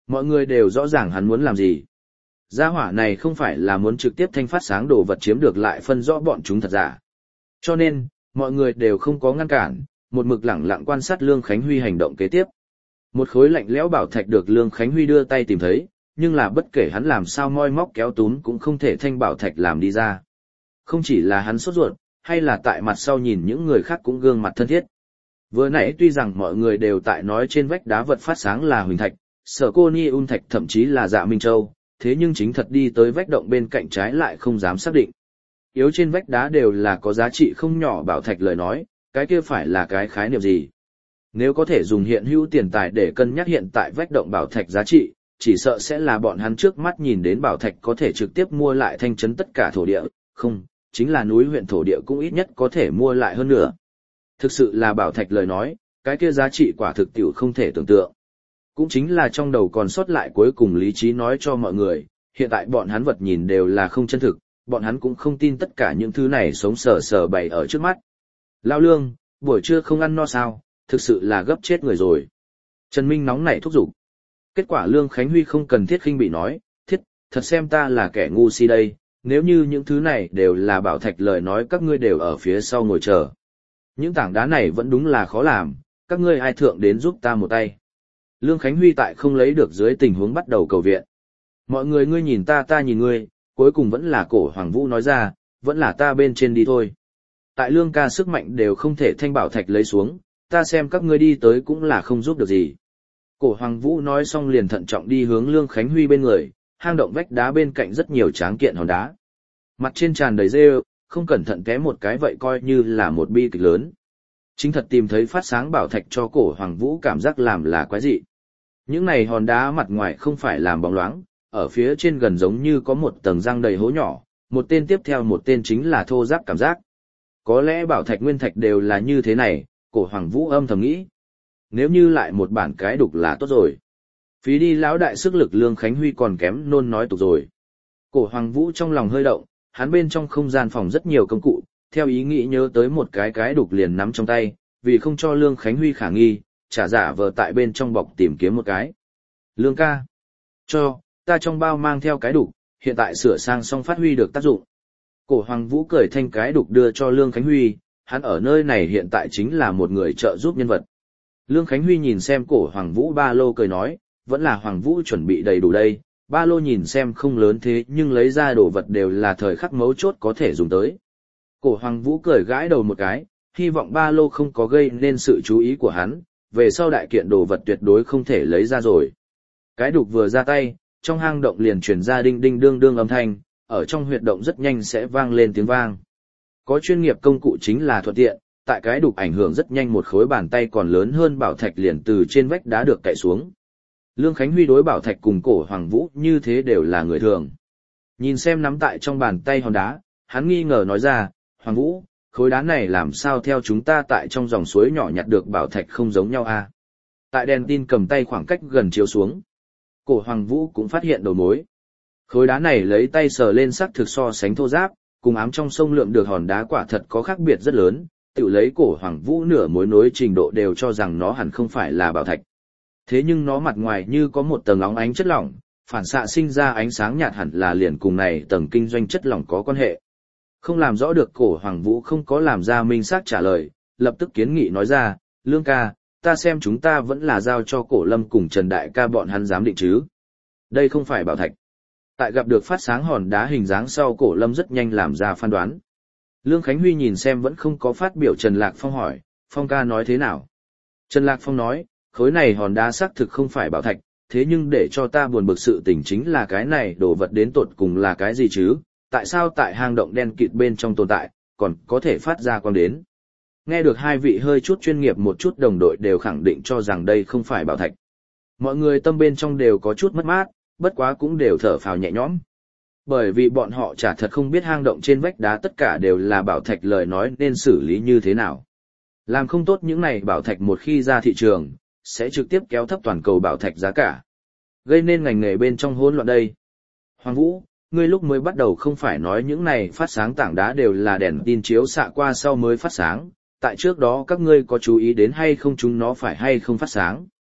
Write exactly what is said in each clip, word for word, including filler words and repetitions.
Mọi người đều rõ ràng hắn muốn làm gì. Gia hỏa này không phải là muốn trực tiếp thanh phát sáng đồ vật chiếm được lại phân rõ bọn chúng thật giả. Cho nên, mọi người đều không có ngăn cản, một mực lẳng lặng quan sát Lương Khánh Huy hành động kế tiếp. Một khối lạnh lẽo bảo thạch được Lương Khánh Huy đưa tay tìm thấy, nhưng là bất kể hắn làm sao moi móc kéo túm cũng không thể thanh bảo thạch làm đi ra. Không chỉ là hắn sốt ruột, hay là tại mặt sau nhìn những người khác cũng gương mặt thân thiết. Vừa nãy tuy rằng mọi người đều tại nói trên vách đá vật phát sáng là huỳnh thạch, sở cô ni un thạch thậm chí là dạ minh châu, thế nhưng chính thật đi tới vách động bên cạnh trái lại không dám xác định. Yếu trên vách đá đều là có giá trị không nhỏ bảo thạch lời nói, cái kia phải là cái khái niệm gì? Nếu có thể dùng hiện hữu tiền tài để cân nhắc hiện tại vách động bảo thạch giá trị, chỉ sợ sẽ là bọn hắn trước mắt nhìn đến bảo thạch có thể trực tiếp mua lại thanh trấn tất cả thổ địa, không, chính là núi huyện thổ địa cũng ít nhất có thể mua lại hơn nữa. Thực sự là bảo thạch lời nói, cái kia giá trị quả thực tiểu không thể tưởng tượng. Cũng chính là trong đầu còn sót lại cuối cùng lý trí nói cho mọi người, hiện tại bọn hắn vật nhìn đều là không chân thực, bọn hắn cũng không tin tất cả những thứ này sống sờ sờ bày ở trước mắt. Lao Lương, buổi trưa không ăn no sao, thực sự là gấp chết người rồi. Trần Minh nóng nảy thúc giục. Kết quả Lương Khánh Huy không cần thiết khinh bị nói, thiết, thật xem ta là kẻ ngu si đây, nếu như những thứ này đều là bảo thạch lời nói các ngươi đều ở phía sau ngồi chờ. Những tảng đá này vẫn đúng là khó làm, các ngươi ai thượng đến giúp ta một tay. Lương Khánh Huy tại không lấy được dưới tình huống bắt đầu cầu viện. Mọi người ngươi nhìn ta ta nhìn ngươi, cuối cùng vẫn là Cổ Hoàng Vũ nói ra, vẫn là ta bên trên đi thôi. Tại Lương ca sức mạnh đều không thể thanh bảo thạch lấy xuống, ta xem các ngươi đi tới cũng là không giúp được gì. Cổ Hoàng Vũ nói xong liền thận trọng đi hướng Lương Khánh Huy bên người, hang động vách đá bên cạnh rất nhiều tráng kiện hòn đá. Mặt trên tràn đầy rêu, không cẩn thận té một cái vậy coi như là một bi kịch lớn. Chính thật tìm thấy phát sáng bảo thạch cho Cổ Hoàng Vũ cảm giác làm là quái dị. Những này hòn đá mặt ngoài không phải làm bóng loáng, ở phía trên gần giống như có một tầng răng đầy hố nhỏ, một tên tiếp theo một tên chính là thô ráp cảm giác. Có lẽ bảo thạch nguyên thạch đều là như thế này, Cổ Hoàng Vũ âm thầm nghĩ. Nếu như lại một bản cái đục là tốt rồi. Phí đi lão đại sức lực Lương Khánh Huy còn kém nôn nói tục rồi. Cổ Hoàng Vũ trong lòng hơi động, hắn bên trong không gian phòng rất nhiều công cụ, theo ý nghĩ nhớ tới một cái cái đục liền nắm trong tay, vì không cho Lương Khánh Huy khả nghi, trả giả vờ tại bên trong bọc tìm kiếm một cái. Lương ca, cho, ta trong bao mang theo cái đục, hiện tại sửa sang xong phát huy được tác dụng. Cổ Hoàng Vũ cởi thanh cái đục đưa cho Lương Khánh Huy, hắn ở nơi này hiện tại chính là một người trợ giúp nhân vật. Lương Khánh Huy nhìn xem Cổ Hoàng Vũ ba lô cười nói, vẫn là Hoàng Vũ chuẩn bị đầy đủ đây, ba lô nhìn xem không lớn thế nhưng lấy ra đồ vật đều là thời khắc mấu chốt có thể dùng tới. Cổ Hoàng Vũ cười gãi đầu một cái, hy vọng ba lô không có gây nên sự chú ý của hắn, về sau đại kiện đồ vật tuyệt đối không thể lấy ra rồi. Cái đục vừa ra tay, trong hang động liền truyền ra đinh đinh đương đương âm thanh, ở trong huyệt động rất nhanh sẽ vang lên tiếng vang. Có chuyên nghiệp công cụ chính là thuận tiện, tại cái đục ảnh hưởng rất nhanh một khối bàn tay còn lớn hơn bảo thạch liền từ trên vách đá được cạy xuống. Lương Khánh Huy đối bảo thạch cùng Cổ Hoàng Vũ như thế đều là người thường. Nhìn xem nắm tại trong bàn tay hòn đá, hắn nghi ngờ nói ra, Hoàng Vũ, khối đá này làm sao theo chúng ta tại trong dòng suối nhỏ nhặt được bảo thạch không giống nhau a? Tại đèn tin cầm tay khoảng cách gần chiếu xuống. Cổ Hoàng Vũ cũng phát hiện đầu mối. Khối đá này lấy tay sờ lên sắc thực so sánh thô ráp, cùng ám trong sông lượm được hòn đá quả thật có khác biệt rất lớn, tự lấy Cổ Hoàng Vũ nửa mối nối trình độ đều cho rằng nó hẳn không phải là bảo thạch. Thế nhưng nó mặt ngoài như có một tầng óng ánh chất lỏng, phản xạ sinh ra ánh sáng nhạt hẳn là liền cùng này tầng kinh doanh chất lỏng có quan hệ. Không làm rõ được Cổ Hoàng Vũ không có làm ra minh xác trả lời, lập tức kiến nghị nói ra, Lương ca, ta xem chúng ta vẫn là giao cho Cổ Lâm cùng Trần Đại ca bọn hắn giám định chứ. Đây không phải bảo thạch. Tại gặp được phát sáng hòn đá hình dáng sau Cổ Lâm rất nhanh làm ra phán đoán. Lương Khánh Huy nhìn xem vẫn không có phát biểu Trần Lạc Phong hỏi, Phong ca nói thế nào? Trần Lạc Phong nói, khối này hòn đá xác thực không phải bảo thạch, thế nhưng để cho ta buồn bực sự tình chính là cái này đồ vật đến tột cùng là cái gì chứ? Tại sao tại hang động đen kịt bên trong tồn tại, còn có thể phát ra quang đến? Nghe được hai vị hơi chút chuyên nghiệp một chút đồng đội đều khẳng định cho rằng đây không phải bảo thạch. Mọi người tâm bên trong đều có chút mất mát, bất quá cũng đều thở phào nhẹ nhõm. Bởi vì bọn họ chả thật không biết hang động trên vách đá tất cả đều là bảo thạch lời nói nên xử lý như thế nào. Làm không tốt những này bảo thạch một khi ra thị trường, sẽ trực tiếp kéo thấp toàn cầu bảo thạch giá cả. Gây nên ngành nghề bên trong hỗn loạn đây. Hoàng Vũ, ngươi lúc mới bắt đầu không phải nói những này phát sáng tảng đá đều là đèn tin chiếu xạ qua sau mới phát sáng, tại trước đó các ngươi có chú ý đến hay không chúng nó phải hay không phát sáng?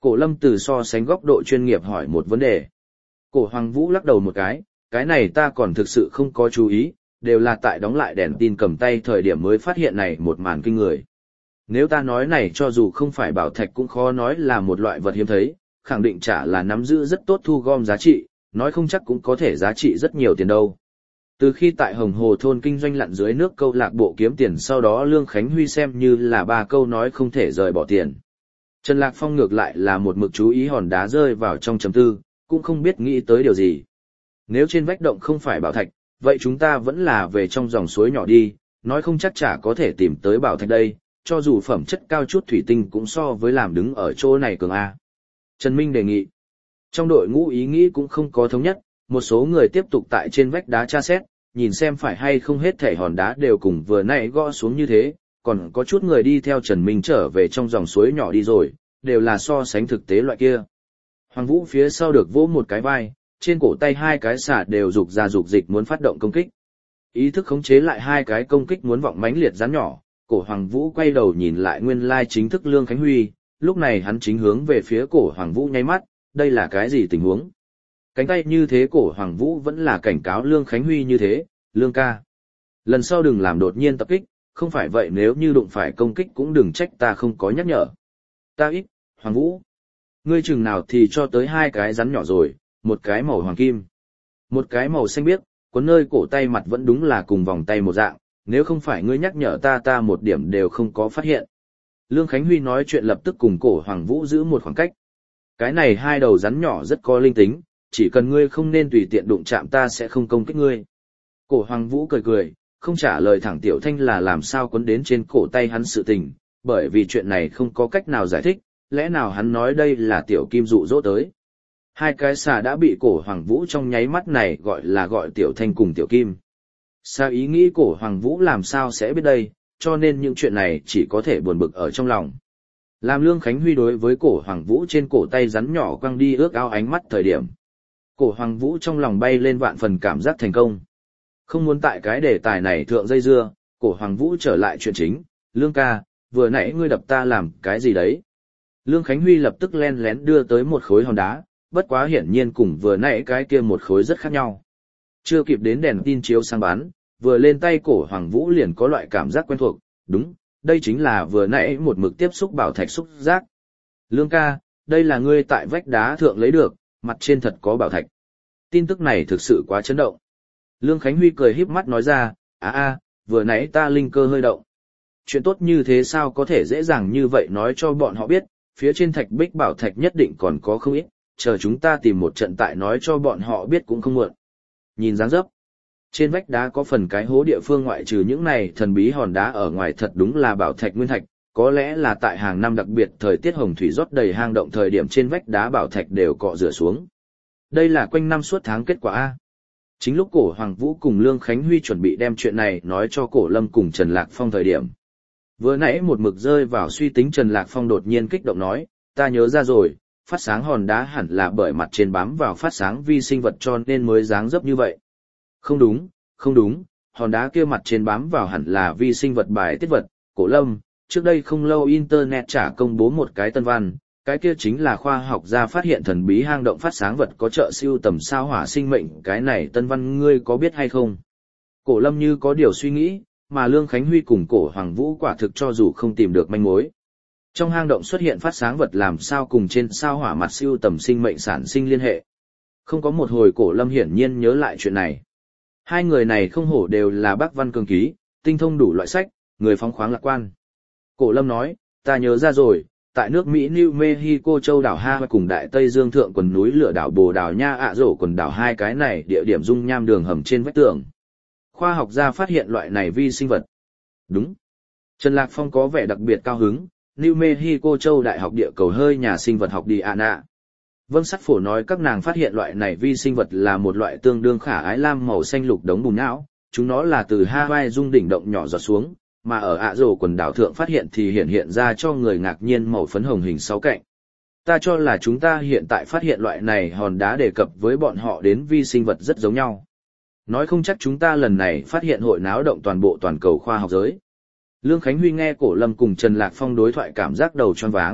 Cổ Lâm từ so sánh góc độ chuyên nghiệp hỏi một vấn đề. Cổ Hoàng Vũ lắc đầu một cái, cái này ta còn thực sự không có chú ý, đều là tại đóng lại đèn tin cầm tay thời điểm mới phát hiện này một màn kinh người. Nếu ta nói này cho dù không phải bảo thạch cũng khó nói là một loại vật hiếm thấy, khẳng định chả là nắm giữ rất tốt thu gom giá trị, nói không chắc cũng có thể giá trị rất nhiều tiền đâu. Từ khi tại Hồng Hồ thôn kinh doanh lặn dưới nước câu lạc bộ kiếm tiền sau đó Lương Khánh Huy xem như là ba câu nói không thể rời bỏ tiền. Trần Lạc Phong ngược lại là một mực chú ý hòn đá rơi vào trong chấm tư, cũng không biết nghĩ tới điều gì. Nếu trên vách động không phải bảo thạch, vậy chúng ta vẫn là về trong dòng suối nhỏ đi, nói không chắc chả có thể tìm tới bảo thạch đây, cho dù phẩm chất cao chút thủy tinh cũng so với làm đứng ở chỗ này cường A. Trần Minh đề nghị. Trong đội ngũ ý nghĩ cũng không có thống nhất, một số người tiếp tục tại trên vách đá tra xét, nhìn xem phải hay không hết thảy hòn đá đều cùng vừa nãy gõ xuống như thế, còn có chút người đi theo Trần Minh trở về trong dòng suối nhỏ đi rồi, đều là so sánh thực tế loại kia. Hoàng Vũ phía sau được vỗ một cái vai, trên cổ tay hai cái xả đều rục ra rục dịch muốn phát động công kích. Ý thức khống chế lại hai cái công kích muốn vọng mãnh liệt rắn nhỏ, cổ Hoàng Vũ quay đầu nhìn lại nguyên lai chính thức Lương Khánh Huy, lúc này hắn chính hướng về phía cổ Hoàng Vũ nháy mắt, đây là cái gì tình huống? Cánh tay như thế cổ Hoàng Vũ vẫn là cảnh cáo Lương Khánh Huy như thế, Lương ca. Lần sau đừng làm đột nhiên tập kích, không phải vậy nếu như đụng phải công kích cũng đừng trách ta không có nhắc nhở. Ta ít, Hoàng Vũ. Ngươi chừng nào thì cho tới hai cái rắn nhỏ rồi, một cái màu hoàng kim, một cái màu xanh biếc, cuốn nơi cổ tay mặt vẫn đúng là cùng vòng tay một dạng, nếu không phải ngươi nhắc nhở ta ta một điểm đều không có phát hiện. Lương Khánh Huy nói chuyện lập tức cùng cổ Hoàng Vũ giữ một khoảng cách. Cái này hai đầu rắn nhỏ rất có linh tính, chỉ cần ngươi không nên tùy tiện đụng chạm ta sẽ không công kích ngươi. Cổ Hoàng Vũ cười cười, không trả lời thẳng Tiểu Thanh là làm sao quấn đến trên cổ tay hắn sự tình, bởi vì chuyện này không có cách nào giải thích, lẽ nào hắn nói đây là Tiểu Kim dụ dỗ tới. Hai cái xà đã bị cổ Hoàng Vũ trong nháy mắt này gọi là gọi Tiểu Thanh cùng Tiểu Kim. Sao ý nghĩ cổ Hoàng Vũ làm sao sẽ biết đây, cho nên những chuyện này chỉ có thể buồn bực ở trong lòng. Làm Lương Khánh Huy đối với cổ Hoàng Vũ trên cổ tay rắn nhỏ quăng đi ước ao ánh mắt thời điểm. Cổ Hoàng Vũ trong lòng bay lên vạn phần cảm giác thành công. Không muốn tại cái đề tài này thượng dây dưa, cổ Hoàng Vũ trở lại chuyện chính, Lương ca, vừa nãy ngươi đập ta làm cái gì đấy? Lương Khánh Huy lập tức len lén đưa tới một khối hòn đá, bất quá hiển nhiên cùng vừa nãy cái kia một khối rất khác nhau. Chưa kịp đến đèn tin chiếu sang bán, vừa lên tay cổ Hoàng Vũ liền có loại cảm giác quen thuộc, đúng, đây chính là vừa nãy một mực tiếp xúc bảo thạch xúc giác. Lương ca, đây là ngươi tại vách đá thượng lấy được, mặt trên thật có bảo thạch. Tin tức này thực sự quá chấn động. Lương Khánh Huy cười híp mắt nói ra, à a, vừa nãy ta linh cơ hơi động. Chuyện tốt như thế sao có thể dễ dàng như vậy nói cho bọn họ biết, phía trên thạch bích bảo thạch nhất định còn có không ít, chờ chúng ta tìm một trận tại nói cho bọn họ biết cũng không muộn. Nhìn dáng dấp, trên vách đá có phần cái hố địa phương ngoại trừ những này thần bí hòn đá ở ngoài thật đúng là bảo thạch nguyên thạch, có lẽ là tại hàng năm đặc biệt thời tiết hồng thủy rót đầy hang động thời điểm trên vách đá bảo thạch đều cọ rửa xuống. Đây là quanh năm suốt tháng kết quả A. Chính lúc cổ Hoàng Vũ cùng Lương Khánh Huy chuẩn bị đem chuyện này nói cho cổ Lâm cùng Trần Lạc Phong thời điểm. Vừa nãy một mực rơi vào suy tính Trần Lạc Phong đột nhiên kích động nói, ta nhớ ra rồi, phát sáng hòn đá hẳn là bởi mặt trên bám vào phát sáng vi sinh vật cho nên mới dáng dấp như vậy. Không đúng, không đúng, hòn đá kia mặt trên bám vào hẳn là vi sinh vật bài tiết vật, cổ Lâm, trước đây không lâu Internet trả công bố một cái tân văn, cái kia chính là khoa học gia phát hiện thần bí hang động phát sáng vật có trợ siêu tầm sao hỏa sinh mệnh, cái này tân văn ngươi có biết hay không? Cổ Lâm như có điều suy nghĩ, mà Lương Khánh Huy cùng cổ Hoàng Vũ quả thực cho dù không tìm được manh mối. Trong hang động xuất hiện phát sáng vật làm sao cùng trên sao hỏa mặt siêu tầm sinh mệnh sản sinh liên hệ. Không có một hồi cổ Lâm hiển nhiên nhớ lại chuyện này. Hai người này không hổ đều là bác văn cường ký, tinh thông đủ loại sách, người phóng khoáng lạc quan. Cổ Lâm nói, ta nhớ ra rồi, tại nước Mỹ New Mexico châu đảo Hawaii cùng Đại Tây Dương thượng quần núi lửa đảo Bồ Đào Nha ạ rổ quần đảo hai cái này địa điểm dung nham đường hầm trên vách tường. Khoa học gia phát hiện loại này vi sinh vật. Đúng. Trần Lạc Phong có vẻ đặc biệt cao hứng, New Mexico châu Đại học địa cầu hơi nhà sinh vật học Diana. Vâng Sắt Phổ nói các nàng phát hiện loại này vi sinh vật là một loại tương đương khả ái lam màu xanh lục đống bùn nhão, chúng nó là từ Hawaii dung đỉnh động nhỏ giọt xuống, mà ở ạ rổ quần đảo thượng phát hiện thì hiện hiện ra cho người ngạc nhiên màu phấn hồng hình sáu cạnh. Ta cho là chúng ta hiện tại phát hiện loại này hòn đá đề cập với bọn họ đến vi sinh vật rất giống nhau. Nói không chắc chúng ta lần này phát hiện hội náo động toàn bộ toàn cầu khoa học giới. Lương Khánh Huy nghe cổ Lâm cùng Trần Lạc Phong đối thoại cảm giác đầu choáng váng,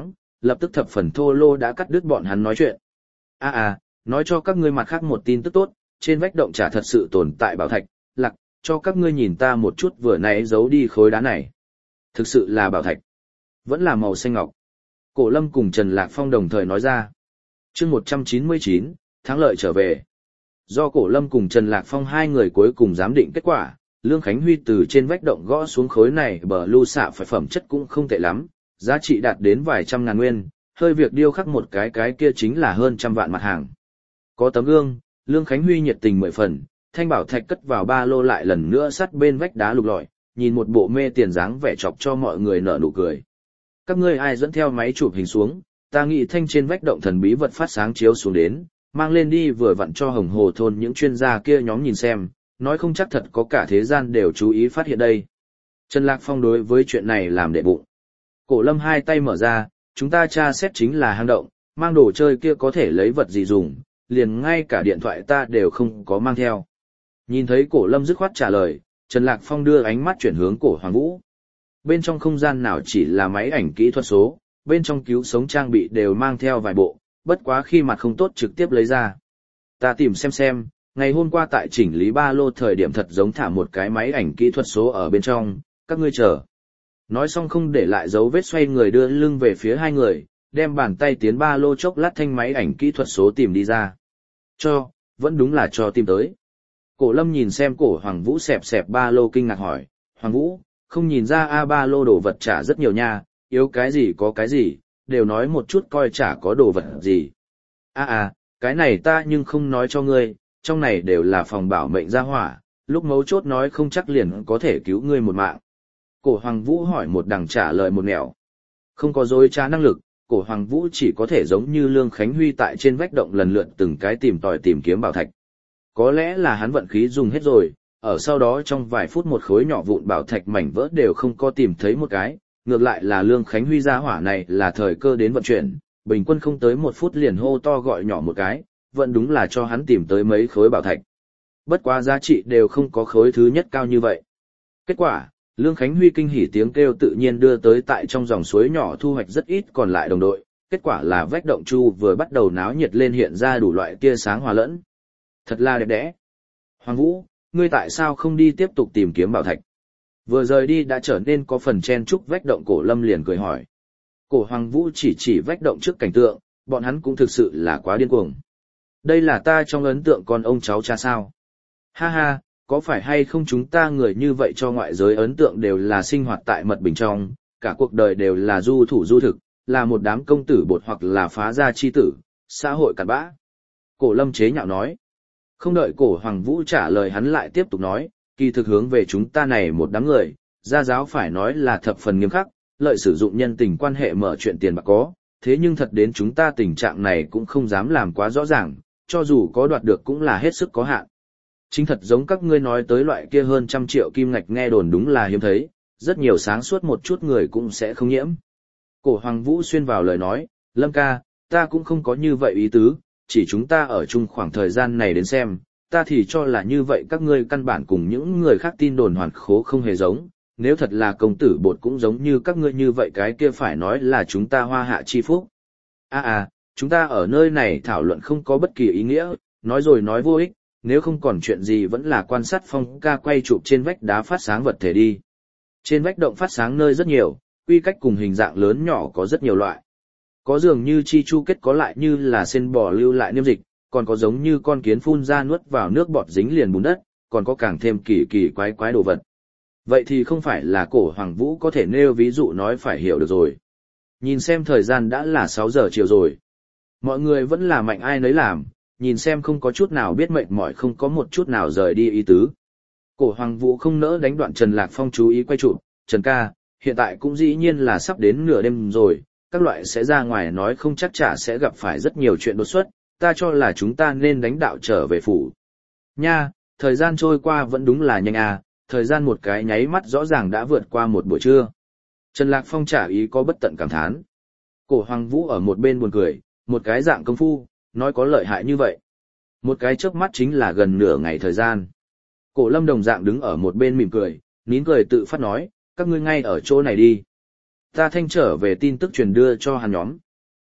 lập tức thập phần thô lô đã cắt đứt bọn hắn nói chuyện. À à, nói cho các ngươi mặt khác một tin tức tốt, trên vách động chả thật sự tồn tại bảo thạch, lạc, cho các ngươi nhìn ta một chút vừa nãy giấu đi khối đá này. Thực sự là bảo thạch, vẫn là màu xanh ngọc. Cổ Lâm cùng Trần Lạc Phong đồng thời nói ra. Chương một trăm chín mươi chín, thắng lợi trở về. Do Cổ Lâm cùng Trần Lạc Phong hai người cuối cùng giám định kết quả, Lương Khánh Huy từ trên vách động gõ xuống khối này bờ lưu xạ phải phẩm chất cũng không tệ lắm, giá trị đạt đến vài trăm ngàn nguyên, hơi việc điêu khắc một cái cái kia chính là hơn trăm vạn mặt hàng. Có tấm gương, Lương Khánh Huy nhiệt tình mười phần, thanh bảo thạch cất vào ba lô lại lần nữa sắt bên vách đá lục lọi, nhìn một bộ mê tiền dáng vẻ chọc cho mọi người nở nụ cười. Các ngươi ai dẫn theo máy chụp hình xuống, ta nghĩ thanh trên vách động thần bí vật phát sáng chiếu xuống đến, mang lên đi vừa vặn cho Hồng Hồ thôn những chuyên gia kia nhóm nhìn xem, nói không chắc thật có cả thế gian đều chú ý phát hiện đây. Trần Lạc Phong đối với chuyện này làm đệ bụng. Cổ Lâm hai tay mở ra, chúng ta tra xét chính là hang động, mang đồ chơi kia có thể lấy vật gì dùng, liền ngay cả điện thoại ta đều không có mang theo. Nhìn thấy Cổ Lâm dứt khoát trả lời, Trần Lạc Phong đưa ánh mắt chuyển hướng Cổ Hoàng Vũ. Bên trong không gian nào chỉ là máy ảnh kỹ thuật số, bên trong cứu sống trang bị đều mang theo vài bộ, bất quá khi mặt không tốt trực tiếp lấy ra. Ta tìm xem xem, ngày hôm qua tại chỉnh lý ba lô thời điểm thật giống thả một cái máy ảnh kỹ thuật số ở bên trong, các ngươi chờ. Nói xong không để lại dấu vết xoay người đưa lưng về phía hai người, đem bàn tay tiến ba lô chốc lát thanh máy ảnh kỹ thuật số tìm đi ra. Cho, vẫn đúng là cho tìm tới. Cổ Lâm nhìn xem Cổ Hoàng Vũ xẹp xẹp ba lô kinh ngạc hỏi, Hoàng Vũ, không nhìn ra a ba lô đồ vật trả rất nhiều nha, yếu cái gì có cái gì, đều nói một chút coi chả có đồ vật gì. A à, cái này ta nhưng không nói cho ngươi, trong này đều là phòng bảo mệnh gia hỏa, lúc mấu chốt nói không chắc liền có thể cứu ngươi một mạng. Cổ Hoàng Vũ hỏi một đằng trả lời một nẻo. Không có dối trá năng lực, Cổ Hoàng Vũ chỉ có thể giống như Lương Khánh Huy tại trên vách động lần lượt từng cái tìm tòi tìm kiếm bảo thạch. Có lẽ là hắn vận khí dùng hết rồi, ở sau đó trong vài phút một khối nhỏ vụn bảo thạch mảnh vỡ đều không có tìm thấy một cái, ngược lại là Lương Khánh Huy gia hỏa này là thời cơ đến vận chuyển, bình quân không tới một phút liền hô to gọi nhỏ một cái, vẫn đúng là cho hắn tìm tới mấy khối bảo thạch. Bất quá giá trị đều không có khối thứ nhất cao như vậy. Kết quả, Lương Khánh Huy kinh hỉ tiếng kêu tự nhiên đưa tới tại trong dòng suối nhỏ thu hoạch rất ít còn lại đồng đội, kết quả là vách động chu vừa bắt đầu náo nhiệt lên hiện ra đủ loại tia sáng hòa lẫn. Thật là đẹp đẽ. Hoàng Vũ, ngươi tại sao không đi tiếp tục tìm kiếm bảo thạch? Vừa rời đi đã trở nên có phần chen chúc vách động. Cổ Lâm liền cười hỏi. Cổ Hoàng Vũ chỉ chỉ vách động trước cảnh tượng, bọn hắn cũng thực sự là quá điên cuồng. Đây là ta trong ấn tượng con ông cháu cha sao? Ha ha, có phải hay không chúng ta người như vậy cho ngoại giới ấn tượng đều là sinh hoạt tại mật bình trong, cả cuộc đời đều là du thủ du thực, là một đám công tử bột hoặc là phá gia chi tử, xã hội cặn bã. Cổ Lâm chế nhạo nói. Không đợi Cổ Hoàng Vũ trả lời hắn lại tiếp tục nói, kỳ thực hướng về chúng ta này một đám người, gia giáo phải nói là thập phần nghiêm khắc, lợi sử dụng nhân tình quan hệ mở chuyện tiền bạc có, thế nhưng thật đến chúng ta tình trạng này cũng không dám làm quá rõ ràng, cho dù có đoạt được cũng là hết sức có hạn. Chính thật giống các ngươi nói tới loại kia hơn trăm triệu kim ngạch nghe đồn đúng là hiếm thấy, rất nhiều sáng suốt một chút người cũng sẽ không nhiễm. Cổ Hoàng Vũ xuyên vào lời nói, Lâm ca, ta cũng không có như vậy ý tứ, chỉ chúng ta ở chung khoảng thời gian này đến xem, ta thì cho là như vậy các ngươi căn bản cùng những người khác tin đồn hoàn khố không hề giống, nếu thật là công tử bột cũng giống như các ngươi như vậy cái kia phải nói là chúng ta hoa hạ chi phúc. À à, chúng ta ở nơi này thảo luận không có bất kỳ ý nghĩa, nói rồi nói vô ích, nếu không còn chuyện gì vẫn là quan sát Phong ca quay chụp trên vách đá phát sáng vật thể đi. Trên vách động phát sáng nơi rất nhiều, quy cách cùng hình dạng lớn nhỏ có rất nhiều loại. Có dường như chi chu kết có lại như là sen bò lưu lại niêm dịch, còn có giống như con kiến phun ra nuốt vào nước bọt dính liền bùn đất, còn có càng thêm kỳ kỳ quái quái đồ vật. Vậy thì không phải là Cổ Hoàng Vũ có thể nêu ví dụ nói phải hiểu được rồi. Nhìn xem thời gian đã là sáu giờ chiều rồi. Mọi người vẫn là mạnh ai nấy làm, nhìn xem không có chút nào biết mệt mỏi không có một chút nào rời đi ý tứ. Cổ Hoàng Vũ không nỡ đánh đoạn Trần Lạc Phong chú ý quay chụp, Trần ca, hiện tại cũng dĩ nhiên là sắp đến nửa đêm rồi, các loại sẽ ra ngoài nói không chắc chả sẽ gặp phải rất nhiều chuyện đột xuất, ta cho là chúng ta nên đánh đạo trở về phủ. Nha, thời gian trôi qua vẫn đúng là nhanh à, thời gian một cái nháy mắt rõ ràng đã vượt qua một buổi trưa. Trần Lạc Phong trả ý có bất tận cảm thán. Cổ Hoàng Vũ ở một bên buồn cười, một cái dạng công phu, nói có lợi hại như vậy. Một cái chớp mắt chính là gần nửa ngày thời gian. Cổ Lâm đồng dạng đứng ở một bên mỉm cười, nín cười tự phát nói, các ngươi ngay ở chỗ này đi. Ta thanh trở về tin tức truyền đưa cho hắn nhóm,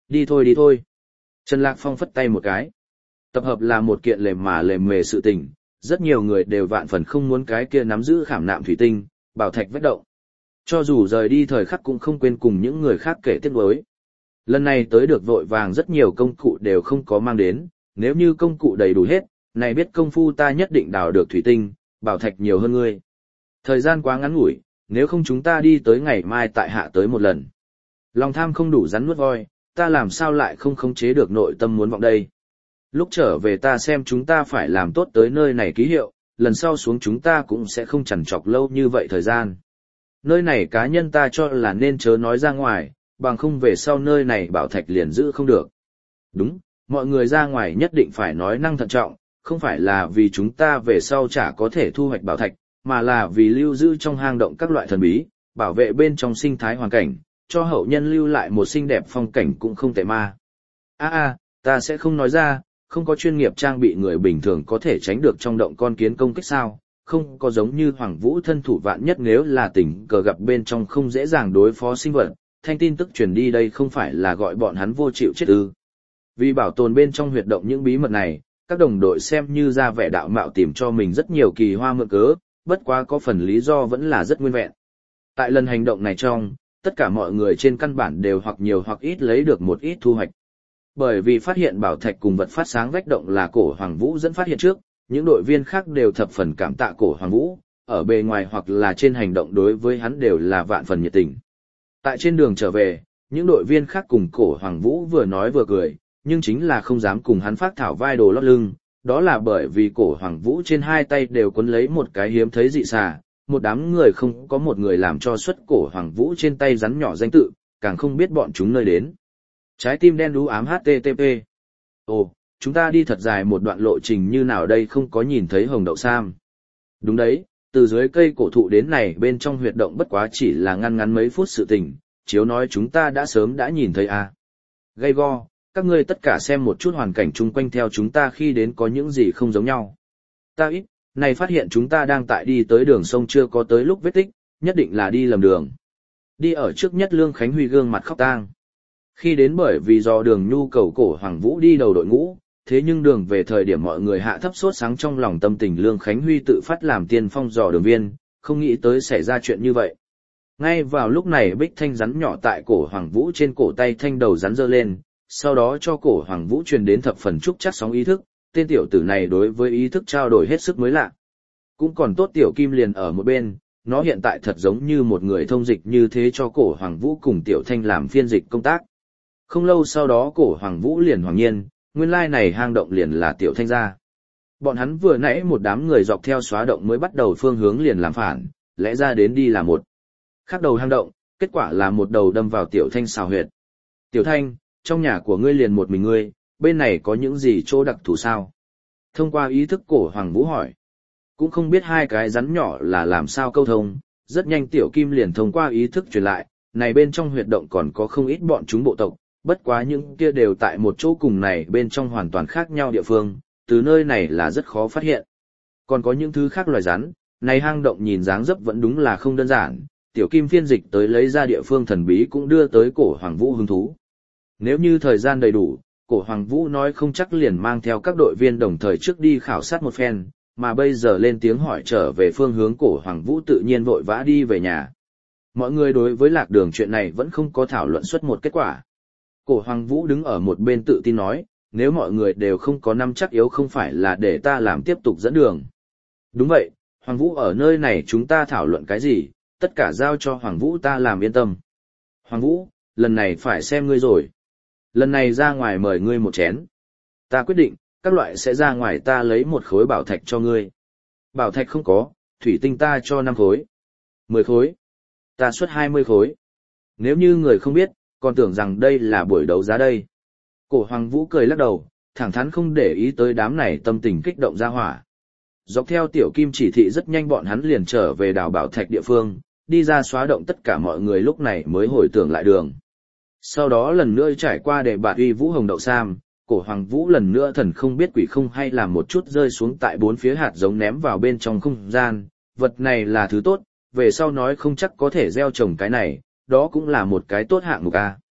Đi thôi đi thôi. Trần Lạc Phong phất tay một cái. Tập hợp là một kiện lề mà lề mề sự tình, rất nhiều người đều vạn phần không muốn cái kia nắm giữ khảm nạm thủy tinh, bảo thạch vết động. Cho dù rời đi thời khắc cũng không quên cùng những người khác kể tiếc nuối. Lần này tới được vội vàng rất nhiều công cụ đều không có mang đến, nếu như công cụ đầy đủ hết, này biết công phu ta nhất định đào được thủy tinh, bảo thạch nhiều hơn ngươi. Thời gian quá ngắn ngủi, nếu không chúng ta đi tới ngày mai tại hạ tới một lần. Lòng tham không đủ rắn nuốt voi, ta làm sao lại không khống chế được nội tâm muốn vọng đây. Lúc trở về ta xem chúng ta phải làm tốt tới nơi này ký hiệu, lần sau xuống chúng ta cũng sẽ không chằn chọc lâu như vậy thời gian. Nơi này cá nhân ta cho là nên chớ nói ra ngoài, bằng không về sau nơi này bảo thạch liền giữ không được. Đúng, mọi người ra ngoài nhất định phải nói năng thận trọng, không phải là vì chúng ta về sau chả có thể thu hoạch bảo thạch, mà là vì lưu giữ trong hang động các loại thần bí, bảo vệ bên trong sinh thái hoàn cảnh, cho hậu nhân lưu lại một xinh đẹp phong cảnh cũng không tệ ma. A a, ta sẽ không nói ra, không có chuyên nghiệp trang bị người bình thường có thể tránh được trong động con kiến công kích sao, không có giống như Hoàng Vũ thân thủ vạn nhất nếu là tình cờ gặp bên trong không dễ dàng đối phó sinh vật, thanh tin tức truyền đi đây không phải là gọi bọn hắn vô chịu chết ư. Vì bảo tồn bên trong huyệt động những bí mật này, các đồng đội xem như ra vẻ đạo mạo tìm cho mình rất nhiều kỳ hoa mượn cớ, bất quá có phần lý do vẫn là rất nguyên vẹn. Tại lần hành động này trong, tất cả mọi người trên căn bản đều hoặc nhiều hoặc ít lấy được một ít thu hoạch. Bởi vì phát hiện bảo thạch cùng vật phát sáng vách động là cổ Hoàng Vũ dẫn phát hiện trước, những đội viên khác đều thập phần cảm tạ cổ Hoàng Vũ, ở bề ngoài hoặc là trên hành động đối với hắn đều là vạn phần nhiệt tình. Tại trên đường trở về, những đội viên khác cùng cổ Hoàng Vũ vừa nói vừa cười, nhưng chính là không dám cùng hắn phát thảo vai đồ lót lưng, đó là bởi vì cổ Hoàng Vũ trên hai tay đều quấn lấy một cái hiếm thấy dị xà, một đám người không có một người làm cho xuất cổ Hoàng Vũ trên tay rắn nhỏ danh tự, càng không biết bọn chúng nơi đến. Trái tim đen đú ám hát tê tê pê. Ồ, chúng ta đi thật dài một đoạn lộ trình như nào đây không có nhìn thấy hồng đậu sam. Đúng đấy, từ dưới cây cổ thụ đến này bên trong huyệt động bất quá chỉ là ngăn ngắn mấy phút sự tình, chiếu nói chúng ta đã sớm đã nhìn thấy à. Gây go, các ngươi tất cả xem một chút hoàn cảnh chung quanh theo chúng ta khi đến có những gì không giống nhau. Ta ít, này phát hiện chúng ta đang tại đi tới đường sông chưa có tới lúc vết tích, nhất định là đi lầm đường. Đi ở trước nhất Lương Khánh Huy gương mặt khóc tang. Khi đến bởi vì do đường nhu cầu cổ Hoàng Vũ đi đầu đội ngũ, thế nhưng đường về thời điểm mọi người hạ thấp sốt sáng trong lòng tâm tình Lương Khánh Huy tự phát làm tiên phong dò đường viên, không nghĩ tới xảy ra chuyện như vậy. Ngay vào lúc này Bích Thanh rắn nhỏ tại cổ Hoàng Vũ trên cổ tay thanh đầu rắn giơ lên, sau đó cho cổ Hoàng Vũ truyền đến thập phần trúc chắc sóng ý thức, tên tiểu tử này đối với ý thức trao đổi hết sức mới lạ. Cũng còn tốt tiểu Kim liền ở một bên, nó hiện tại thật giống như một người thông dịch như thế cho cổ Hoàng Vũ cùng tiểu Thanh làm phiên dịch công tác. Không lâu sau đó cổ Hoàng Vũ liền hoàng nhiên, nguyên lai này hang động liền là tiểu Thanh gia. Bọn hắn vừa nãy một đám người dọc theo xóa động mới bắt đầu phương hướng liền làm phản, lẽ ra đến đi là một khác đầu hang động, kết quả là một đầu đâm vào tiểu Thanh xào huyệt. Tiểu Thanh, trong nhà của ngươi liền một mình ngươi, bên này có những gì chỗ đặc thù sao? Thông qua ý thức cổ Hoàng Vũ hỏi. Cũng không biết hai cái rắn nhỏ là làm sao câu thông, rất nhanh tiểu Kim liền thông qua ý thức truyền lại, này bên trong huyệt động còn có không ít bọn chúng bộ tộc, bất quá những kia đều tại một chỗ cùng này bên trong hoàn toàn khác nhau địa phương, từ nơi này là rất khó phát hiện. Còn có những thứ khác loài rắn, này hang động nhìn dáng dấp vẫn đúng là không đơn giản, tiểu Kim phiên dịch tới lấy ra địa phương thần bí cũng đưa tới cổ Hoàng Vũ hứng thú. Nếu như thời gian đầy đủ, cổ Hoàng Vũ nói không chắc liền mang theo các đội viên đồng thời trước đi khảo sát một phen, mà bây giờ lên tiếng hỏi trở về phương hướng cổ Hoàng Vũ tự nhiên vội vã đi về nhà. Mọi người đối với lạc đường chuyện này vẫn không có thảo luận xuất một kết quả. Cổ Hoàng Vũ đứng ở một bên tự tin nói, nếu mọi người đều không có nắm chắc yếu không phải là để ta làm tiếp tục dẫn đường. Đúng vậy, Hoàng Vũ ở nơi này chúng ta thảo luận cái gì, tất cả giao cho Hoàng Vũ ta làm yên tâm. Hoàng Vũ, lần này phải xem ngươi rồi. Lần này ra ngoài mời ngươi một chén. Ta quyết định, các loại sẽ ra ngoài ta lấy một khối bảo thạch cho ngươi. Bảo thạch không có, thủy tinh ta cho năm khối. Mười khối. Ta xuất hai mươi khối. Nếu như người không biết, còn tưởng rằng đây là buổi đấu giá đây. Cổ Hoàng Vũ cười lắc đầu, thẳng thắn không để ý tới đám này tâm tình kích động ra hỏa. Dọc theo tiểu Kim chỉ thị rất nhanh bọn hắn liền trở về đào bảo thạch địa phương, đi ra xóa động tất cả mọi người lúc này mới hồi tưởng lại đường. Sau đó lần nữa trải qua để bạt uy vũ hồng đậu sam, cổ Hoàng Vũ lần nữa thần không biết quỷ không hay làm một chút rơi xuống tại bốn phía hạt giống ném vào bên trong không gian, vật này là thứ tốt, về sau nói không chắc có thể gieo trồng cái này, đó cũng là một cái tốt hạng mục a.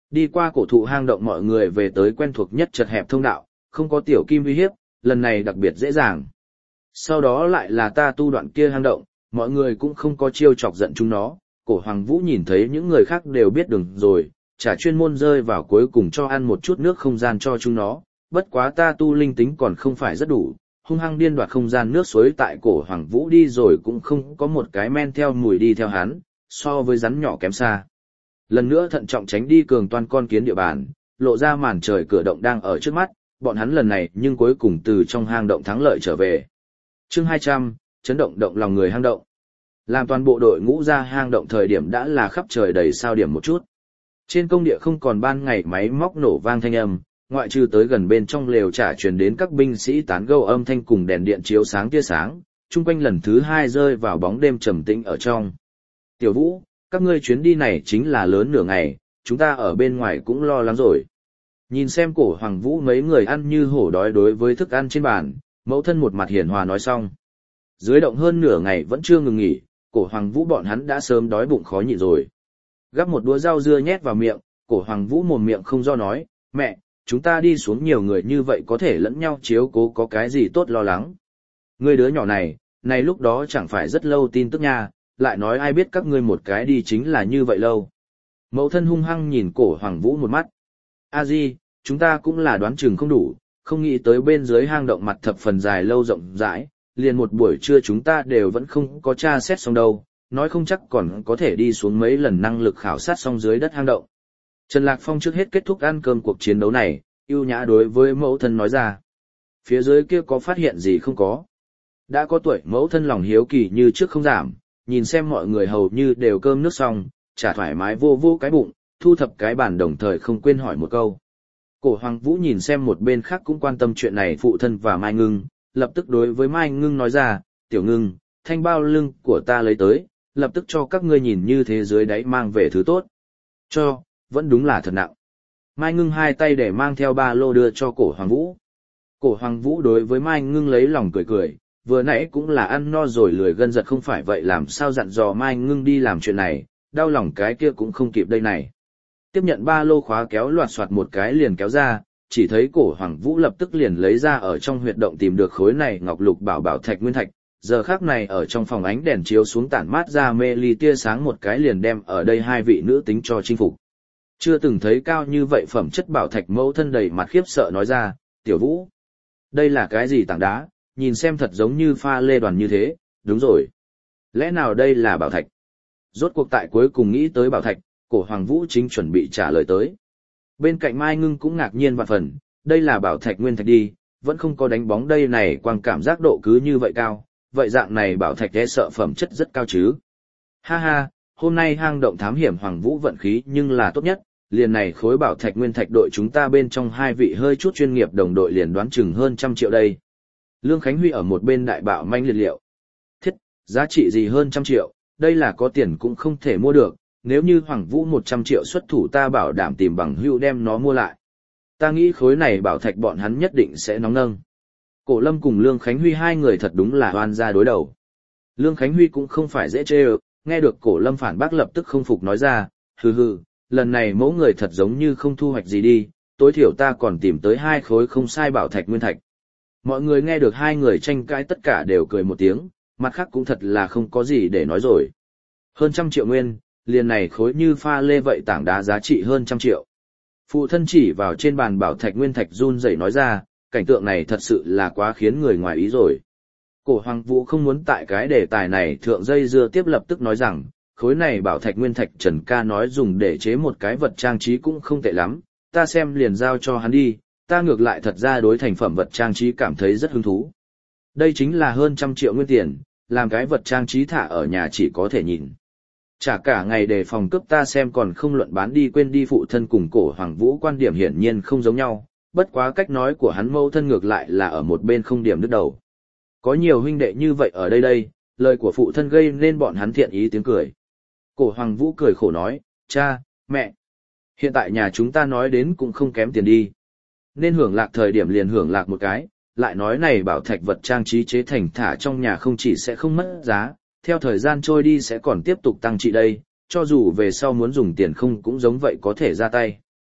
Đi qua cổ thụ hang động mọi người về tới quen thuộc nhất chật hẹp thông đạo, không có tiểu kim uy hiếp, lần này đặc biệt dễ dàng. Sau đó lại là ta tu đoạn kia hang động, mọi người cũng không có chiêu chọc giận chúng nó, cổ Hoàng Vũ nhìn thấy những người khác đều biết đường rồi, chả chuyên môn rơi vào cuối cùng cho ăn một chút nước không gian cho chúng nó, bất quá ta tu linh tính còn không phải rất đủ, hung hăng điên đoạt không gian nước suối tại cổ Hoàng Vũ đi rồi cũng không có một cái men theo mùi đi theo hắn, so với rắn nhỏ kém xa. Lần nữa thận trọng tránh đi cường toan con kiến địa bàn, lộ ra màn trời cửa động đang ở trước mắt, bọn hắn lần này nhưng cuối cùng từ trong hang động thắng lợi trở về. Chương hai trăm, chấn động động lòng người hang động. Làm toàn bộ đội ngũ ra hang động thời điểm đã là khắp trời đầy sao điểm một chút. Trên công địa không còn ban ngày máy móc nổ vang thanh âm, ngoại trừ tới gần bên trong lều trả truyền đến các binh sĩ tán gẫu âm thanh cùng đèn điện chiếu sáng tia sáng, chung quanh lần thứ hai rơi vào bóng đêm trầm tĩnh ở trong. Tiểu Vũ, các ngươi chuyến đi này chính là lớn nửa ngày, chúng ta ở bên ngoài cũng lo lắng rồi. Nhìn xem cổ Hoàng Vũ mấy người ăn như hổ đói đối với thức ăn trên bàn, mẫu thân một mặt hiền hòa nói xong. Dưới động hơn nửa ngày vẫn chưa ngừng nghỉ, cổ Hoàng Vũ bọn hắn đã sớm đói bụng khó nhịn rồi. Gắp một đũa rau dưa nhét vào miệng, cổ Hoàng Vũ mồm miệng không do nói, mẹ, chúng ta đi xuống nhiều người như vậy có thể lẫn nhau chiếu cố có cái gì tốt lo lắng. Ngươi đứa nhỏ này, này lúc đó chẳng phải rất lâu tin tức nha, lại nói ai biết các ngươi một cái đi chính là như vậy lâu. Mẫu thân hung hăng nhìn cổ Hoàng Vũ một mắt. A Di, chúng ta cũng là đoán chừng không đủ, không nghĩ tới bên dưới hang động mặt thập phần dài lâu rộng rãi, liền một buổi trưa chúng ta đều vẫn không có tra xét xong đâu, nói không chắc còn có thể đi xuống mấy lần năng lực khảo sát xong dưới đất hang động. Trần Lạc Phong trước hết kết thúc ăn cơm cuộc chiến đấu này, ưu nhã đối với mẫu thân nói ra. Phía dưới kia có phát hiện gì không có? Đã có tuổi mẫu thân lòng hiếu kỳ như trước không giảm, nhìn xem mọi người hầu như đều cơm nước xong, chả thoải mái vô vô cái bụng, thu thập cái bàn đồng thời không quên hỏi một câu. Cổ Hoàng Vũ nhìn xem một bên khác cũng quan tâm chuyện này phụ thân và Mai Ngưng, lập tức đối với Mai Ngưng nói ra, tiểu Ngưng, thanh bao lưng của ta lấy tới, lập tức cho các ngươi nhìn như thế dưới đáy mang về thứ tốt. Cho, vẫn đúng là thật nặng. Mai Ngưng hai tay để mang theo ba lô đưa cho cổ Hoàng Vũ. Cổ Hoàng Vũ đối với Mai Ngưng lấy lòng cười cười, vừa nãy cũng là ăn no rồi lười gân giật không phải vậy làm sao dặn dò Mai Ngưng đi làm chuyện này, đau lòng cái kia cũng không kịp đây này. Tiếp nhận ba lô khóa kéo loạt soạt một cái liền kéo ra, chỉ thấy cổ Hoàng Vũ lập tức liền lấy ra ở trong huyệt động tìm được khối này ngọc lục bảo bảo thạch nguyên thạch, giờ khắc này ở trong phòng ánh đèn chiếu xuống tản mát ra mê ly tia sáng một cái liền đem ở đây hai vị nữ tính cho chinh phục. Chưa từng thấy cao như vậy phẩm chất bảo thạch mẫu thân đầy mặt khiếp sợ nói ra, tiểu Vũ. Đây là cái gì tảng đá, nhìn xem thật giống như pha lê đoàn như thế, đúng rồi. Lẽ nào đây là bảo thạch? Rốt cuộc tại cuối cùng nghĩ tới bảo thạch, cổ Hoàng Vũ chính chuẩn bị trả lời tới. Bên cạnh Mai Ngưng cũng ngạc nhiên vạn phần, đây là bảo thạch nguyên thạch đi, vẫn không có đánh bóng đây này quang cảm giác độ cứ như vậy cao, vậy dạng này bảo thạch e sợ phẩm chất rất cao chứ. Ha ha, hôm nay hang động thám hiểm Hoàng Vũ vận khí nhưng là tốt nhất, liền này khối bảo thạch nguyên thạch đội chúng ta bên trong hai vị hơi chút chuyên nghiệp đồng đội liền đoán chừng hơn trăm triệu đây. Lương Khánh Huy ở một bên đại bạo manh liệt liệu. Thiết, giá trị gì hơn trăm triệu, đây là có tiền cũng không thể mua được, nếu như Hoàng Vũ một trăm triệu xuất thủ ta bảo đảm tìm bằng hữu đem nó mua lại. Ta nghĩ khối này bảo thạch bọn hắn nhất định sẽ nóng nâng. Cổ Lâm cùng Lương Khánh Huy hai người thật đúng là oan gia đối đầu. Lương Khánh Huy cũng không phải dễ chê ơ, nghe được Cổ Lâm phản bác lập tức không phục nói ra, hừ hừ, lần này mẫu người thật giống như không thu hoạch gì đi, tối thiểu ta còn tìm tới hai khối không sai bảo thạch nguyên thạch. Mọi người nghe được hai người tranh cãi tất cả đều cười một tiếng, mặt khác cũng thật là không có gì để nói rồi. Hơn trăm triệu nguyên, liền này khối như pha lê vậy tảng đá giá trị hơn trăm triệu. Phụ thân chỉ vào trên bàn bảo thạch nguyên thạch run rẩy nói ra, cảnh tượng này thật sự là quá khiến người ngoài ý rồi. Cổ Hoàng Vũ không muốn tại cái đề tài này thượng dây dưa tiếp lập tức nói rằng, khối này bảo thạch nguyên thạch Trần ca nói dùng để chế một cái vật trang trí cũng không tệ lắm, ta xem liền giao cho hắn đi, ta ngược lại thật ra đối thành phẩm vật trang trí cảm thấy rất hứng thú. Đây chính là hơn trăm triệu nguyên tiền, làm cái vật trang trí thả ở nhà chỉ có thể nhìn. Chả cả ngày đề phòng cướp ta xem còn không luận bán đi quên đi phụ thân cùng cổ Hoàng Vũ quan điểm hiển nhiên không giống nhau, bất quá cách nói của hắn mâu thân ngược lại là ở một bên không điểm đứt đầu. Có nhiều huynh đệ như vậy ở đây đây, lời của phụ thân gây nên bọn hắn thiện ý tiếng cười. Cổ Hoàng Vũ cười khổ nói, cha, mẹ, hiện tại nhà chúng ta nói đến cũng không kém tiền đi. Nên hưởng lạc thời điểm liền hưởng lạc một cái, lại nói này bảo thạch vật trang trí chế thành thả trong nhà không chỉ sẽ không mất giá, theo thời gian trôi đi sẽ còn tiếp tục tăng trị đây, cho dù về sau muốn dùng tiền không cũng giống vậy có thể ra tay.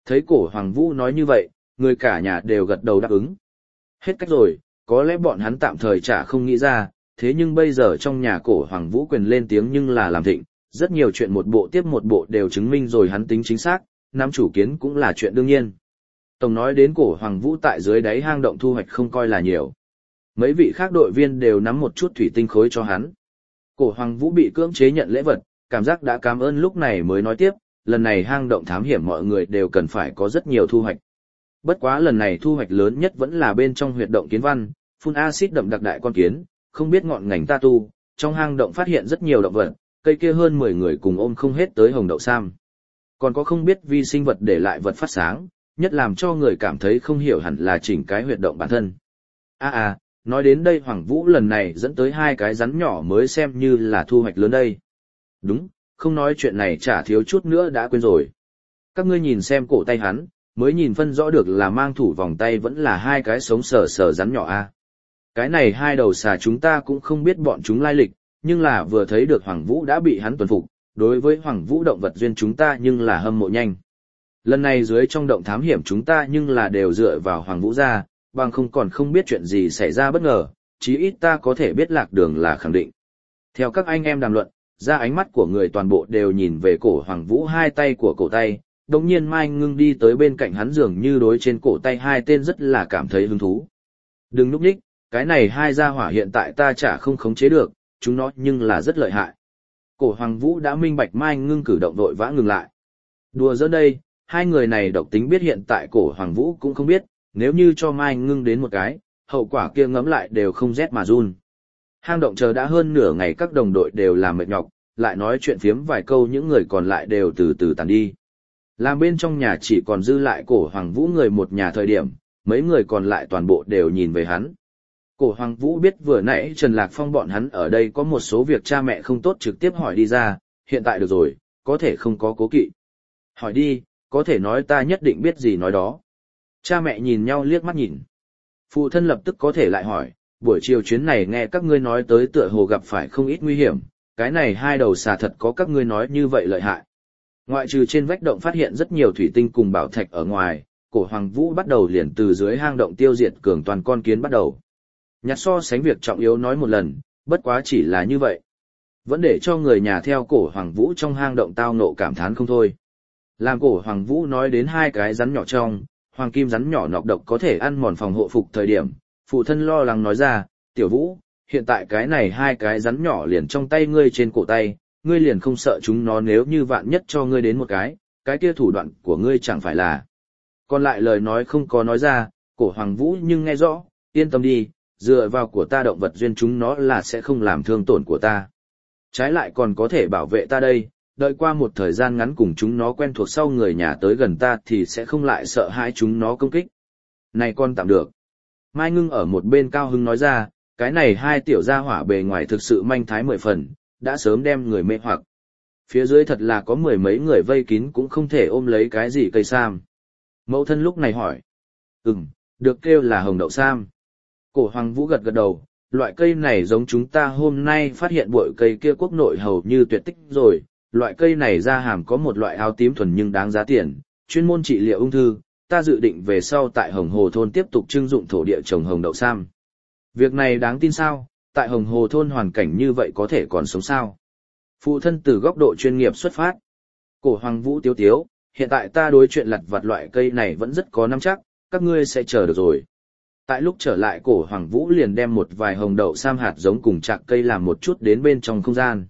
Thấy cổ Hoàng Vũ nói như vậy, người cả nhà đều gật đầu đáp ứng. Hết cách rồi, có lẽ bọn hắn tạm thời chả không nghĩ ra, thế nhưng bây giờ trong nhà cổ Hoàng Vũ quyền lên tiếng nhưng là làm thịnh, rất nhiều chuyện một bộ tiếp một bộ đều chứng minh rồi hắn tính chính xác, nắm chủ kiến cũng là chuyện đương nhiên. Tổng nói đến cổ Hoàng Vũ tại dưới đáy hang động thu hoạch không coi là nhiều. Mấy vị khác đội viên đều nắm một chút thủy tinh khối cho hắn. Cổ Hoàng Vũ bị cưỡng chế nhận lễ vật, cảm giác đã cảm ơn lúc này mới nói tiếp, lần này hang động thám hiểm mọi người đều cần phải có rất nhiều thu hoạch. Bất quá lần này thu hoạch lớn nhất vẫn là bên trong huyệt động kiến văn, phun axit đậm đặc đại con kiến, không biết ngọn ngành ta tu, trong hang động phát hiện rất nhiều động vật, cây kia hơn mười người cùng ôm không hết tới hồng đậu sam. Còn có không biết vi sinh vật để lại vật phát sáng, nhất làm cho người cảm thấy không hiểu hẳn là chỉnh cái huyệt động bản thân. À à, nói đến đây Hoàng Vũ lần này dẫn tới hai cái rắn nhỏ mới xem như là thu hoạch lớn đây. Đúng, không nói chuyện này chả thiếu chút nữa đã quên rồi. Các ngươi nhìn xem cổ tay hắn, mới nhìn phân rõ được là mang thủ vòng tay vẫn là hai cái sống sờ sờ rắn nhỏ a. À. Cái này hai đầu xà chúng ta cũng không biết bọn chúng lai lịch, nhưng là vừa thấy được Hoàng Vũ đã bị hắn tuần phục, đối với Hoàng Vũ động vật duyên chúng ta nhưng là hâm mộ nhanh. Lần này dưới trong động thám hiểm chúng ta nhưng là đều dựa vào Hoàng Vũ ra, bằng không còn không biết chuyện gì xảy ra bất ngờ, chí ít ta có thể biết lạc đường là khẳng định. Theo các anh em đàm luận, ra ánh mắt của người toàn bộ đều nhìn về cổ Hoàng Vũ hai tay của cổ tay, đồng nhiên Mai Ngưng đi tới bên cạnh hắn dường như đối trên cổ tay hai tên rất là cảm thấy hứng thú. Đừng núp nhích, cái này hai gia hỏa hiện tại ta chả không khống chế được, chúng nó nhưng là rất lợi hại. Cổ Hoàng Vũ đã minh bạch Mai Ngưng cử động vội vã ngừng lại. Đùa giỡn đây, hai người này độc tính biết hiện tại cổ Hoàng Vũ cũng không biết, nếu như cho Mai Ngưng đến một cái, hậu quả kia ngấm lại đều không rét mà run. Hang động chờ đã hơn nửa ngày các đồng đội đều làm mệt nhọc, lại nói chuyện phiếm vài câu những người còn lại đều từ từ tàn đi. Làm bên trong nhà chỉ còn dư lại cổ Hoàng Vũ người một nhà thời điểm, mấy người còn lại toàn bộ đều nhìn về hắn. Cổ Hoàng Vũ biết vừa nãy Trần Lạc Phong bọn hắn ở đây có một số việc cha mẹ không tốt trực tiếp hỏi đi ra, hiện tại được rồi, có thể không có cố kỵ. Hỏi đi, có thể nói ta nhất định biết gì nói đó. Cha mẹ nhìn nhau liếc mắt nhìn. Phụ thân lập tức có thể lại hỏi, buổi chiều chuyến này nghe các ngươi nói tới tựa hồ gặp phải không ít nguy hiểm, cái này hai đầu xà thật có các ngươi nói như vậy lợi hại. Ngoại trừ trên vách động phát hiện rất nhiều thủy tinh cùng bảo thạch ở ngoài, cổ Hoàng Vũ bắt đầu liền từ dưới hang động tiêu diệt cường toàn con kiến bắt đầu. Nhặt so sánh việc trọng yếu nói một lần, bất quá chỉ là như vậy. Vẫn để cho người nhà theo cổ Hoàng Vũ trong hang động tao nộ cảm thán không thôi. Làm cổ Hoàng Vũ nói đến hai cái rắn nhỏ trong, hoàng kim rắn nhỏ nọc độc có thể ăn mòn phòng hộ phục thời điểm, phụ thân lo lắng nói ra, tiểu Vũ, hiện tại cái này hai cái rắn nhỏ liền trong tay ngươi trên cổ tay, ngươi liền không sợ chúng nó nếu như vạn nhất cho ngươi đến một cái, cái kia thủ đoạn của ngươi chẳng phải là. Còn lại lời nói không có nói ra, cổ Hoàng Vũ nhưng nghe rõ, yên tâm đi, dựa vào của ta động vật duyên chúng nó là sẽ không làm thương tổn của ta. Trái lại còn có thể bảo vệ ta đây, đợi qua một thời gian ngắn cùng chúng nó quen thuộc sau người nhà tới gần ta thì sẽ không lại sợ hãi chúng nó công kích. Này con tạm được. Mai Ngưng ở một bên cao hứng nói ra, cái này hai tiểu gia hỏa bề ngoài thực sự manh thái mười phần, đã sớm đem người mê hoặc. Phía dưới thật là có mười mấy người vây kín cũng không thể ôm lấy cái gì cây sam. Mẫu thân lúc này hỏi. Ừm, được kêu là hồng đậu sam. Cổ Hoàng Vũ gật gật đầu, loại cây này giống chúng ta hôm nay phát hiện bụi cây kia quốc nội hầu như tuyệt tích rồi, loại cây này ra hàm có một loại áo tím thuần nhưng đáng giá tiền, chuyên môn trị liệu ung thư, ta dự định về sau tại Hồng Hồ thôn tiếp tục trưng dụng thổ địa trồng hồng đậu sam. Việc này đáng tin sao, tại Hồng Hồ thôn hoàn cảnh như vậy có thể còn sống sao? Phụ thân từ góc độ chuyên nghiệp xuất phát. Cổ Hoàng Vũ tiếu tiếu, hiện tại ta đối chuyện lặt vặt loại cây này vẫn rất có nắm chắc, các ngươi sẽ chờ được rồi. Tại lúc trở lại cổ Hoàng Vũ liền đem một vài hồng đậu sam hạt giống cùng chạc cây làm một chút đến bên trong không gian.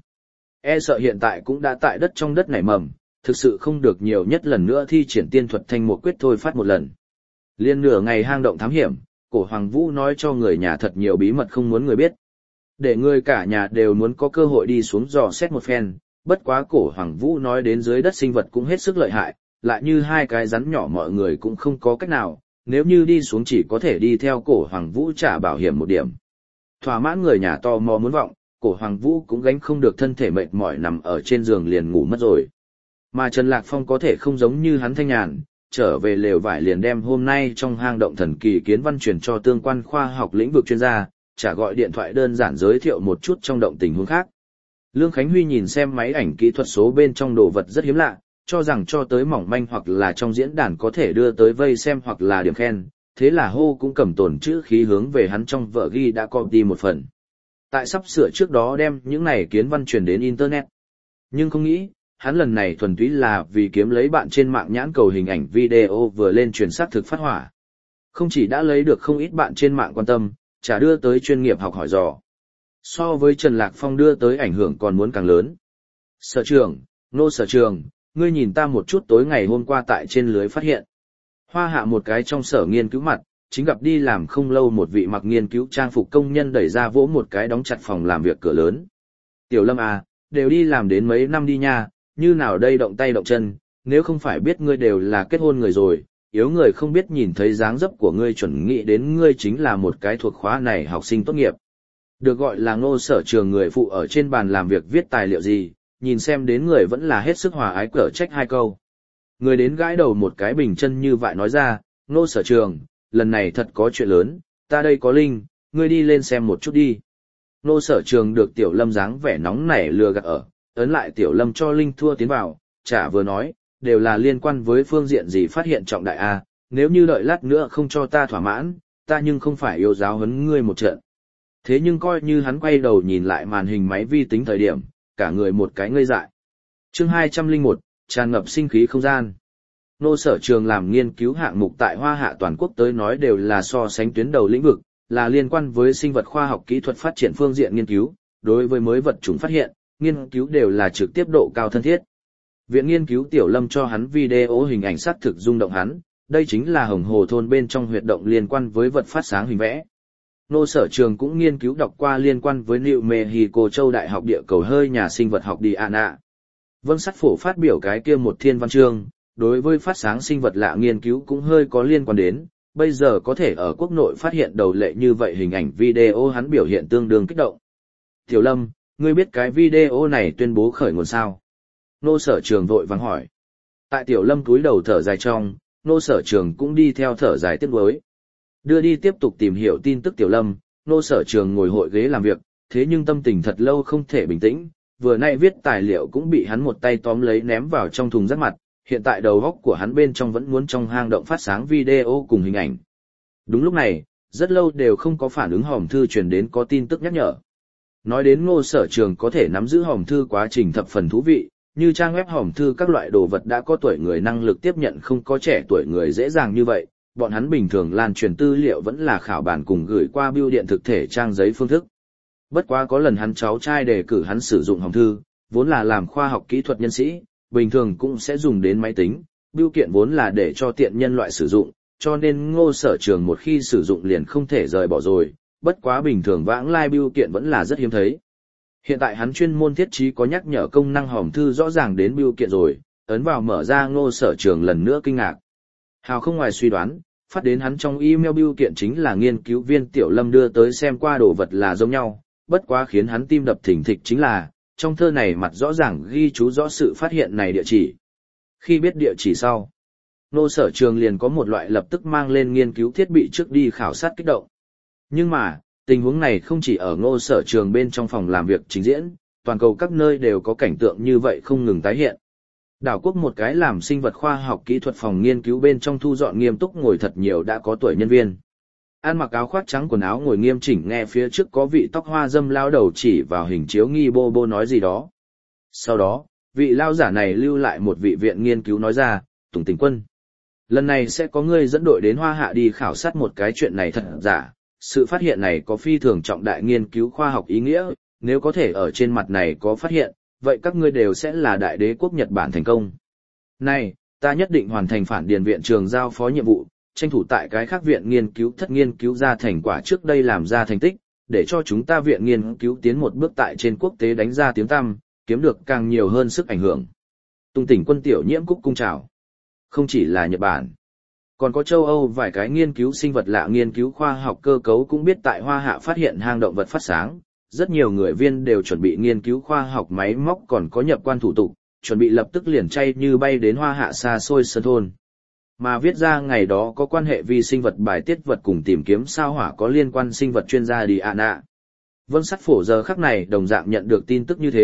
E sợ hiện tại cũng đã tại đất trong đất nảy mầm, thực sự không được nhiều nhất lần nữa thi triển tiên thuật thanh một quyết thôi phát một lần. Liên nửa ngày hang động thám hiểm, cổ Hoàng Vũ nói cho người nhà thật nhiều bí mật không muốn người biết. Để người cả nhà đều muốn có cơ hội đi xuống dò xét một phen, bất quá cổ Hoàng Vũ nói đến dưới đất sinh vật cũng hết sức lợi hại, lại như hai cái rắn nhỏ mọi người cũng không có cách nào, nếu như đi xuống chỉ có thể đi theo cổ Hoàng Vũ trả bảo hiểm một điểm. Thỏa mãn người nhà to mò muốn vọng, cổ Hoàng Vũ cũng gánh không được thân thể mệt mỏi nằm ở trên giường liền ngủ mất rồi. Mà Trần Lạc Phong có thể không giống như hắn thanh nhàn, trở về lều vải liền đem hôm nay trong hang động thần kỳ kiến văn truyền cho tương quan khoa học lĩnh vực chuyên gia, trả gọi điện thoại đơn giản giới thiệu một chút trong động tình huống khác. Lương Khánh Huy nhìn xem máy ảnh kỹ thuật số bên trong đồ vật rất hiếm lạ, cho rằng cho tới mỏng manh hoặc là trong diễn đàn có thể đưa tới vây xem hoặc là điểm khen, thế là hô cũng cầm tồn chữ khí hướng về hắn trong vở ghi đã copy một phần. Tại sắp sửa trước đó đem những này kiến văn truyền đến Internet. Nhưng không nghĩ, hắn lần này thuần túy là vì kiếm lấy bạn trên mạng nhãn cầu hình ảnh video vừa lên truyền xác thực phát hỏa. Không chỉ đã lấy được không ít bạn trên mạng quan tâm, trả đưa tới chuyên nghiệp học hỏi dò. So với Trần Lạc Phong đưa tới ảnh hưởng còn muốn càng lớn. Sở trường, nô sở trường, ngươi nhìn ta một chút tối ngày hôm qua tại trên lưới phát hiện. Hoa hạ một cái trong sở nghiên cứu mặt, chính gặp đi làm không lâu một vị mặc nghiên cứu trang phục công nhân đẩy ra vỗ một cái đóng chặt phòng làm việc cửa lớn. Tiểu Lâm à, đều đi làm đến mấy năm đi nha, như nào đây động tay động chân, nếu không phải biết ngươi đều là kết hôn người rồi, yếu người không biết nhìn thấy dáng dấp của ngươi chuẩn nghĩ đến ngươi chính là một cái thuộc khóa này học sinh tốt nghiệp. Được gọi là Ngô sở trường người phụ ở trên bàn làm việc viết tài liệu gì, nhìn xem đến người vẫn là hết sức hòa ái cở trách hai câu. Người đến gãi đầu một cái bình chân như vậy nói ra, Ngô sở trường, lần này thật có chuyện lớn, ta đây có linh, ngươi đi lên xem một chút đi. Ngô sở trường được Tiểu Lâm dáng vẻ nóng nảy lừa gạt ở, ấn lại Tiểu Lâm cho linh thua tiến vào, chả vừa nói, đều là liên quan với phương diện gì phát hiện trọng đại a, nếu như đợi lát nữa không cho ta thỏa mãn, ta nhưng không phải yêu giáo huấn ngươi một trận. Thế nhưng coi như hắn quay đầu nhìn lại màn hình máy vi tính thời điểm, cả người một cái ngây dại. Chương hai trăm lẻ một, tràn ngập sinh khí không gian. Ngô sở trường làm nghiên cứu hạng mục tại Hoa Hạ toàn quốc tới nói đều là so sánh tuyến đầu lĩnh vực, là liên quan với sinh vật khoa học kỹ thuật phát triển phương diện nghiên cứu, đối với mới vật chủng phát hiện, nghiên cứu đều là trực tiếp độ cao thân thiết. Viện nghiên cứu Tiểu Lâm cho hắn video hình ảnh xác thực rung động hắn, đây chính là Hồng Hồ thôn bên trong huyệt động liên quan với vật phát sáng hình vẽ. Ngô sở trường cũng nghiên cứu đọc qua liên quan với New Mexico châu đại học địa cầu hơi nhà sinh vật học Diana. Vân Sắt Phổ phát biểu cái kia một thiên văn chương, đối với phát sáng sinh vật lạ nghiên cứu cũng hơi có liên quan đến, bây giờ có thể ở quốc nội phát hiện đầu lệ như vậy hình ảnh video hắn biểu hiện tương đương kích động. Tiểu Lâm, ngươi biết cái video này tuyên bố khởi nguồn sao? Ngô sở trường vội vàng hỏi. Tại Tiểu Lâm cúi đầu thở dài trong, Ngô sở trường cũng đi theo thở dài tiếc nuối. Đưa đi tiếp tục tìm hiểu tin tức Tiểu Lâm, Ngô sở trường ngồi hội ghế làm việc, thế nhưng tâm tình thật lâu không thể bình tĩnh, vừa nay viết tài liệu cũng bị hắn một tay tóm lấy ném vào trong thùng rác mặt, hiện tại đầu óc của hắn bên trong vẫn muốn trong hang động phát sáng video cùng hình ảnh. Đúng lúc này, rất lâu đều không có phản ứng hòm thư truyền đến có tin tức nhắc nhở. Nói đến Ngô sở trường có thể nắm giữ hòm thư quá trình thập phần thú vị, như trang web hòm thư các loại đồ vật đã có tuổi người năng lực tiếp nhận không có trẻ tuổi người dễ dàng như vậy, bọn hắn bình thường lan truyền tư liệu vẫn là khảo bản cùng gửi qua bưu điện thực thể trang giấy phương thức. Bất quá có lần hắn cháu trai đề cử hắn sử dụng hòm thư, vốn là làm khoa học kỹ thuật nhân sĩ, bình thường cũng sẽ dùng đến máy tính, bưu kiện vốn là để cho tiện nhân loại sử dụng, cho nên Ngô sở trường một khi sử dụng liền không thể rời bỏ rồi, bất quá bình thường vãng lai bưu kiện vẫn là rất hiếm thấy. Hiện tại hắn chuyên môn thiết trí có nhắc nhở công năng hòm thư rõ ràng đến bưu kiện rồi, ấn vào mở ra Ngô sở trường lần nữa kinh ngạc. Hào không ngoài suy đoán, phát đến hắn trong email bưu kiện chính là nghiên cứu viên Tiểu Lâm đưa tới xem qua đồ vật là giống nhau, bất quá khiến hắn tim đập thình thịch chính là, trong thơ này mặt rõ ràng ghi chú rõ sự phát hiện này địa chỉ. Khi biết địa chỉ sau, Ngô sở trường liền có một loại lập tức mang lên nghiên cứu thiết bị trước đi khảo sát kích động. Nhưng mà, tình huống này không chỉ ở Ngô sở trường bên trong phòng làm việc trình diễn, toàn cầu các nơi đều có cảnh tượng như vậy không ngừng tái hiện. Đảo quốc một cái làm sinh vật khoa học kỹ thuật phòng nghiên cứu bên trong thu dọn nghiêm túc ngồi thật nhiều đã có tuổi nhân viên. Ăn mặc áo khoác trắng quần áo ngồi nghiêm chỉnh nghe phía trước có vị tóc hoa dâm lao đầu chỉ vào hình chiếu nghi bô bô nói gì đó. Sau đó, vị lao giả này lưu lại một vị viện nghiên cứu nói ra, Tùng Tình Quân. Lần này sẽ có người dẫn đội đến Hoa Hạ đi khảo sát một cái chuyện này thật giả, sự phát hiện này có phi thường trọng đại nghiên cứu khoa học ý nghĩa, nếu có thể ở trên mặt này có phát hiện, vậy các ngươi đều sẽ là đại đế quốc Nhật Bản thành công. Này, ta nhất định hoàn thành phản điền viện trường giao phó nhiệm vụ, tranh thủ tại cái khác viện nghiên cứu thất nghiên cứu ra thành quả trước đây làm ra thành tích, để cho chúng ta viện nghiên cứu tiến một bước tại trên quốc tế đánh ra tiếng tăm, kiếm được càng nhiều hơn sức ảnh hưởng. Tùng Tỉnh Quân tiểu nhiễm cúc cung chào. Không chỉ là Nhật Bản, còn có châu Âu vài cái nghiên cứu sinh vật lạ nghiên cứu khoa học cơ cấu cũng biết tại Hoa Hạ phát hiện hang động vật phát sáng, rất nhiều người viên đều chuẩn bị nghiên cứu khoa học máy móc còn có nhập quan thủ tục, chuẩn bị lập tức liền chay như bay đến Hoa Hạ xa xôi sơn thôn. Mà viết ra ngày đó có quan hệ vi sinh vật bài tiết vật cùng tìm kiếm sao hỏa có liên quan sinh vật chuyên gia Diana. Vân Sắt Phổ giờ khắc này đồng dạng nhận được tin tức như thế,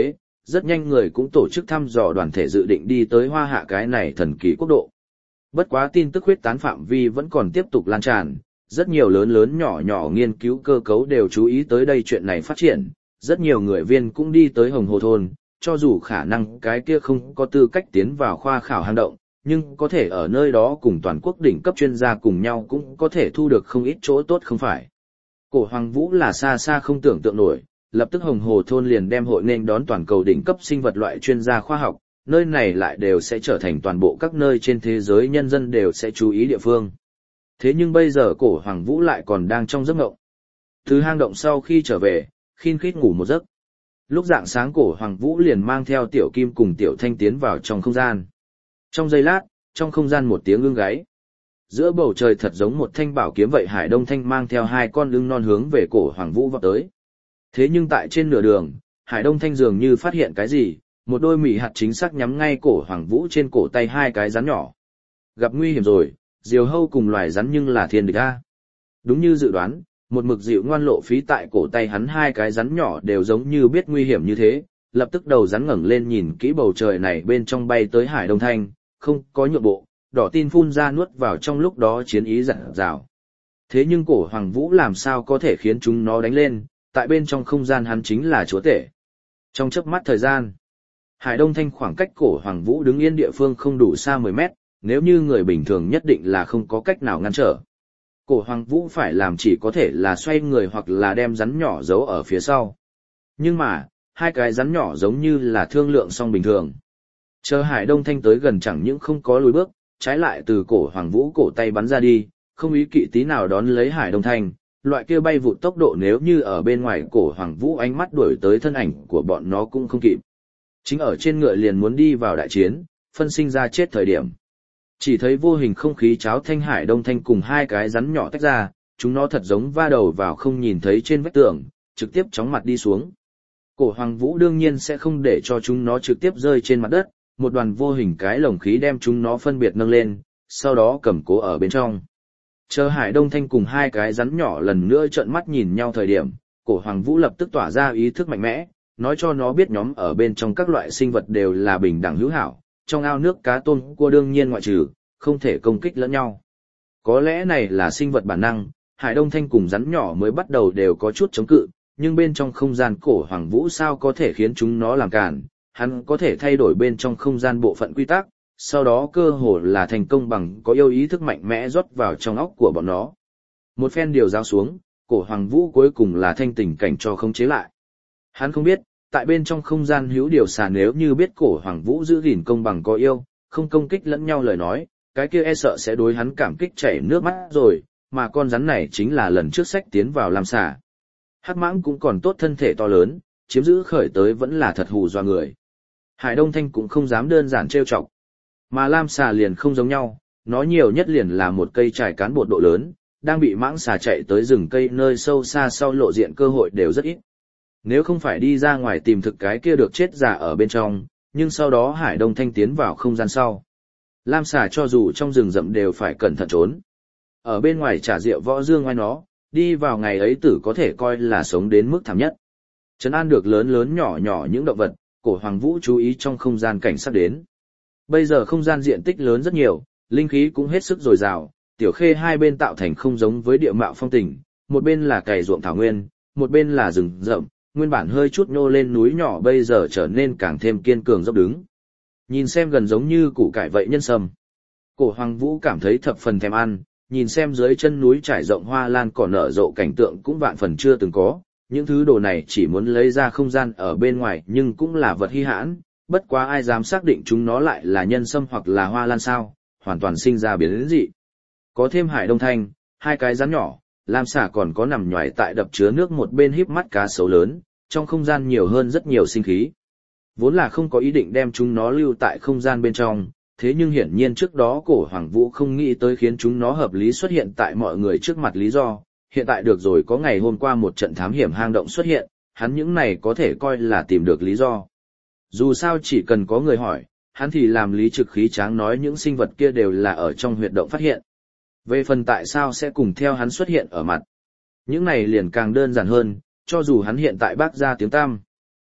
rất nhanh người cũng tổ chức thăm dò đoàn thể dự định đi tới Hoa Hạ cái này thần kỳ quốc độ. Bất quá tin tức huyết tán phạm vi vẫn còn tiếp tục lan tràn, rất nhiều lớn lớn nhỏ nhỏ nghiên cứu cơ cấu đều chú ý tới đây chuyện này phát triển, rất nhiều người viên cũng đi tới Hồng Hồ Thôn, cho dù khả năng cái kia không có tư cách tiến vào khoa khảo hang động, nhưng có thể ở nơi đó cùng toàn quốc đỉnh cấp chuyên gia cùng nhau cũng có thể thu được không ít chỗ tốt không phải. Cổ Hoàng Vũ là xa xa không tưởng tượng nổi, lập tức Hồng Hồ Thôn liền đem hội nên đón toàn cầu đỉnh cấp sinh vật loại chuyên gia khoa học, nơi này lại đều sẽ trở thành toàn bộ các nơi trên thế giới nhân dân đều sẽ chú ý địa phương. Thế nhưng bây giờ Cổ Hoàng Vũ lại còn đang trong giấc mộng. Từ hang động sau khi trở về, khin khít ngủ một giấc. Lúc rạng sáng Cổ Hoàng Vũ liền mang theo Tiểu Kim cùng Tiểu Thanh tiến vào trong không gian. Trong giây lát, trong không gian một tiếng ưng gáy. Giữa bầu trời thật giống một thanh bảo kiếm vậy, Hải Đông Thanh mang theo hai con ưng non hướng về Cổ Hoàng Vũ vọt tới. Thế nhưng tại trên nửa đường, Hải Đông Thanh dường như phát hiện cái gì, một đôi mỉ hạt chính xác nhắm ngay Cổ Hoàng Vũ trên cổ tay hai cái rắn nhỏ. Gặp nguy hiểm rồi, diều hâu cùng loài rắn nhưng là thiên địch a. Đúng như dự đoán, một mực dịu ngoan lộ phí tại cổ tay hắn hai cái rắn nhỏ đều giống như biết nguy hiểm như thế, lập tức đầu rắn ngẩng lên nhìn kỹ bầu trời này bên trong bay tới Hải Đông Thanh, không có nhượng bộ, đỏ tin phun ra nuốt vào trong lúc đó chiến ý dặn dào. Thế nhưng Cổ Hoàng Vũ làm sao có thể khiến chúng nó đánh lên, tại bên trong không gian hắn chính là chúa tể. Trong chớp mắt thời gian, Hải Đông Thanh khoảng cách Cổ Hoàng Vũ đứng yên địa phương không đủ xa mười mét, nếu như người bình thường nhất định là không có cách nào ngăn trở. Cổ Hoàng Vũ phải làm chỉ có thể là xoay người hoặc là đem rắn nhỏ giấu ở phía sau. Nhưng mà, hai cái rắn nhỏ giống như là thương lượng xong bình thường. Chờ Hải Đông Thanh tới gần chẳng những không có lùi bước, trái lại từ Cổ Hoàng Vũ cổ tay bắn ra đi, không ý kỵ tí nào đón lấy Hải Đông Thanh, loại kia bay vụt tốc độ nếu như ở bên ngoài Cổ Hoàng Vũ ánh mắt đuổi tới thân ảnh của bọn nó cũng không kịp. Chính ở trên ngựa liền muốn đi vào đại chiến, phân sinh ra chết thời điểm. Chỉ thấy vô hình không khí cháo thanh Hải Đông Thanh cùng hai cái rắn nhỏ tách ra, chúng nó thật giống va đầu vào không nhìn thấy trên vách tường, trực tiếp chóng mặt đi xuống. Cổ Hoàng Vũ đương nhiên sẽ không để cho chúng nó trực tiếp rơi trên mặt đất, một đoàn vô hình cái lồng khí đem chúng nó phân biệt nâng lên, sau đó cầm cố ở bên trong. Chờ Hải Đông Thanh cùng hai cái rắn nhỏ lần nữa trợn mắt nhìn nhau thời điểm, Cổ Hoàng Vũ lập tức tỏa ra ý thức mạnh mẽ, nói cho nó biết nhóm ở bên trong các loại sinh vật đều là bình đẳng hữu hảo, trong ao nước cá tôm cua đương nhiên ngoại trừ, không thể công kích lẫn nhau. Có lẽ này là sinh vật bản năng, Hải Đông Thanh cùng rắn nhỏ mới bắt đầu đều có chút chống cự, nhưng bên trong không gian Cổ Hoàng Vũ sao có thể khiến chúng nó làm cản, hắn có thể thay đổi bên trong không gian bộ phận quy tắc, sau đó cơ hồ là thành công bằng có yêu ý thức mạnh mẽ rót vào trong óc của bọn nó. Một phen điều giao xuống, Cổ Hoàng Vũ cuối cùng là thanh tình cảnh cho không chế lại. Hắn không biết, tại bên trong không gian hữu điều xà nếu như biết Cổ Hoàng Vũ giữ gìn công bằng có yêu, không công kích lẫn nhau lời nói, cái kia e sợ sẽ đối hắn cảm kích chảy nước mắt rồi, mà con rắn này chính là lần trước sách tiến vào làm xà. Hắc mãng cũng còn tốt thân thể to lớn, chiếm giữ khởi tới vẫn là thật hù dọa người. Hải Đông Thanh cũng không dám đơn giản trêu chọc. Mà lam xà liền không giống nhau, nó nhiều nhất liền là một cây trải cán bột độ lớn, đang bị mãng xà chạy tới rừng cây nơi sâu xa sau lộ diện cơ hội đều rất ít. Nếu không phải đi ra ngoài tìm thực cái kia được chết già ở bên trong, nhưng sau đó Hải Đông Thanh tiến vào không gian sau. Lam xà cho dù trong rừng rậm đều phải cẩn thận trốn. Ở bên ngoài trả rượu võ dương ngoài nó, đi vào ngày ấy tử có thể coi là sống đến mức thảm nhất. Trấn an được lớn lớn nhỏ nhỏ những động vật, Cổ Hoàng Vũ chú ý trong không gian cảnh sắp đến. Bây giờ không gian diện tích lớn rất nhiều, linh khí cũng hết sức dồi dào, tiểu khê hai bên tạo thành không giống với địa mạo phong tình, một bên là cày ruộng thảo nguyên, một bên là rừng rậm, nguyên bản hơi chút nhô lên núi nhỏ bây giờ trở nên càng thêm kiên cường dốc đứng. Nhìn xem gần giống như củ cải vậy nhân sâm. Cổ Hoàng Vũ cảm thấy thập phần thèm ăn, nhìn xem dưới chân núi trải rộng hoa lan cỏ nở rộ cảnh tượng cũng vạn phần chưa từng có, những thứ đồ này chỉ muốn lấy ra không gian ở bên ngoài nhưng cũng là vật hi hãn, bất quá ai dám xác định chúng nó lại là nhân sâm hoặc là hoa lan sao, hoàn toàn sinh ra biến dị. Có thêm Hải Đông Thanh, hai cái rắn nhỏ, lam xà còn có nằm nhoài tại đập chứa nước một bên híp mắt cá sấu lớn, trong không gian nhiều hơn rất nhiều sinh khí. Vốn là không có ý định đem chúng nó lưu tại không gian bên trong, thế nhưng hiển nhiên trước đó Cổ Hoàng Vũ không nghĩ tới khiến chúng nó hợp lý xuất hiện tại mọi người trước mặt lý do, hiện tại được rồi có ngày hôm qua một trận thám hiểm hang động xuất hiện, hắn những này có thể coi là tìm được lý do. Dù sao chỉ cần có người hỏi, hắn thì làm lý trực khí tráng nói những sinh vật kia đều là ở trong huyệt động phát hiện. Về phần tại sao sẽ cùng theo hắn xuất hiện ở mặt, những này liền càng đơn giản hơn, cho dù hắn hiện tại bác ra tiếng tăm.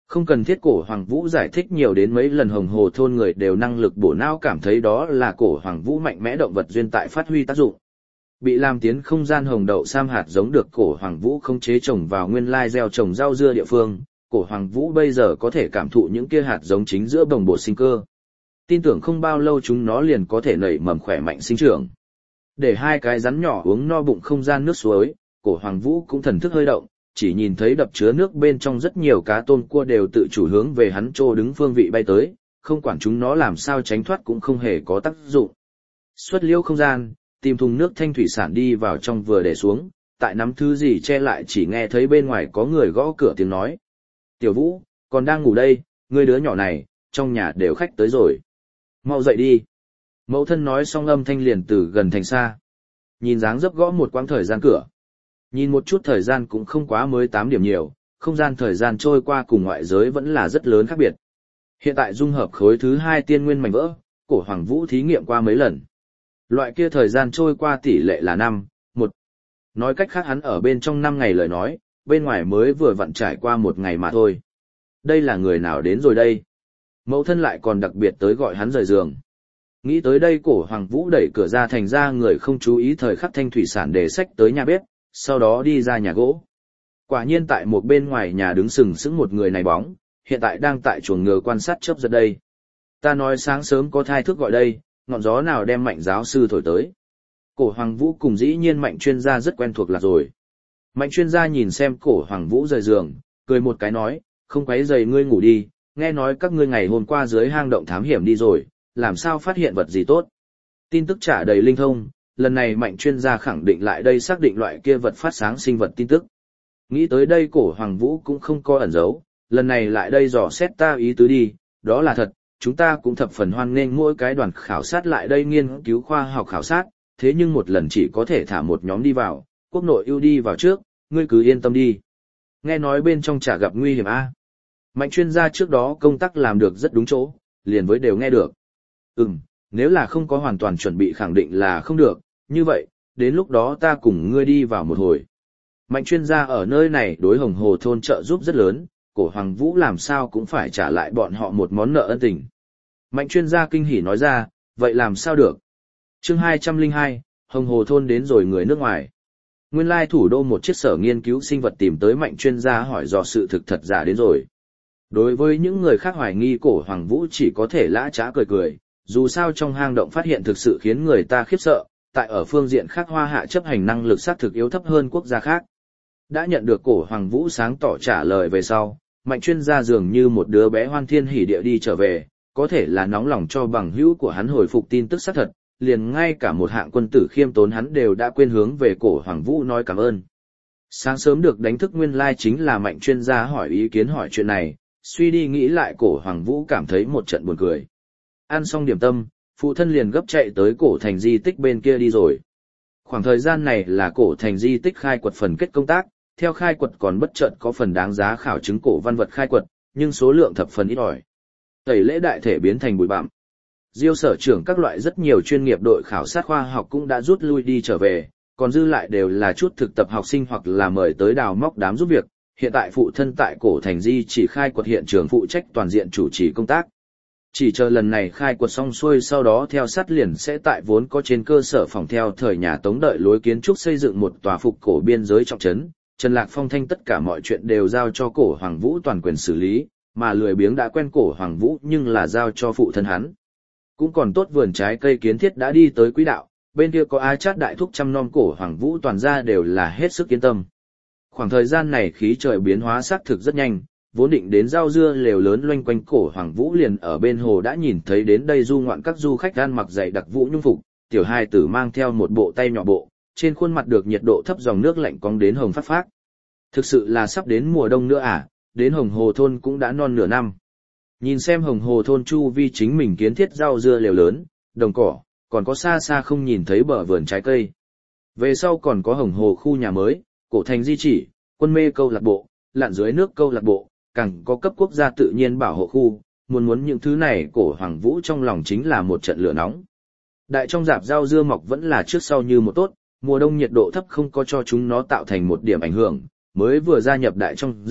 Không cần thiết cổ Hoàng Vũ giải thích nhiều đến mấy lần hồng hồ thôn người đều năng lực bổ não cảm thấy đó là cổ Hoàng Vũ mạnh mẽ động vật duyên tại phát huy tác dụng. Bị làm tiến không gian hồng đậu sam hạt giống được cổ Hoàng Vũ không chế trồng vào nguyên lai gieo trồng rau dưa địa phương, cổ Hoàng Vũ bây giờ có thể cảm thụ những kia hạt giống chính giữa bồng bột sinh cơ. Tin tưởng không bao lâu chúng nó liền có thể nảy mầm khỏe mạnh sinh trưởng. Để hai cái rắn nhỏ uống no bụng không gian nước suối, cổ Hoàng Vũ cũng thần thức hơi động, chỉ nhìn thấy đập chứa nước bên trong rất nhiều cá tôm cua đều tự chủ hướng về hắn trô đứng phương vị bay tới, không quản chúng nó làm sao tránh thoát cũng không hề có tác dụng. Xuất liễu không gian, tìm thùng nước thanh thủy sản đi vào trong vừa để xuống, tại nắm thứ gì che lại chỉ nghe thấy bên ngoài có người gõ cửa tiếng nói. Tiểu Vũ, còn đang ngủ đây, ngươi đứa nhỏ này, trong nhà đều khách tới rồi. Mau dậy đi. Mẫu thân nói xong âm thanh liền từ gần thành xa. Nhìn dáng dấp gõ một quãng thời gian cửa. Nhìn một chút thời gian cũng không quá mới tám điểm nhiều, không gian thời gian trôi qua cùng ngoại giới vẫn là rất lớn khác biệt. Hiện tại dung hợp khối thứ hai tiên nguyên mảnh vỡ, cổ Hoàng Vũ thí nghiệm qua mấy lần. Loại kia thời gian trôi qua tỷ lệ là năm, một. Nói cách khác hắn ở bên trong năm ngày lời nói, bên ngoài mới vừa vặn trải qua một ngày mà thôi. Đây là người nào đến rồi đây? Mẫu thân lại còn đặc biệt tới gọi hắn rời giường. Nghĩ tới đây cổ Hoàng Vũ đẩy cửa ra thành ra người không chú ý thời khắc thanh thủy sản để sách tới nhà bếp, sau đó đi ra nhà gỗ. Quả nhiên tại một bên ngoài nhà đứng sừng sững một người này bóng, hiện tại đang tại chuồng ngựa quan sát chớp giật đây. Ta nói sáng sớm có thai thức gọi đây, ngọn gió nào đem Mạnh giáo sư thổi tới. Cổ Hoàng Vũ cùng dĩ nhiên Mạnh chuyên gia rất quen thuộc là rồi. Mạnh chuyên gia nhìn xem cổ Hoàng Vũ rời giường, cười một cái nói, không quấy rầy ngươi ngủ đi, nghe nói các ngươi ngày hôm qua dưới hang động thám hiểm đi rồi, làm sao phát hiện vật gì tốt. Tin tức trả đầy linh thông, lần này Mạnh chuyên gia khẳng định lại đây xác định loại kia vật phát sáng sinh vật tin tức. Nghĩ tới đây cổ Hoàng Vũ cũng không có ẩn giấu, lần này lại đây dò xét ta ý tứ đi, đó là thật, chúng ta cũng thập phần hoan nghênh mỗi cái đoàn khảo sát lại đây nghiên cứu khoa học khảo sát, thế nhưng một lần chỉ có thể thả một nhóm đi vào, quốc nội ưu đi vào trước, ngươi cứ yên tâm đi. Nghe nói bên trong chả gặp nguy hiểm a. Mạnh chuyên gia trước đó công tác làm được rất đúng chỗ, liền với đều nghe được. Ừm, nếu là không có hoàn toàn chuẩn bị khẳng định là không được, như vậy, đến lúc đó ta cùng ngươi đi vào một hồi. Mạnh chuyên gia ở nơi này đối Hồng Hồ thôn trợ giúp rất lớn, cổ Hoàng Vũ làm sao cũng phải trả lại bọn họ một món nợ ân tình. Mạnh chuyên gia kinh hỉ nói ra, vậy làm sao được? Chương hai trăm lẻ hai, Hồng Hồ thôn đến rồi người nước ngoài. Nguyên lai thủ đô một chiếc sở nghiên cứu sinh vật tìm tới Mạnh chuyên gia hỏi dò sự thực thật giả đến rồi. Đối với những người khác hoài nghi cổ Hoàng Vũ chỉ có thể lã trá cười cười, dù sao trong hang động phát hiện thực sự khiến người ta khiếp sợ, tại ở phương diện khác Hoa Hạ chấp hành năng lực xác thực yếu thấp hơn quốc gia khác. Đã nhận được cổ Hoàng Vũ sáng tỏ trả lời về sau, Mạnh chuyên gia dường như một đứa bé hoan thiên hỉ địa đi trở về, có thể là nóng lòng cho bằng hữu của hắn hồi phục tin tức xác thật, liền ngay cả một hạng quân tử khiêm tốn hắn đều đã quên hướng về cổ Hoàng Vũ nói cảm ơn. Sáng sớm được đánh thức nguyên lai chính là Mạnh chuyên gia hỏi ý kiến hỏi chuyện này, suy đi nghĩ lại cổ Hoàng Vũ cảm thấy một trận buồn cười. Ăn xong điểm tâm, phụ thân liền gấp chạy tới cổ thành di tích bên kia đi rồi. Khoảng thời gian này là cổ thành di tích khai quật phần kết công tác, theo khai quật còn bất chợt có phần đáng giá khảo chứng cổ văn vật khai quật, nhưng số lượng thập phần ít ỏi. Tẩy lễ đại thể biến thành bụi bặm. Diêu sở trưởng các loại rất nhiều chuyên nghiệp đội khảo sát khoa học cũng đã rút lui đi trở về, còn dư lại đều là chút thực tập học sinh hoặc là mời tới đào móc đám giúp việc. Hiện tại phụ thân tại cổ thành di chỉ khai quật hiện trường phụ trách toàn diện chủ trì công tác. Chỉ chờ lần này khai quật xong xuôi sau đó theo sát liền sẽ tại vốn có trên cơ sở phòng theo thời nhà Tống đợi lối kiến trúc xây dựng một tòa phục cổ biên giới trọng trấn. Trần Lạc Phong thanh tất cả mọi chuyện đều giao cho cổ Hoàng Vũ toàn quyền xử lý, mà lười biếng đã quen cổ Hoàng Vũ nhưng là giao cho phụ thân hắn. Cũng còn tốt vườn trái cây kiến thiết đã đi tới quỹ đạo, bên kia có ai chát đại thúc chăm nom cổ Hoàng Vũ toàn ra đều là hết sức yên tâm. Khoảng thời gian này khí trời biến hóa xác thực rất nhanh, vốn định đến rau dưa lều lớn loanh quanh cổ Hoàng Vũ liền ở bên hồ đã nhìn thấy đến đây du ngoạn các du khách ăn mặc dày đặc vũ nhung phục, tiểu hai tử mang theo một bộ tay nhỏ bộ, trên khuôn mặt được nhiệt độ thấp dòng nước lạnh cong đến hồng phát phát. Thực sự là sắp đến mùa đông nữa à, đến Hồng Hồ thôn cũng đã non nửa năm. Nhìn xem Hồng Hồ thôn chu vi chính mình kiến thiết rau dưa lều lớn, đồng cỏ, còn có xa xa không nhìn thấy bờ vườn trái cây. Về sau còn có Hồng Hồ khu nhà mới, cổ thành di chỉ, quân mê câu lạc bộ, lặn dưới nước câu lạc bộ, càng có cấp quốc gia tự nhiên bảo hộ khu, muốn muốn những thứ này cổ Hoàng Vũ trong lòng chính là một trận lửa nóng. Đại trong rạp rau dưa mọc vẫn là trước sau như một tốt, mùa đông nhiệt độ thấp không có cho chúng nó tạo thành một điểm ảnh hưởng, mới vừa gia nhập đại trong rạp,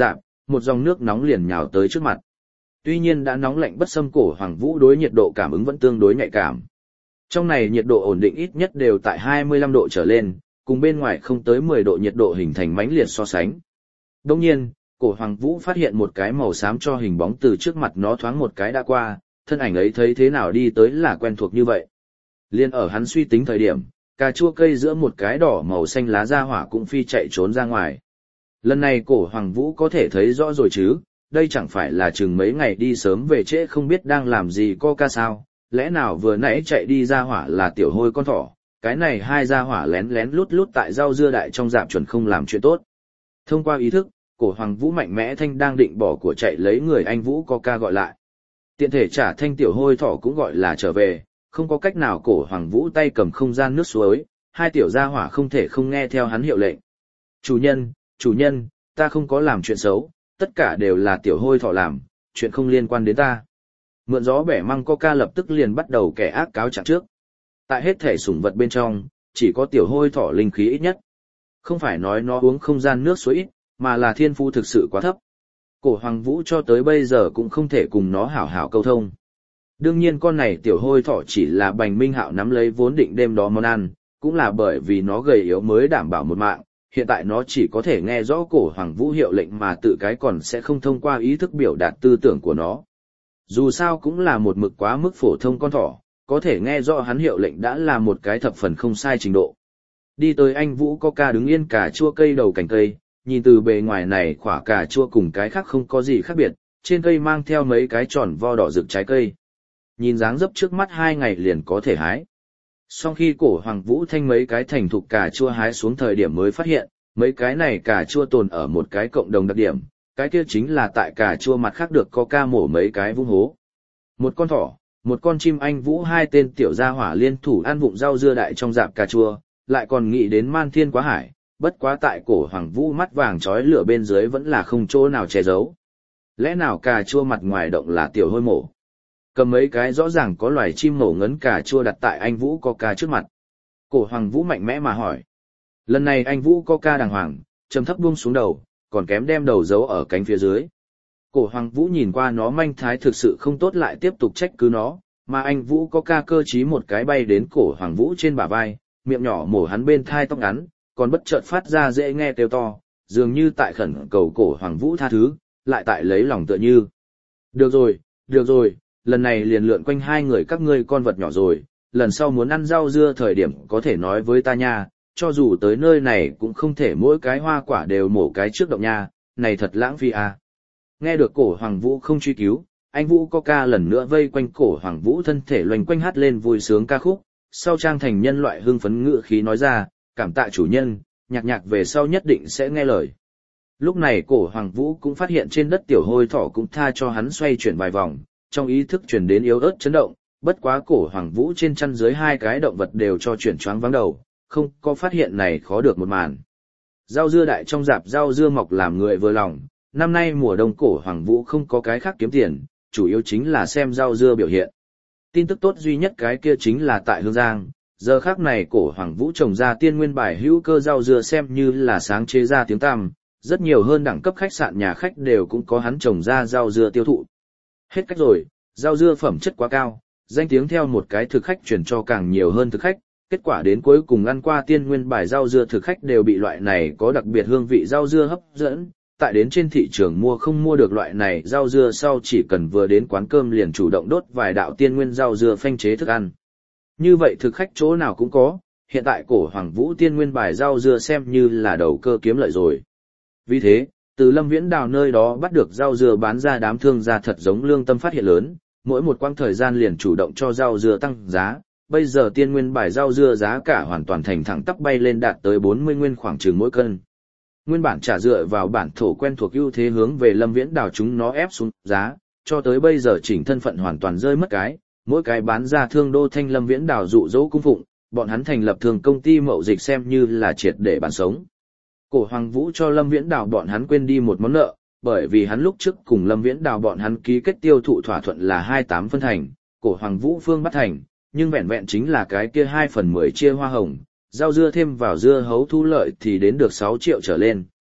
một dòng nước nóng liền nhào tới trước mặt. Tuy nhiên đã nóng lạnh bất xâm, Cổ Hoàng Vũ đối nhiệt độ cảm ứng vẫn tương đối nhạy cảm. Trong này nhiệt độ ổn định ít nhất đều tại hai mươi lăm độ trở lên, cùng bên ngoài không tới mười độ nhiệt độ hình thành mãnh liệt so sánh. Đồng nhiên, Cổ Hoàng Vũ phát hiện một cái màu xám cho hình bóng từ trước mặt nó thoáng một cái đã qua, thân ảnh ấy thấy thế nào đi tới là quen thuộc như vậy. Liên ở hắn suy tính thời điểm, cà chua cây giữa một cái đỏ màu xanh lá ra hỏa cũng phi chạy trốn ra ngoài. Lần này Cổ Hoàng Vũ có thể thấy rõ rồi chứ, đây chẳng phải là chừng mấy ngày đi sớm về trễ không biết đang làm gì Coca sao, lẽ nào vừa nãy chạy đi ra hỏa là tiểu hôi con thỏ, cái này hai ra hỏa lén lén lút lút tại rau dưa đại trong dạp chuẩn không làm chuyện tốt. Thông qua ý thức, Cổ Hoàng Vũ mạnh mẽ thanh đang định bỏ của chạy lấy người anh Vũ Coca gọi lại. Tiện thể trả thanh tiểu hôi thỏ cũng gọi là trở về, không có cách nào Cổ Hoàng Vũ tay cầm không gian nước suối, hai tiểu gia hỏa không thể không nghe theo hắn hiệu lệnh. Chủ nhân, chủ nhân, ta không có làm chuyện xấu, tất cả đều là tiểu hôi thỏ làm, chuyện không liên quan đến ta. Mượn gió bẻ măng Coca lập tức liền bắt đầu kẻ ác cáo trạng trước. Tại hết thể sủng vật bên trong, chỉ có tiểu hôi thỏ linh khí ít nhất. Không phải nói nó uống không gian nước suối ít, mà là thiên phú thực sự quá thấp. Cổ Hoàng Vũ cho tới bây giờ cũng không thể cùng nó hảo hảo câu thông. Đương nhiên con này tiểu hôi thỏ chỉ là Bành Minh Hạo nắm lấy vốn định đêm đó món ăn, cũng là bởi vì nó gầy yếu mới đảm bảo một mạng, hiện tại nó chỉ có thể nghe rõ Cổ Hoàng Vũ hiệu lệnh mà tự cái còn sẽ không thông qua ý thức biểu đạt tư tưởng của nó. Dù sao cũng là một mực quá mức phổ thông con thỏ, có thể nghe rõ hắn hiệu lệnh đã là một cái thập phần không sai trình độ. Đi tới anh Vũ Coca đứng yên cà chua cây đầu cành cây, nhìn từ bề ngoài này quả cà chua cùng cái khác không có gì khác biệt, trên cây mang theo mấy cái tròn vo đỏ rực trái cây. Nhìn dáng dấp trước mắt hai ngày liền có thể hái. Sau khi Cổ Hoàng Vũ thanh mấy cái thành thục cà chua hái xuống thời điểm mới phát hiện, mấy cái này cà chua tồn ở một cái cộng đồng đặc điểm, cái kia chính là tại cà chua mặt khác được Coca mổ mấy cái vung hố. Một con thỏ, một con chim anh Vũ, hai tên tiểu gia hỏa liên thủ ăn vụng rau dưa đại trong dạp cà chua, lại còn nghĩ đến man thiên quá hải, bất quá tại Cổ Hoàng Vũ mắt vàng chói lửa bên dưới vẫn là không chỗ nào che giấu. Lẽ nào cà chua mặt ngoài động là tiểu hôi mổ? Cầm mấy cái rõ ràng có loài chim mổ ngấn cà chua đặt tại anh Vũ Coca trước mặt. Cổ Hoàng Vũ mạnh mẽ mà hỏi. Lần này anh Vũ Coca đàng hoàng, trầm thấp buông xuống đầu, còn kém đem đầu giấu ở cánh phía dưới. Cổ Hoàng Vũ nhìn qua nó manh thái thực sự không tốt lại tiếp tục trách cứ nó, mà anh Vũ Coca cơ trí một cái bay đến Cổ Hoàng Vũ trên bả vai, miệng nhỏ mổ hắn bên thai tóc ngắn, còn bất chợt phát ra dễ nghe kêu to, dường như tại khẩn cầu Cổ Hoàng Vũ tha thứ, lại tại lấy lòng tựa như. Được rồi, được rồi, lần này liền lượn quanh hai người các ngươi con vật nhỏ rồi, lần sau muốn ăn rau dưa thời điểm có thể nói với ta nha, cho dù tới nơi này cũng không thể mỗi cái hoa quả đều mổ cái trước động nha, này thật lãng phí à. Nghe được Cổ Hoàng Vũ không truy cứu, anh Vũ Coca lần nữa vây quanh Cổ Hoàng Vũ thân thể loanh quanh hát lên vui sướng ca khúc, sau trang thành nhân loại hưng phấn ngữ khí nói ra, cảm tạ chủ nhân, nhạc nhạc về sau nhất định sẽ nghe lời. Lúc này Cổ Hoàng Vũ cũng phát hiện trên đất tiểu hôi thỏ cũng tha cho hắn xoay chuyển vài vòng, trong ý thức chuyển đến yếu ớt chấn động, bất quá Cổ Hoàng Vũ trên chân dưới hai cái động vật đều cho chuyển choáng vắng đầu, không có phát hiện này khó được một màn. Rau dưa đại trong dạp rau dưa mọc làm người vừa lòng, năm nay mùa đông Cổ Hoàng Vũ không có cái khác kiếm tiền, chủ yếu chính là xem rau dưa biểu hiện. Tin tức tốt duy nhất cái kia chính là tại Hương Giang, giờ khác này Cổ Hoàng Vũ trồng ra tiên nguyên bài hữu cơ rau dưa xem như là sáng chế ra tiếng tăm, rất nhiều hơn đẳng cấp khách sạn nhà khách đều cũng có hắn trồng ra rau dưa tiêu thụ. Hết cách rồi, rau dưa phẩm chất quá cao, danh tiếng theo một cái thực khách chuyển cho càng nhiều hơn thực khách, kết quả đến cuối cùng ăn qua tiên nguyên bài rau dưa thực khách đều bị loại này có đặc biệt hương vị rau dưa hấp dẫn, tại đến trên thị trường mua không mua được loại này rau dưa sau chỉ cần vừa đến quán cơm liền chủ động đốt vài đạo tiên nguyên rau dưa phanh chế thức ăn. Như vậy thực khách chỗ nào cũng có, hiện tại Cổ Hoàng Vũ tiên nguyên bài rau dưa xem như là đầu cơ kiếm lợi rồi. Vì thế, từ Lâm Viễn Đào nơi đó bắt được rau dưa bán ra đám thương gia thật giống lương tâm phát hiện lớn, mỗi một quãng thời gian liền chủ động cho rau dưa tăng giá, bây giờ tiên nguyên bài rau dưa giá cả hoàn toàn thành thẳng tắp bay lên đạt tới bốn mươi nguyên khoảng chừng mỗi cân. Nguyên bản trả dựa vào bản thổ quen thuộc ưu thế hướng về Lâm Viễn Đào chúng nó ép xuống giá, cho tới bây giờ chỉnh thân phận hoàn toàn rơi mất cái, mỗi cái bán ra thương đô thanh Lâm Viễn Đào dụ dỗ cung phụng, bọn hắn thành lập thường công ty mậu dịch xem như là triệt để bán sống. Cổ Hoàng Vũ cho Lâm Viễn Đào bọn hắn quên đi một món nợ, bởi vì hắn lúc trước cùng Lâm Viễn Đào bọn hắn ký kết tiêu thụ thỏa thuận là hai mươi tám phân thành, Cổ Hoàng Vũ phương bắt thành, nhưng vẹn vẹn chính là cái kia hai phần mười chia hoa hồng, rau dưa thêm vào dưa hấu thu lợi thì đến được sáu triệu trở lên.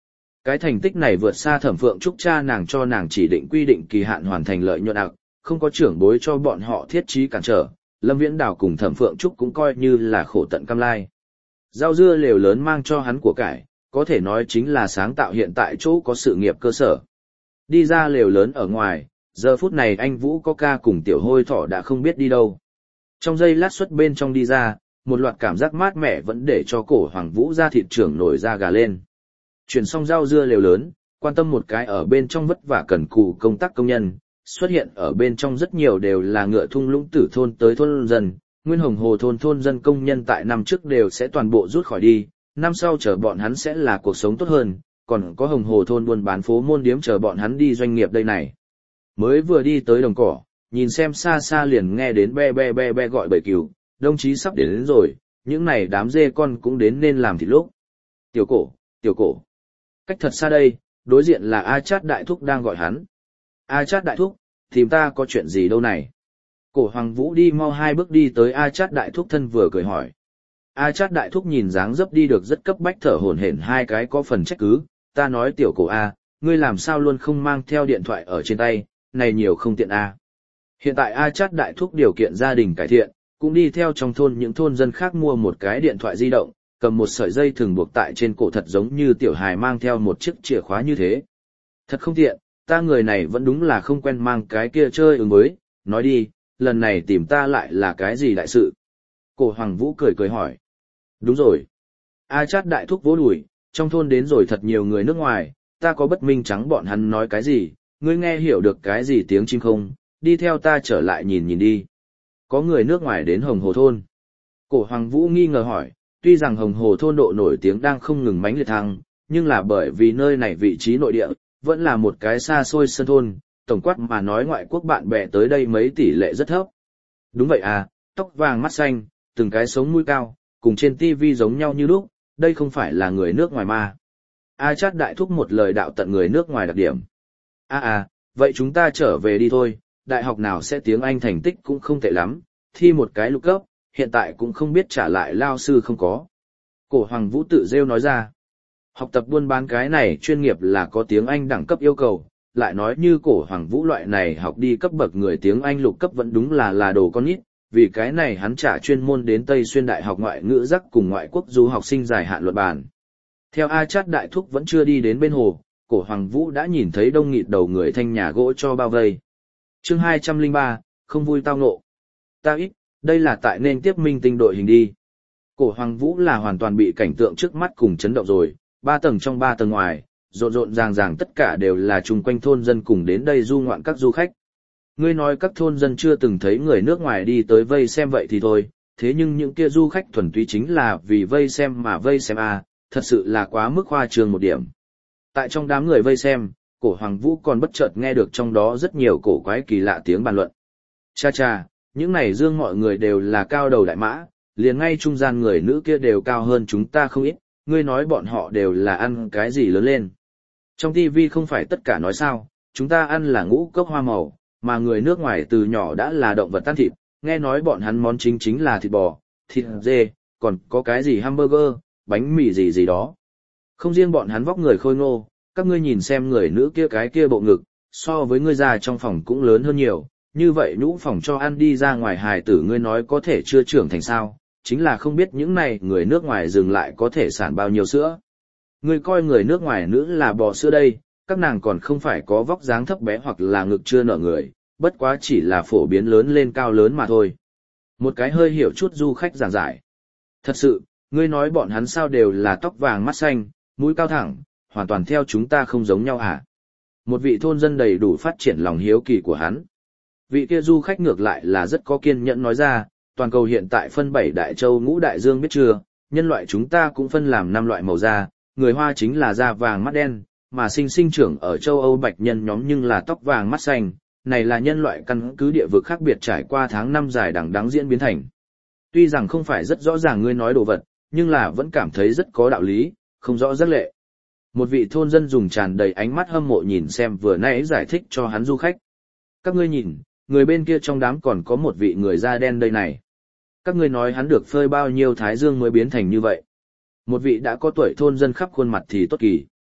Cái thành tích này vượt xa Thẩm Phượng Trúc cha nàng cho nàng chỉ định quy định kỳ hạn hoàn thành lợi nhuận đặc, không có trưởng bối cho bọn họ thiết trí cản trở, Lâm Viễn Đào cùng Thẩm Phượng Trúc cũng coi như là khổ tận cam lai. Rau dưa lều lớn mang cho hắn của cải, có thể nói chính là sáng tạo hiện tại chỗ có sự nghiệp cơ sở. Đi ra lều lớn ở ngoài, giờ phút này anh Vũ có ca cùng Tiểu Hôi Thỏ đã không biết đi đâu. Trong giây lát xuất bên trong đi ra, một loạt cảm giác mát mẻ vẫn để cho cổ Hoàng Vũ ra thịt trưởng nổi da gà lên. Chuyển xong rau dưa lều lớn, quan tâm một cái ở bên trong vất vả cần cù công tác công nhân, xuất hiện ở bên trong rất nhiều đều là ngựa thung lũng tử thôn tới thôn dân, nguyên hồng hồ thôn thôn dân công nhân tại năm trước đều sẽ toàn bộ rút khỏi đi, năm sau chờ bọn hắn sẽ là cuộc sống tốt hơn, còn có hồng hồ thôn buôn bán phố môn điếm chờ bọn hắn đi doanh nghiệp đây này. Mới vừa đi tới đồng cỏ, nhìn xem xa xa liền nghe đến be be be be gọi bầy cừu, đồng chí sắp đến, đến rồi, những này đám dê con cũng đến nên làm thịt lúc. Tiểu cổ, tiểu cổ. Cách thật xa đây, đối diện là A Chát Đại Thúc đang gọi hắn. A Chát Đại Thúc, tìm ta có chuyện gì đâu này? Cổ Hoàng Vũ đi mau hai bước đi tới A Chát Đại Thúc thân vừa cười hỏi. A Chát Đại Thúc nhìn dáng dấp đi được rất cấp bách thở hổn hển hai cái có phần trách cứ, ta nói tiểu cổ A, ngươi làm sao luôn không mang theo điện thoại ở trên tay, này nhiều không tiện A. Hiện tại A Chát Đại Thúc điều kiện gia đình cải thiện, cũng đi theo trong thôn những thôn dân khác mua một cái điện thoại di động, cầm một sợi dây thường buộc tại trên cổ thật giống như tiểu hài mang theo một chiếc chìa khóa như thế. Thật không tiện, ta người này vẫn đúng là không quen mang cái kia chơi ứng với, nói đi, lần này tìm ta lại là cái gì đại sự? Cổ Hoàng Vũ cười cười hỏi. Đúng rồi. A Chát Đại Thúc vỗ đùi, trong thôn đến rồi thật nhiều người nước ngoài, ta có bất minh trắng bọn hắn nói cái gì, ngươi nghe hiểu được cái gì tiếng chim không, đi theo ta trở lại nhìn nhìn đi. Có người nước ngoài đến Hồng Hồ Thôn. Cổ Hoàng Vũ nghi ngờ hỏi, tuy rằng Hồng Hồ Thôn độ nổi tiếng đang không ngừng mãnh liệt thăng, nhưng là bởi vì nơi này vị trí nội địa, vẫn là một cái xa xôi sân thôn, tổng quát mà nói ngoại quốc bạn bè tới đây mấy tỷ lệ rất thấp. Đúng vậy à, tóc vàng mắt xanh, từng cái sống mũi cao, cùng trên tivi giống nhau như lúc, đây không phải là người nước ngoài mà. A Chát Đại Thúc một lời đạo tận người nước ngoài đặc điểm. À à, vậy chúng ta trở về đi thôi, đại học nào sẽ tiếng Anh thành tích cũng không tệ lắm, thi một cái lục cấp, hiện tại cũng không biết trả lại lao sư không có. Cổ Hoàng Vũ tự rêu nói ra. Học tập buôn bán cái này chuyên nghiệp là có tiếng Anh đẳng cấp yêu cầu, lại nói như Cổ Hoàng Vũ loại này học đi cấp bậc người tiếng Anh lục cấp vẫn đúng là là đồ con nít, vì cái này hắn trả chuyên môn đến Tây Xuyên Đại học ngoại ngữ rắc cùng ngoại quốc du học sinh dài hạn luận bàn. Theo A Chát Đại Thúc vẫn chưa đi đến bên hồ, Cổ Hoàng Vũ đã nhìn thấy đông nghịt đầu người thanh nhà gỗ cho bao vây. Chương hai trăm lẻ ba, không vui tao ngộ. Ta ít, đây là tại nên tiếp minh tinh đội hình đi. Cổ Hoàng Vũ là hoàn toàn bị cảnh tượng trước mắt cùng chấn động rồi, ba tầng trong ba tầng ngoài, rộn rộn ràng ràng tất cả đều là chung quanh thôn dân cùng đến đây du ngoạn các du khách. Ngươi nói các thôn dân chưa từng thấy người nước ngoài đi tới vây xem vậy thì thôi, thế nhưng những kia du khách thuần túy chính là vì vây xem mà vây xem à, thật sự là quá mức khoa trương một điểm. Tại trong đám người vây xem, Cổ Hoàng Vũ còn bất chợt nghe được trong đó rất nhiều cổ quái kỳ lạ tiếng bàn luận. Cha cha, những này dương mọi người đều là cao đầu đại mã, liền ngay trung gian người nữ kia đều cao hơn chúng ta không ít, ngươi nói bọn họ đều là ăn cái gì lớn lên. Trong tivi không phải tất cả nói sao, chúng ta ăn là ngũ cốc hoa màu, mà người nước ngoài từ nhỏ đã là động vật tan thịt, nghe nói bọn hắn món chính chính là thịt bò, thịt dê, còn có cái gì hamburger, bánh mì gì gì đó. Không riêng bọn hắn vóc người khôi ngô, các ngươi nhìn xem người nữ kia cái kia bộ ngực, so với ngươi già trong phòng cũng lớn hơn nhiều, như vậy nhũ phòng cho ăn đi ra ngoài hài tử ngươi nói có thể chưa trưởng thành sao, chính là không biết những này người nước ngoài dừng lại có thể sản bao nhiêu sữa. Ngươi coi người nước ngoài nữ là bò sữa đây, các nàng còn không phải có vóc dáng thấp bé hoặc là ngực chưa nở người, bất quá chỉ là phổ biến lớn lên cao lớn mà thôi. Một cái hơi hiểu chút du khách giảng giải. Thật sự, ngươi nói bọn hắn sao đều là tóc vàng mắt xanh, mũi cao thẳng, hoàn toàn theo chúng ta không giống nhau hả? Một vị thôn dân đầy đủ phát triển lòng hiếu kỳ của hắn. Vị kia du khách ngược lại là rất có kiên nhẫn nói ra, toàn cầu hiện tại phân bảy đại châu ngũ đại dương biết chưa, nhân loại chúng ta cũng phân làm năm loại màu da, người Hoa chính là da vàng mắt đen, mà sinh sinh trưởng ở châu Âu bạch nhân nhóm nhưng là tóc vàng mắt xanh, này là nhân loại căn cứ địa vực khác biệt trải qua tháng năm dài đằng đẵng diễn biến thành. Tuy rằng không phải rất rõ ràng ngươi nói đồ vật, nhưng là vẫn cảm thấy rất có đạo lý, không rõ rất lệ. Một vị thôn dân dùng tràn đầy ánh mắt hâm mộ nhìn xem vừa nãy giải thích cho hắn du khách. Các ngươi nhìn, người bên kia trong đám còn có một vị người da đen đây này. Các ngươi nói hắn được phơi bao nhiêu thái dương mới biến thành như vậy. Một vị đã có tuổi thôn dân khắp khuôn mặt thì tốt kỳ.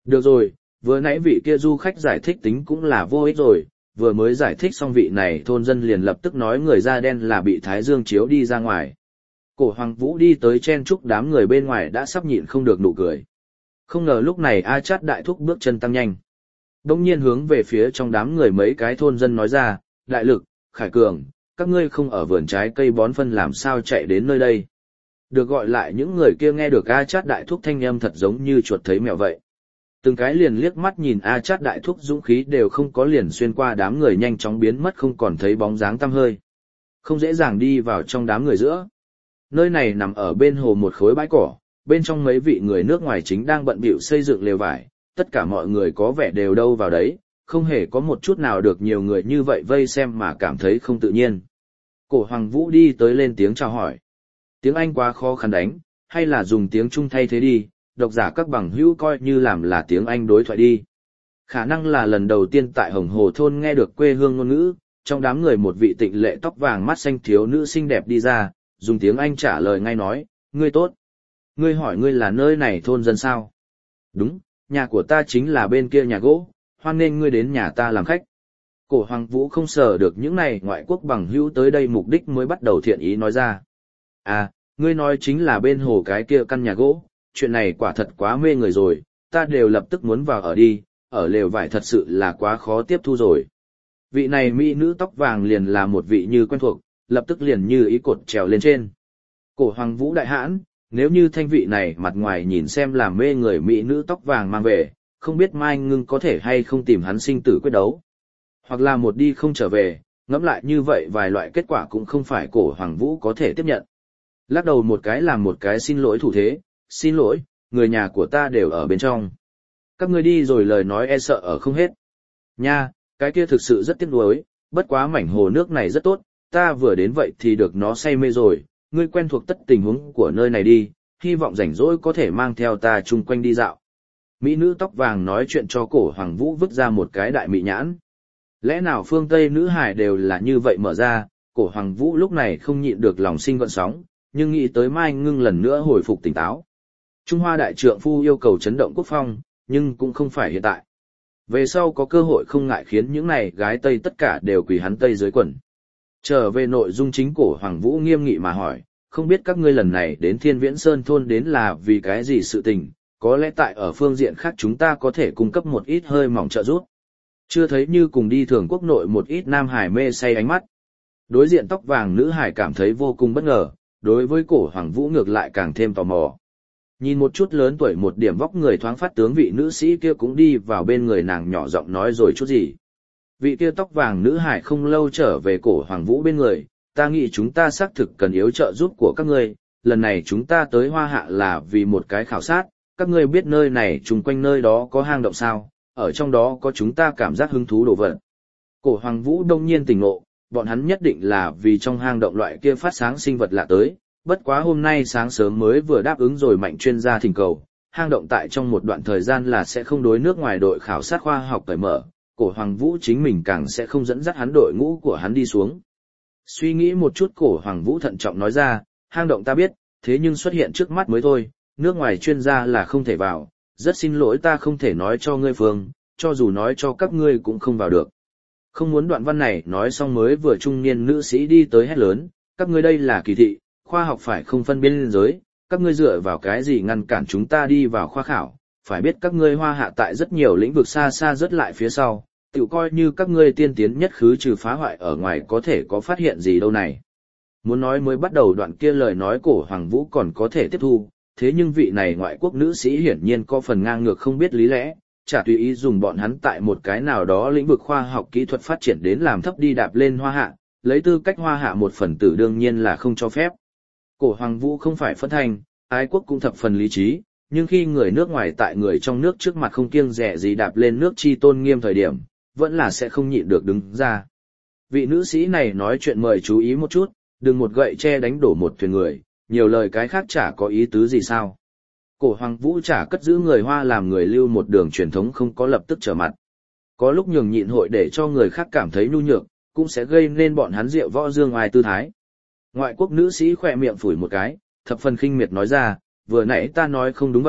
Được rồi, vừa nãy vị kia du khách giải thích tính cũng là vô ích rồi, vừa mới giải thích xong vị này thôn dân liền lập tức nói người da đen là bị Thái Dương chiếu đi ra ngoài. Cổ Hoàng Vũ đi tới chen chúc đám người bên ngoài đã sắp nhịn không được nụ cười. Không ngờ lúc này A Chát đại thúc bước chân tăng nhanh. Đông nhiên hướng về phía trong đám người mấy cái thôn dân nói ra, Đại Lực, Khải Cường, các ngươi không ở vườn trái cây bón phân làm sao chạy đến nơi đây. Được gọi lại những người kia nghe được A Chát đại thúc thanh âm thật giống như chuột thấy mèo vậy. Từng cái liền liếc mắt nhìn A Chát đại thúc dũng khí đều không có, liền xuyên qua đám người nhanh chóng biến mất không còn thấy bóng dáng tăm hơi. Không dễ dàng đi vào trong đám người giữa. Nơi này nằm ở bên hồ một khối bãi cỏ, bên trong mấy vị người nước ngoài chính đang bận bịu xây dựng lều vải, tất cả mọi người có vẻ đều đâu vào đấy, không hề có một chút nào được nhiều người như vậy vây xem mà cảm thấy không tự nhiên. Cổ Hoàng Vũ đi tới lên tiếng chào hỏi. Tiếng Anh quá khó khăn đánh, hay là dùng tiếng Trung thay thế đi, độc giả các bằng hữu coi như làm là tiếng Anh đối thoại đi. Khả năng là lần đầu tiên tại Hồng Hồ Thôn nghe được quê hương ngôn ngữ, trong đám người một vị tịnh lệ tóc vàng mắt xanh thiếu nữ xinh đẹp đi ra, dùng tiếng Anh trả lời ngay nói, ngươi tốt. Ngươi hỏi ngươi là nơi này thôn dân sao? Đúng, nhà của ta chính là bên kia nhà gỗ, hoan nên ngươi đến nhà ta làm khách. Cổ Hoàng Vũ không sợ được những này ngoại quốc bằng hữu tới đây mục đích mới bắt đầu thiện ý nói ra. À, ngươi nói chính là bên hồ cái kia căn nhà gỗ, chuyện này quả thật quá mê người rồi, ta đều lập tức muốn vào ở đi, ở lều vải thật sự là quá khó tiếp thu rồi. Vị này mỹ nữ tóc vàng liền là một vị như quen thuộc, lập tức liền như ý cột trèo lên trên. Cổ Hoàng Vũ đại hãn, nếu như thanh vị này mặt ngoài nhìn xem là mê người mỹ nữ tóc vàng mang về, không biết Mai Ngưng có thể hay không tìm hắn sinh tử quyết đấu. Hoặc là một đi không trở về, ngẫm lại như vậy vài loại kết quả cũng không phải Cổ Hoàng Vũ có thể tiếp nhận. Lắc đầu một cái làm một cái xin lỗi thủ thế, xin lỗi, người nhà của ta đều ở bên trong. Các ngươi đi rồi lời nói e sợ ở không hết. Nha, cái kia thực sự rất tiếc nuối, bất quá mảnh hồ nước này rất tốt, ta vừa đến vậy thì được nó say mê rồi, ngươi quen thuộc tất tình huống của nơi này đi, hy vọng rảnh rỗi có thể mang theo ta chung quanh đi dạo. Mỹ nữ tóc vàng nói chuyện cho Cổ Hoàng Vũ vứt ra một cái đại mị nhãn. Lẽ nào phương Tây nữ hải đều là như vậy mở ra, Cổ Hoàng Vũ lúc này không nhịn được lòng sinh gợn sóng, nhưng nghĩ tới Mai Ngưng lần nữa hồi phục tỉnh táo. Trung Hoa đại trượng phu yêu cầu chấn động quốc phong, nhưng cũng không phải hiện tại. Về sau có cơ hội không ngại khiến những này gái Tây tất cả đều quỳ hắn Tây dưới quần. Trở về nội dung chính, Cổ Hoàng Vũ nghiêm nghị mà hỏi, không biết các ngươi lần này đến Thiên Viễn Sơn thôn đến là vì cái gì sự tình, có lẽ tại ở phương diện khác chúng ta có thể cung cấp một ít hơi mỏng trợ giúp. Chưa thấy như cùng đi thường quốc nội một ít nam hải mê say ánh mắt. Đối diện tóc vàng nữ hải cảm thấy vô cùng bất ngờ, đối với Cổ Hoàng Vũ ngược lại càng thêm tò mò. Nhìn một chút lớn tuổi một điểm vóc người thoáng phát tướng vị nữ sĩ kia cũng đi vào bên người nàng nhỏ giọng nói rồi chút gì. Vị kia tóc vàng nữ hải không lâu trở về Cổ Hoàng Vũ bên người, ta nghĩ chúng ta xác thực cần yếu trợ giúp của các ngươi, lần này chúng ta tới Hoa Hạ là vì một cái khảo sát, các ngươi biết nơi này chung quanh nơi đó có hang động sao, ở trong đó có chúng ta cảm giác hứng thú đồ vật. Cổ Hoàng Vũ đông nhiên tỉnh ngộ, bọn hắn nhất định là vì trong hang động loại kia phát sáng sinh vật lạ tới, bất quá hôm nay sáng sớm mới vừa đáp ứng rồi mạnh chuyên gia thỉnh cầu, hang động tại trong một đoạn thời gian là sẽ không đối nước ngoài đội khảo sát khoa học cởi mở, Cổ Hoàng Vũ chính mình càng sẽ không dẫn dắt hắn đội ngũ của hắn đi xuống. Suy nghĩ một chút, Cổ Hoàng Vũ thận trọng nói ra, hang động ta biết, thế nhưng xuất hiện trước mắt mới thôi, nước ngoài chuyên gia là không thể vào, rất xin lỗi ta không thể nói cho ngươi phương, cho dù nói cho các ngươi cũng không vào được. Không muốn đoạn văn này nói xong mới vừa trung niên nữ sĩ đi tới hét lớn, các ngươi đây là kỳ thị, khoa học phải không phân biên giới, các ngươi dựa vào cái gì ngăn cản chúng ta đi vào khoa khảo, phải biết các ngươi Hoa Hạ tại rất nhiều lĩnh vực xa xa rất lại phía sau, tự coi như các ngươi tiên tiến nhất khứ trừ phá hoại ở ngoài có thể có phát hiện gì đâu này. Muốn nói mới bắt đầu đoạn kia lời nói Cổ Hoàng Vũ còn có thể tiếp thu, thế nhưng vị này ngoại quốc nữ sĩ hiển nhiên có phần ngang ngược không biết lý lẽ, chả tùy ý dùng bọn hắn tại một cái nào đó lĩnh vực khoa học kỹ thuật phát triển đến làm thấp đi đạp lên Hoa Hạ, lấy tư cách Hoa Hạ một phần tử đương nhiên là không cho phép. Cổ Hoàng Vũ không phải phân thành, ái quốc cũng thập phần lý trí, nhưng khi người nước ngoài tại người trong nước trước mặt không kiêng dè gì đạp lên nước chi tôn nghiêm thời điểm, vẫn là sẽ không nhịn được đứng ra. Vị nữ sĩ này nói chuyện mời chú ý một chút, đừng một gậy che đánh đổ một thuyền người, nhiều lời cái khác chả có ý tứ gì sao. Cổ Hoàng Vũ chả cất giữ người Hoa làm người lưu một đường truyền thống không có lập tức trở mặt. Có lúc nhường nhịn hội để cho người khác cảm thấy nhu nhược, cũng sẽ gây nên bọn hắn rượu võ dương oai tư thái. Ngoại quốc nữ sĩ khỏe miệng phủi một cái, thập phần khinh miệt nói ra, vừa nãy ta nói không đúng vậy,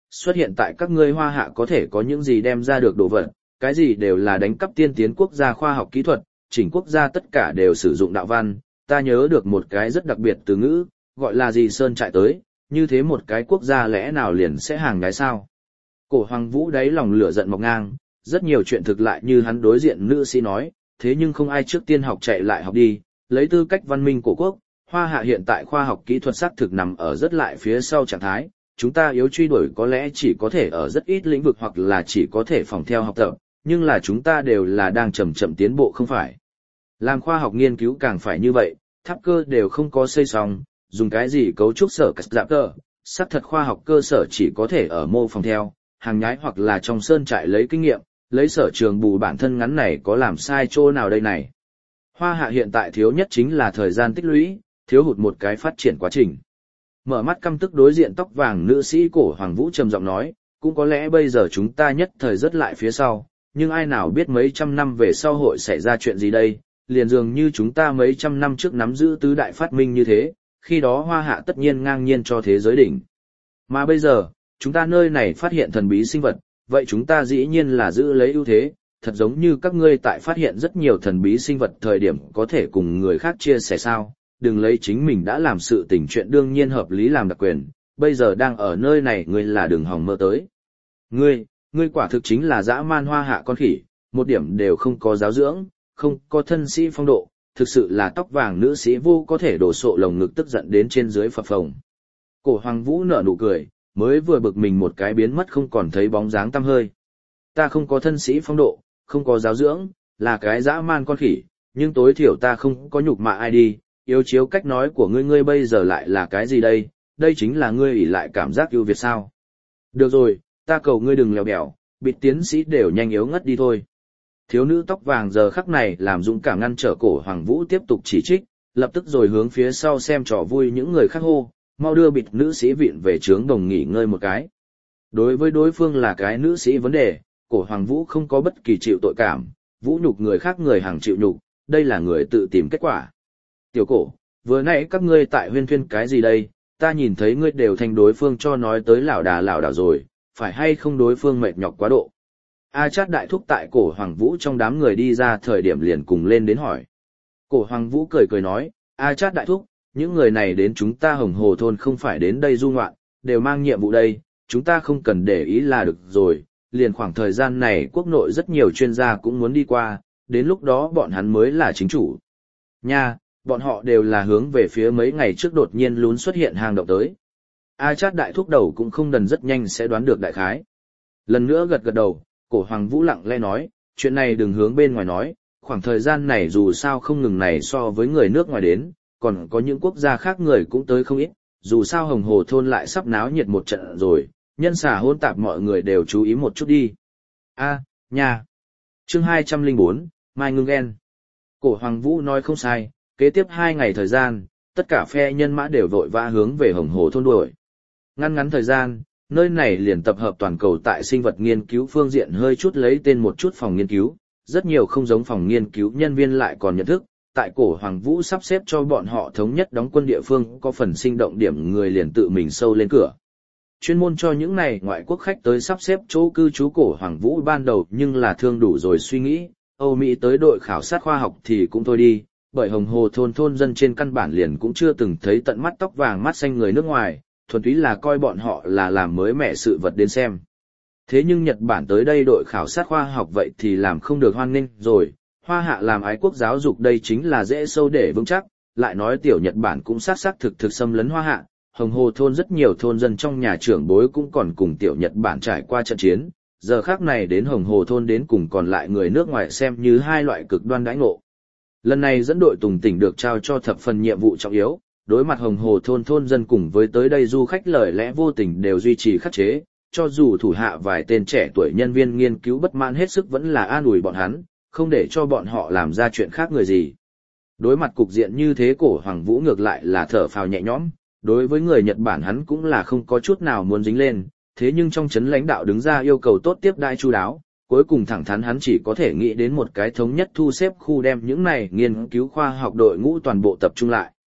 xuất hiện tại các ngươi Hoa Hạ có thể có những gì đem ra được đồ vật, cái gì đều là đánh cắp tiên tiến quốc gia khoa học kỹ thuật, chỉnh quốc gia tất cả đều sử dụng đạo văn, ta nhớ được một cái rất đặc biệt từ ngữ, gọi là gì sơn trại tới, như thế một cái quốc gia lẽ nào liền sẽ hàng gái sao? Cổ Hoàng Vũ đáy lòng lửa giận mọc ngang, rất nhiều chuyện thực lại như hắn đối diện nữ sĩ nói, thế nhưng không ai trước tiên học chạy lại học đi, lấy tư cách văn minh của quốc, Hoa Hạ hiện tại khoa học kỹ thuật xác thực nằm ở rất lại phía sau trạng thái, chúng ta yếu truy đuổi có lẽ chỉ có thể ở rất ít lĩnh vực hoặc là chỉ có thể phòng theo học tập, nhưng là chúng ta đều là đang chậm chậm tiến bộ không phải. Làm khoa học nghiên cứu càng phải như vậy, tháp cơ đều không có xây xong, dùng cái gì cấu trúc sở cắt giảm cơ, xác thật khoa học cơ sở chỉ có thể ở mô phòng theo, hàng nhái hoặc là trong sơn trại lấy kinh nghiệm, lấy sở trường bù bản thân ngắn này có làm sai chỗ nào đây này. Hoa Hạ hiện tại thiếu nhất chính là thời gian tích lũy, thiếu hụt một cái phát triển quá trình. Mở mắt căm tức đối diện tóc vàng nữ sĩ Cổ Hoàng Vũ trầm giọng nói, cũng có lẽ bây giờ chúng ta nhất thời rất lại phía sau, nhưng ai nào biết mấy trăm năm về sau hội xảy ra chuyện gì đây, liền dường như chúng ta mấy trăm năm trước nắm giữ tứ đại phát minh như thế, khi đó Hoa Hạ tất nhiên ngang nhiên cho thế giới đỉnh. Mà bây giờ, chúng ta nơi này phát hiện thần bí sinh vật, vậy chúng ta dĩ nhiên là giữ lấy ưu thế, thật giống như các ngươi tại phát hiện rất nhiều thần bí sinh vật thời điểm có thể cùng người khác chia sẻ sao, đừng lấy chính mình đã làm sự tình chuyện đương nhiên hợp lý làm đặc quyền, bây giờ đang ở nơi này ngươi là đừng hòng mơ tới. Ngươi, ngươi quả thực chính là dã man Hoa Hạ con khỉ, một điểm đều không có giáo dưỡng, không có thân sĩ phong độ, thực sự là tóc vàng nữ sĩ vô có thể đổ sộ lồng ngực tức giận đến trên dưới phập phồng. Cổ Hoàng Vũ nở nụ cười, mới vừa bực mình một cái biến mất không còn thấy bóng dáng tăm hơi. Ta không có thân sĩ phong độ, không có giáo dưỡng, là cái dã man con khỉ, nhưng tối thiểu ta không có nhục mạ ai đi, yếu chiếu cách nói của ngươi ngươi bây giờ lại là cái gì đây, đây chính là ngươi ỷ lại cảm giác ưu việt sao. Được rồi, ta cầu ngươi đừng lèo bèo, bịt tiến sĩ đều nhanh yếu ngất đi thôi. Thiếu nữ tóc vàng giờ khắc này làm dũng cảm ngăn trở Cổ Hoàng Vũ tiếp tục chỉ trích, lập tức rồi hướng phía sau xem trò vui những người khác hô, mau đưa bịt nữ sĩ vịn về trướng đồng nghỉ ngơi một cái. Đối với đối phương là cái nữ sĩ vấn đề, Cổ Hoàng Vũ không có bất kỳ chịu tội cảm, vũ nhục người khác người hàng chịu nhục, đây là người tự tìm kết quả. Tiểu Cổ, vừa nãy các ngươi tại huyên thuyên cái gì đây, ta nhìn thấy ngươi đều thành đối phương cho nói tới lảo đà lảo đảo rồi, phải hay không đối phương mệt nhọc quá độ. A Chát đại thúc tại Cổ Hoàng Vũ trong đám người đi ra thời điểm liền cùng lên đến hỏi. Cổ Hoàng Vũ cười cười nói, A Chát đại thúc, những người này đến chúng ta Hồng Hồ thôn không phải đến đây du ngoạn, đều mang nhiệm vụ đây, chúng ta không cần để ý là được rồi, liền khoảng thời gian này quốc nội rất nhiều chuyên gia cũng muốn đi qua, đến lúc đó bọn hắn mới là chính chủ. Nha, bọn họ đều là hướng về phía mấy ngày trước đột nhiên lún xuất hiện hang động tới. A Chát đại thúc đầu cũng không đần rất nhanh sẽ đoán được đại khái. Lần nữa gật gật đầu, Cổ Hoàng Vũ lặng lẽ nói, chuyện này đừng hướng bên ngoài nói, khoảng thời gian này dù sao không ngừng này so với người nước ngoài đến, còn có những quốc gia khác người cũng tới không ít, dù sao Hồng Hồ thôn lại sắp náo nhiệt một trận rồi, nhân xà hôn tạp mọi người đều chú ý một chút đi. A, à, nha. Chương hai trăm lẻ bốn, Mai ngưng ghen. Cổ Hoàng Vũ nói không sai, kế tiếp hai ngày thời gian, tất cả phe nhân mã đều vội vã hướng về Hồng Hồ thôn đuổi. Ngăn ngắn thời gian, nơi này liền tập hợp toàn cầu tại sinh vật nghiên cứu phương diện hơi chút lấy tên một chút phòng nghiên cứu, rất nhiều không giống phòng nghiên cứu nhân viên lại còn nhận thức, tại Cổ Hoàng Vũ sắp xếp cho bọn họ thống nhất đóng quân địa phương có phần sinh động điểm người liền tự mình sâu lên cửa. Chuyên môn cho những này ngoại quốc khách tới sắp xếp chỗ cư trú Cổ Hoàng Vũ ban đầu nhưng là thương đủ rồi suy nghĩ, Âu Mỹ tới đội khảo sát khoa học thì cũng thôi đi, bởi Hồng Hồ thôn thôn dân trên căn bản liền cũng chưa từng thấy tận mắt tóc vàng mắt xanh người nước ngoài, thuần túy là coi bọn họ là làm mới mẻ sự vật đến xem. Thế nhưng Nhật Bản tới đây đội khảo sát khoa học vậy thì làm không được hoan nghênh rồi, Hoa Hạ làm ái quốc giáo dục đây chính là dễ sâu để vững chắc, lại nói tiểu Nhật Bản cũng sát sát thực thực xâm lấn Hoa Hạ, Hồng Hồ thôn rất nhiều thôn dân trong nhà trưởng bối cũng còn cùng tiểu Nhật Bản trải qua trận chiến, giờ khác này đến Hồng Hồ thôn đến cùng còn lại người nước ngoài xem như hai loại cực đoan đãi ngộ. Lần này dẫn đội Tùng tỉnh được trao cho thập phần nhiệm vụ trọng yếu, đối mặt Hồng Hồ thôn thôn dân cùng với tới đây du khách lời lẽ vô tình đều duy trì khắc chế, cho dù thủ hạ vài tên trẻ tuổi nhân viên nghiên cứu bất mãn hết sức vẫn là an ủi bọn hắn, không để cho bọn họ làm ra chuyện khác người gì. Đối mặt cục diện như thế Cổ Hoàng Vũ ngược lại là thở phào nhẹ nhõm, đối với người Nhật Bản hắn cũng là không có chút nào muốn dính lên, thế nhưng trong chấn lãnh đạo đứng ra yêu cầu tốt tiếp đãi chu đáo, cuối cùng thẳng thắn hắn chỉ có thể nghĩ đến một cái thống nhất thu xếp khu đem những này nghiên cứu khoa học đội ngũ toàn bộ tập trung lại.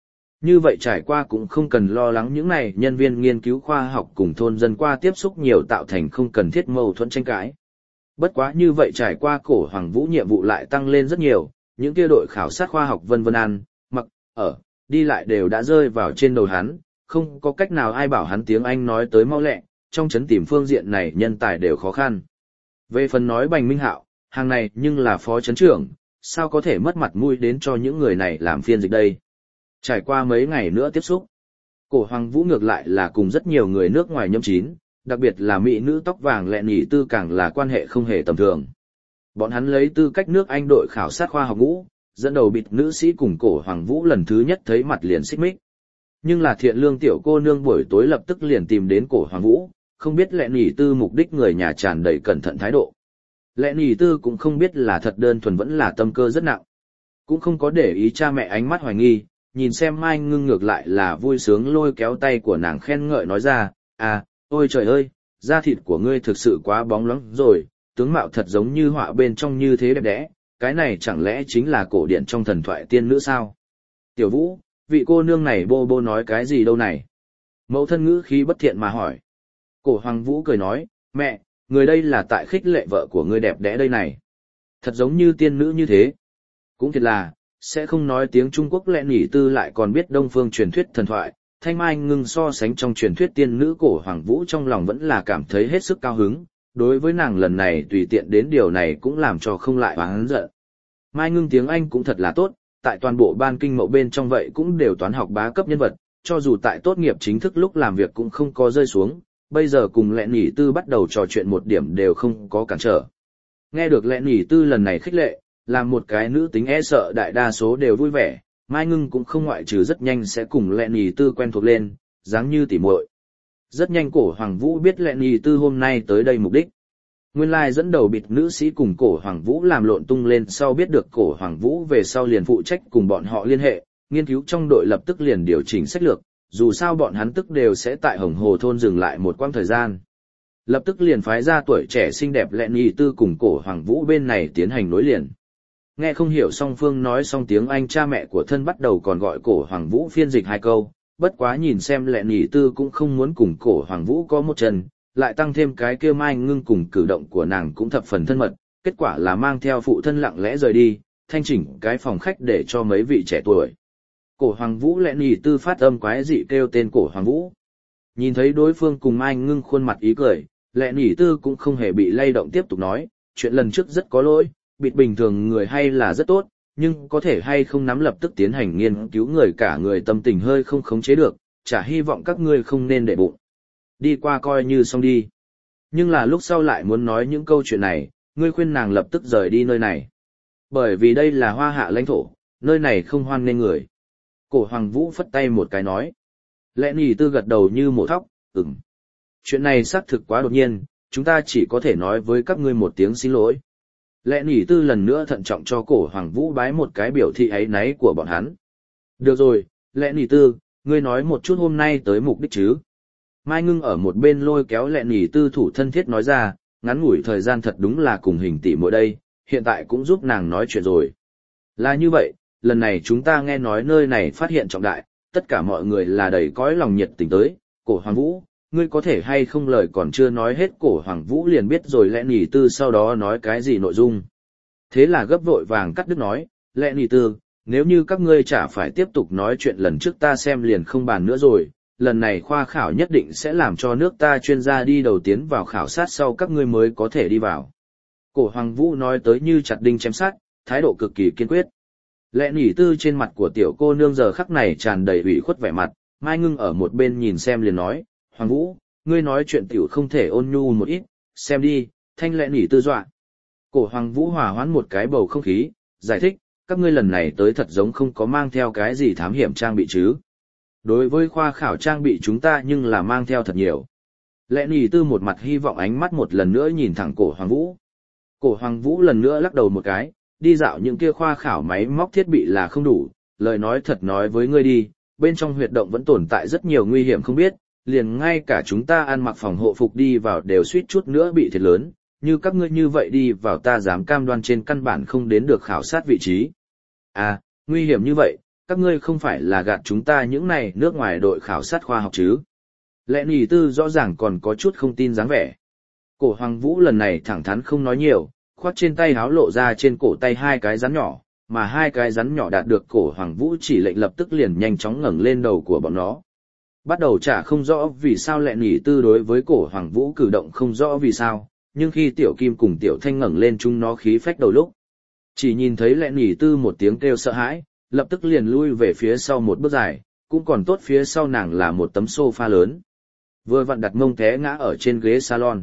Như vậy trải qua cũng không cần lo lắng những này nhân viên nghiên cứu khoa học cùng thôn dân qua tiếp xúc nhiều tạo thành không cần thiết mâu thuẫn tranh cãi. Bất quá như vậy trải qua cổ Hoàng Vũ nhiệm vụ lại tăng lên rất nhiều, những kia đội khảo sát khoa học vân vân ăn, mặc, ở, đi lại đều đã rơi vào trên đầu hắn, không có cách nào ai bảo hắn tiếng Anh nói tới mau lẹ, trong chấn tìm phương diện này nhân tài đều khó khăn. Về phần nói Bành Minh Hạo, hàng này nhưng là phó chấn trưởng, sao có thể mất mặt mũi đến cho những người này làm phiên dịch đây. Trải qua mấy ngày nữa tiếp xúc, cổ Hoàng Vũ ngược lại là cùng rất nhiều người nước ngoài nhâm chín, đặc biệt là mỹ nữ tóc vàng lẹ nhỉ tư càng là quan hệ không hề tầm thường. Bọn hắn lấy tư cách nước Anh đội khảo sát khoa học ngũ, dẫn đầu bịt nữ sĩ cùng cổ Hoàng Vũ lần thứ nhất thấy mặt liền xích mích. Nhưng là thiện lương tiểu cô nương buổi tối lập tức liền tìm đến cổ Hoàng Vũ, không biết lẹ nhỉ tư mục đích người nhà tràn đầy cẩn thận thái độ. Lẹ nhỉ tư cũng không biết là thật đơn thuần vẫn là tâm cơ rất nặng. Cũng không có để ý cha mẹ ánh mắt hoài nghi, nhìn xem Mai Ngưng ngược lại là vui sướng lôi kéo tay của nàng khen ngợi nói ra, à, ôi trời ơi, da thịt của ngươi thực sự quá bóng loáng rồi, tướng mạo thật giống như họa bên trong như thế đẹp đẽ, cái này chẳng lẽ chính là cổ điển trong thần thoại tiên nữ sao? Tiểu Vũ, vị cô nương này bô bô nói cái gì đâu này? Mẫu thân ngữ khí bất thiện mà hỏi. Cổ Hoàng Vũ cười nói, mẹ, người đây là tại khích lệ vợ của ngươi đẹp đẽ đây này. Thật giống như tiên nữ như thế. Cũng thiệt là, sẽ không nói tiếng Trung Quốc lẹ nhỉ tư lại còn biết Đông phương truyền thuyết thần thoại. Thanh Mai Ngưng so sánh trong truyền thuyết tiên nữ cổ Hoàng Vũ trong lòng vẫn là cảm thấy hết sức cao hứng, đối với nàng lần này tùy tiện đến điều này cũng làm cho không lại oán giận. Mai Ngưng tiếng Anh cũng thật là tốt, tại toàn bộ ban kinh mậu bên trong vậy cũng đều toán học bá cấp nhân vật, cho dù tại tốt nghiệp chính thức lúc làm việc cũng không có rơi xuống, bây giờ cùng lẹ nhỉ tư bắt đầu trò chuyện một điểm đều không có cản trở. Nghe được lẹ nhỉ tư lần này khích lệ, làm một cái nữ tính e sợ đại đa số đều vui vẻ, Mai Ngưng cũng không ngoại trừ rất nhanh sẽ cùng lẹ nhỉ tư quen thuộc lên, dáng như tỉ muội. Rất nhanh cổ Hoàng Vũ biết lẹ nhỉ tư hôm nay tới đây mục đích. Nguyên lai dẫn đầu bịt nữ sĩ cùng cổ Hoàng Vũ làm lộn tung lên sau biết được cổ Hoàng Vũ về sau liền phụ trách cùng bọn họ liên hệ, nghiên cứu trong đội lập tức liền điều chỉnh sách lược, dù sao bọn hắn tức đều sẽ tại Hồng Hồ thôn dừng lại một quãng thời gian. Lập tức liền phái ra tuổi trẻ xinh đẹp lẹ nhỉ tư cùng cổ Hoàng Vũ bên này tiến hành nối liền. Nghe không hiểu song phương nói xong tiếng Anh, cha mẹ của thân bắt đầu còn gọi cổ Hoàng Vũ phiên dịch hai câu, bất quá nhìn xem lẹ nhỉ tư cũng không muốn cùng cổ Hoàng Vũ có một chân, lại tăng thêm cái kia Mai Ngưng cùng cử động của nàng cũng thập phần thân mật, kết quả là mang theo phụ thân lặng lẽ rời đi, thanh chỉnh cái phòng khách để cho mấy vị trẻ tuổi. Cổ Hoàng Vũ lẹ nhỉ tư phát âm quái dị kêu tên cổ Hoàng Vũ. Nhìn thấy đối phương cùng Mai Ngưng khuôn mặt ý cười, lẹ nhỉ tư cũng không hề bị lay động tiếp tục nói, chuyện lần trước rất có lỗi, bịt bình thường người hay là rất tốt, nhưng có thể hay không nắm lập tức tiến hành nghiên cứu người cả người tâm tình hơi không khống chế được, chả hy vọng các ngươi không nên để bụng. Đi qua coi như xong đi. Nhưng là lúc sau lại muốn nói những câu chuyện này, ngươi khuyên nàng lập tức rời đi nơi này. Bởi vì đây là Hoa Hạ lãnh thổ, nơi này không hoan nghênh người. Cổ Hoàng Vũ phất tay một cái nói. Lẽ nhỉ tư gật đầu như mổ thóc, ừm. Chuyện này xác thực quá đột nhiên, chúng ta chỉ có thể nói với các ngươi một tiếng xin lỗi. Lẽ nhỉ tư lần nữa thận trọng cho cổ Hoàng Vũ bái một cái biểu thị áy náy của bọn hắn. Được rồi, lẽ nhỉ tư, ngươi nói một chút hôm nay tới mục đích chứ. Mai Ngưng ở một bên lôi kéo lẹ nhỉ tư thủ thân thiết nói ra, ngắn ngủi thời gian thật đúng là cùng hình tỷ muội đây, hiện tại cũng giúp nàng nói chuyện rồi. Là như vậy, lần này chúng ta nghe nói nơi này phát hiện trọng đại, tất cả mọi người là đầy cõi lòng nhiệt tình tới, cổ Hoàng Vũ, ngươi có thể hay không lời còn chưa nói hết cổ Hoàng Vũ liền biết rồi lẹ nhỉ tư sau đó nói cái gì nội dung. Thế là gấp vội vàng cắt đứt nói, lẹ nhỉ tư, nếu như các ngươi chả phải tiếp tục nói chuyện lần trước ta xem liền không bàn nữa rồi. Lần này khoa khảo nhất định sẽ làm cho nước ta chuyên gia đi đầu tiến vào khảo sát sau các ngươi mới có thể đi vào. Cổ Hoàng Vũ nói tới như chặt đinh chém sát, thái độ cực kỳ kiên quyết. Lẹ nhỉ tư trên mặt của tiểu cô nương giờ khắc này tràn đầy ủy khuất vẻ mặt, Mai Ngưng ở một bên nhìn xem liền nói, Hoàng Vũ, ngươi nói chuyện tiểu không thể ôn nhu một ít, xem đi, thanh lẹ nhỉ tư dọa. Cổ Hoàng Vũ hòa hoãn một cái bầu không khí, giải thích, các ngươi lần này tới thật giống không có mang theo cái gì thám hiểm trang bị chứ. Đối với khoa khảo trang bị chúng ta nhưng là mang theo thật nhiều. Lẽ nhỉ tư một mặt hy vọng ánh mắt một lần nữa nhìn thẳng cổ Hoàng Vũ. Cổ Hoàng Vũ lần nữa lắc đầu một cái, đi dạo những kia khoa khảo máy móc thiết bị là không đủ, lời nói thật nói với ngươi đi, bên trong huyệt động vẫn tồn tại rất nhiều nguy hiểm không biết, liền ngay cả chúng ta ăn mặc phòng hộ phục đi vào đều suýt chút nữa bị thiệt lớn, như các ngươi như vậy đi vào ta dám cam đoan trên căn bản không đến được khảo sát vị trí. À, nguy hiểm như vậy, các ngươi không phải là gạt chúng ta những này nước ngoài đội khảo sát khoa học chứ. Lệ nhì tư rõ ràng còn có chút không tin dáng vẻ. Cổ Hoàng Vũ lần này thẳng thắn không nói nhiều, khoác trên tay háo lộ ra trên cổ tay hai cái rắn nhỏ, mà hai cái rắn nhỏ đạt được cổ Hoàng Vũ chỉ lệnh lập tức liền nhanh chóng ngẩng lên đầu của bọn nó. Bắt đầu chả không rõ vì sao Lệ nhì tư đối với cổ Hoàng Vũ cử động không rõ vì sao, nhưng khi Tiểu Kim cùng Tiểu Thanh ngẩng lên chúng nó khí phách đầu lúc. Chỉ nhìn thấy Lệ nhì tư một tiếng kêu sợ hãi, lập tức liền lui về phía sau một bước dài, cũng còn tốt phía sau nàng là một tấm sofa lớn. Vừa vặn đặt mông té ngã ở trên ghế salon.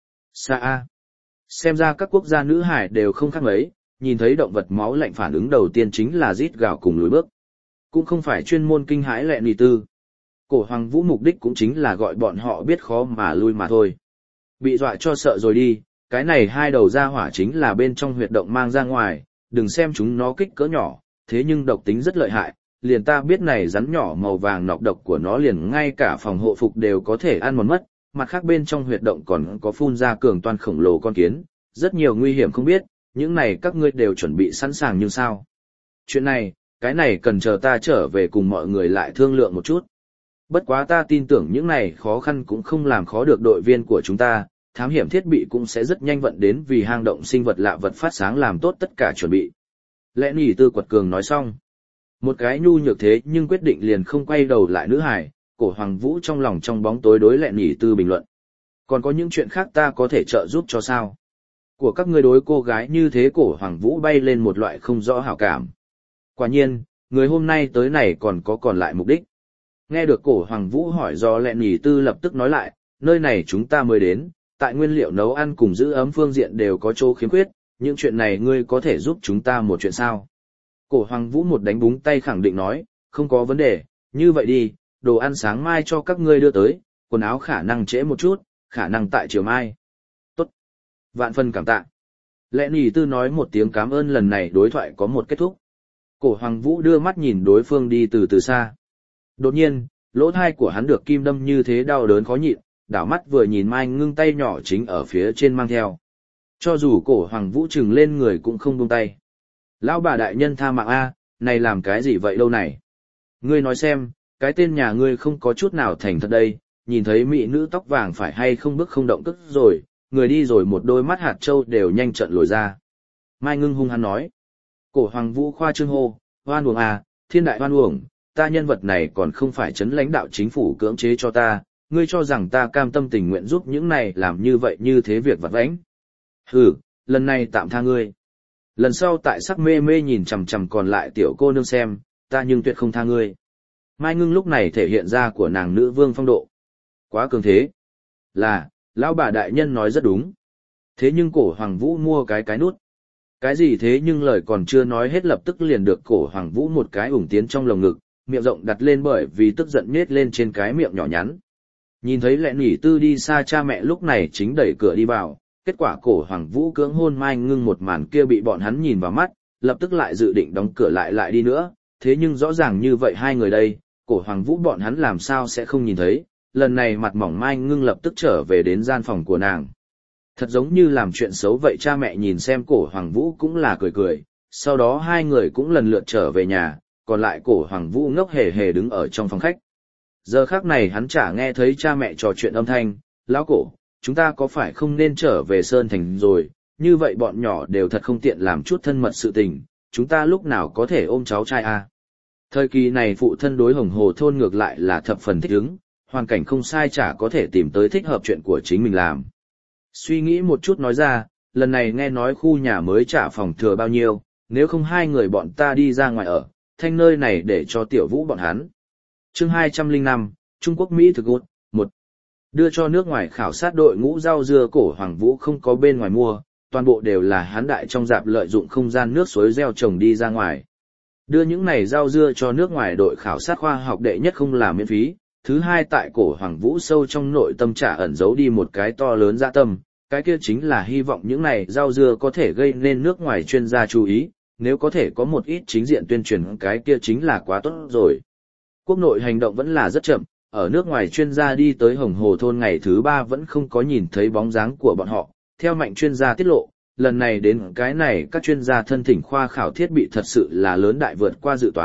Sa a. Xem ra các quốc gia nữ hải đều không khác mấy, nhìn thấy động vật máu lạnh phản ứng đầu tiên chính là rít gào cùng lùi bước. Cũng không phải chuyên môn kinh hãi Lệ nhì tư. Cổ Hoàng Vũ mục đích cũng chính là gọi bọn họ biết khó mà lui mà thôi. Bị dọa cho sợ rồi đi, cái này hai đầu ra hỏa chính là bên trong huyệt động mang ra ngoài, đừng xem chúng nó kích cỡ nhỏ, thế nhưng độc tính rất lợi hại, liền ta biết này rắn nhỏ màu vàng nọc độc của nó liền ngay cả phòng hộ phục đều có thể ăn mòn mất, mặt khác bên trong huyệt động còn có phun ra cường toan khổng lồ con kiến, rất nhiều nguy hiểm không biết, những này các ngươi đều chuẩn bị sẵn sàng nhưng sao. Chuyện này, cái này cần chờ ta trở về cùng mọi người lại thương lượng một chút. Bất quá ta tin tưởng những này khó khăn cũng không làm khó được đội viên của chúng ta, thám hiểm thiết bị cũng sẽ rất nhanh vận đến vì hang động sinh vật lạ vật phát sáng làm tốt tất cả chuẩn bị. Lẽ nhì tư quật cường nói xong. Một cái nhu nhược thế nhưng quyết định liền không quay đầu lại nữ hải, cổ Hoàng Vũ trong lòng trong bóng tối đối Lệ nhì tư bình luận. Còn có những chuyện khác ta có thể trợ giúp cho sao? Của các ngươi đối cô gái như thế cổ Hoàng Vũ bay lên một loại không rõ hảo cảm. Quả nhiên, người hôm nay tới này còn có còn lại mục đích. Nghe được cổ Hoàng Vũ hỏi do Lệ nhì tư lập tức nói lại, nơi này chúng ta mới đến, tại nguyên liệu nấu ăn cùng giữ ấm phương diện đều có chỗ khiếm khuyết, những chuyện này ngươi có thể giúp chúng ta một chuyện sao? Cổ Hoàng Vũ một đánh búng tay khẳng định nói, không có vấn đề, như vậy đi, đồ ăn sáng mai cho các ngươi đưa tới, quần áo khả năng trễ một chút, khả năng tại chiều mai. Tốt. Vạn phân cảm tạ. Lệ nhì tư nói một tiếng cảm ơn lần này đối thoại có một kết thúc. Cổ Hoàng Vũ đưa mắt nhìn đối phương đi từ từ xa. Đột nhiên, lỗ thai của hắn được kim đâm như thế đau đớn khó nhịn, đảo mắt vừa nhìn Mai Ngưng tay nhỏ chính ở phía trên mang theo. Cho dù cổ Hoàng Vũ trừng lên người cũng không buông tay. Lão bà đại nhân tha mạng a, này làm cái gì vậy đâu này? Ngươi nói xem, cái tên nhà ngươi không có chút nào thành thật đây, nhìn thấy mỹ nữ tóc vàng phải hay không bước không động tức rồi, người đi rồi một đôi mắt hạt trâu đều nhanh trận lồi ra. Mai Ngưng hung hăng nói. Cổ Hoàng Vũ khoa trương hô, hoan uổng à, thiên đại hoan uổng, ta nhân vật này còn không phải chấn lãnh đạo chính phủ cưỡng chế cho ta, ngươi cho rằng ta cam tâm tình nguyện giúp những này làm như vậy như thế việc vặt vãnh. Hừ, lần này tạm tha ngươi. Lần sau tại sắc mê mê nhìn chằm chằm còn lại tiểu cô nương xem, ta nhưng tuyệt không tha ngươi. Mai Ngưng lúc này thể hiện ra của nàng nữ vương phong độ. Quá cường thế. Là, lão bà đại nhân nói rất đúng. Thế nhưng cổ Hoàng Vũ mua cái cái nút. Cái gì thế nhưng lời còn chưa nói hết lập tức liền được cổ Hoàng Vũ một cái ủng tiến trong lồng ngực, miệng rộng đặt lên bởi vì tức giận nhết lên trên cái miệng nhỏ nhắn. Nhìn thấy Lệ nhì tư đi xa cha mẹ lúc này chính đẩy cửa đi vào, kết quả cổ Hoàng Vũ cưỡng hôn Mai Ngưng một màn kia bị bọn hắn nhìn vào mắt, lập tức lại dự định đóng cửa lại lại đi nữa, thế nhưng rõ ràng như vậy hai người đây, cổ Hoàng Vũ bọn hắn làm sao sẽ không nhìn thấy, lần này mặt mỏng Mai Ngưng lập tức trở về đến gian phòng của nàng. Thật giống như làm chuyện xấu vậy cha mẹ nhìn xem cổ Hoàng Vũ cũng là cười cười, sau đó hai người cũng lần lượt trở về nhà, còn lại cổ Hoàng Vũ ngốc hề hề đứng ở trong phòng khách. Giờ khắc này hắn chả nghe thấy cha mẹ trò chuyện âm thanh, lão cổ, chúng ta có phải không nên trở về Sơn Thành rồi, như vậy bọn nhỏ đều thật không tiện làm chút thân mật sự tình, chúng ta lúc nào có thể ôm cháu trai à? Thời kỳ này phụ thân đối Hồng Hồ thôn ngược lại là thập phần thích ứng, hoàn cảnh không sai chả có thể tìm tới thích hợp chuyện của chính mình làm. Suy nghĩ một chút nói ra, lần này nghe nói khu nhà mới trả phòng thừa bao nhiêu, nếu không hai người bọn ta đi ra ngoài ở, thanh nơi này để cho tiểu Vũ bọn hắn. Chương hai trăm lẻ năm, Trung Quốc Mỹ thực gột, một. Đưa cho nước ngoài khảo sát đội ngũ rau dưa cổ Hoàng Vũ không có bên ngoài mua, toàn bộ đều là hắn đại trong dạp lợi dụng không gian nước suối gieo trồng đi ra ngoài. Đưa những này rau dưa cho nước ngoài đội khảo sát khoa học đệ nhất không là miễn phí, thứ hai tại cổ Hoàng Vũ sâu trong nội tâm trả ẩn giấu đi một cái to lớn dạ tâm, cái kia chính là hy vọng những này rau dưa có thể gây nên nước ngoài chuyên gia chú ý, nếu có thể có một ít chính diện tuyên truyền cái kia chính là quá tốt rồi. Quốc nội hành động vẫn là rất chậm, ở nước ngoài chuyên gia đi tới Hồng Hồ thôn ngày thứ ba vẫn không có nhìn thấy bóng dáng của bọn họ, theo mạnh chuyên gia tiết lộ, lần này đến cái này các chuyên gia thân thỉnh khoa khảo thiết bị thật sự là lớn đại vượt qua dự toán,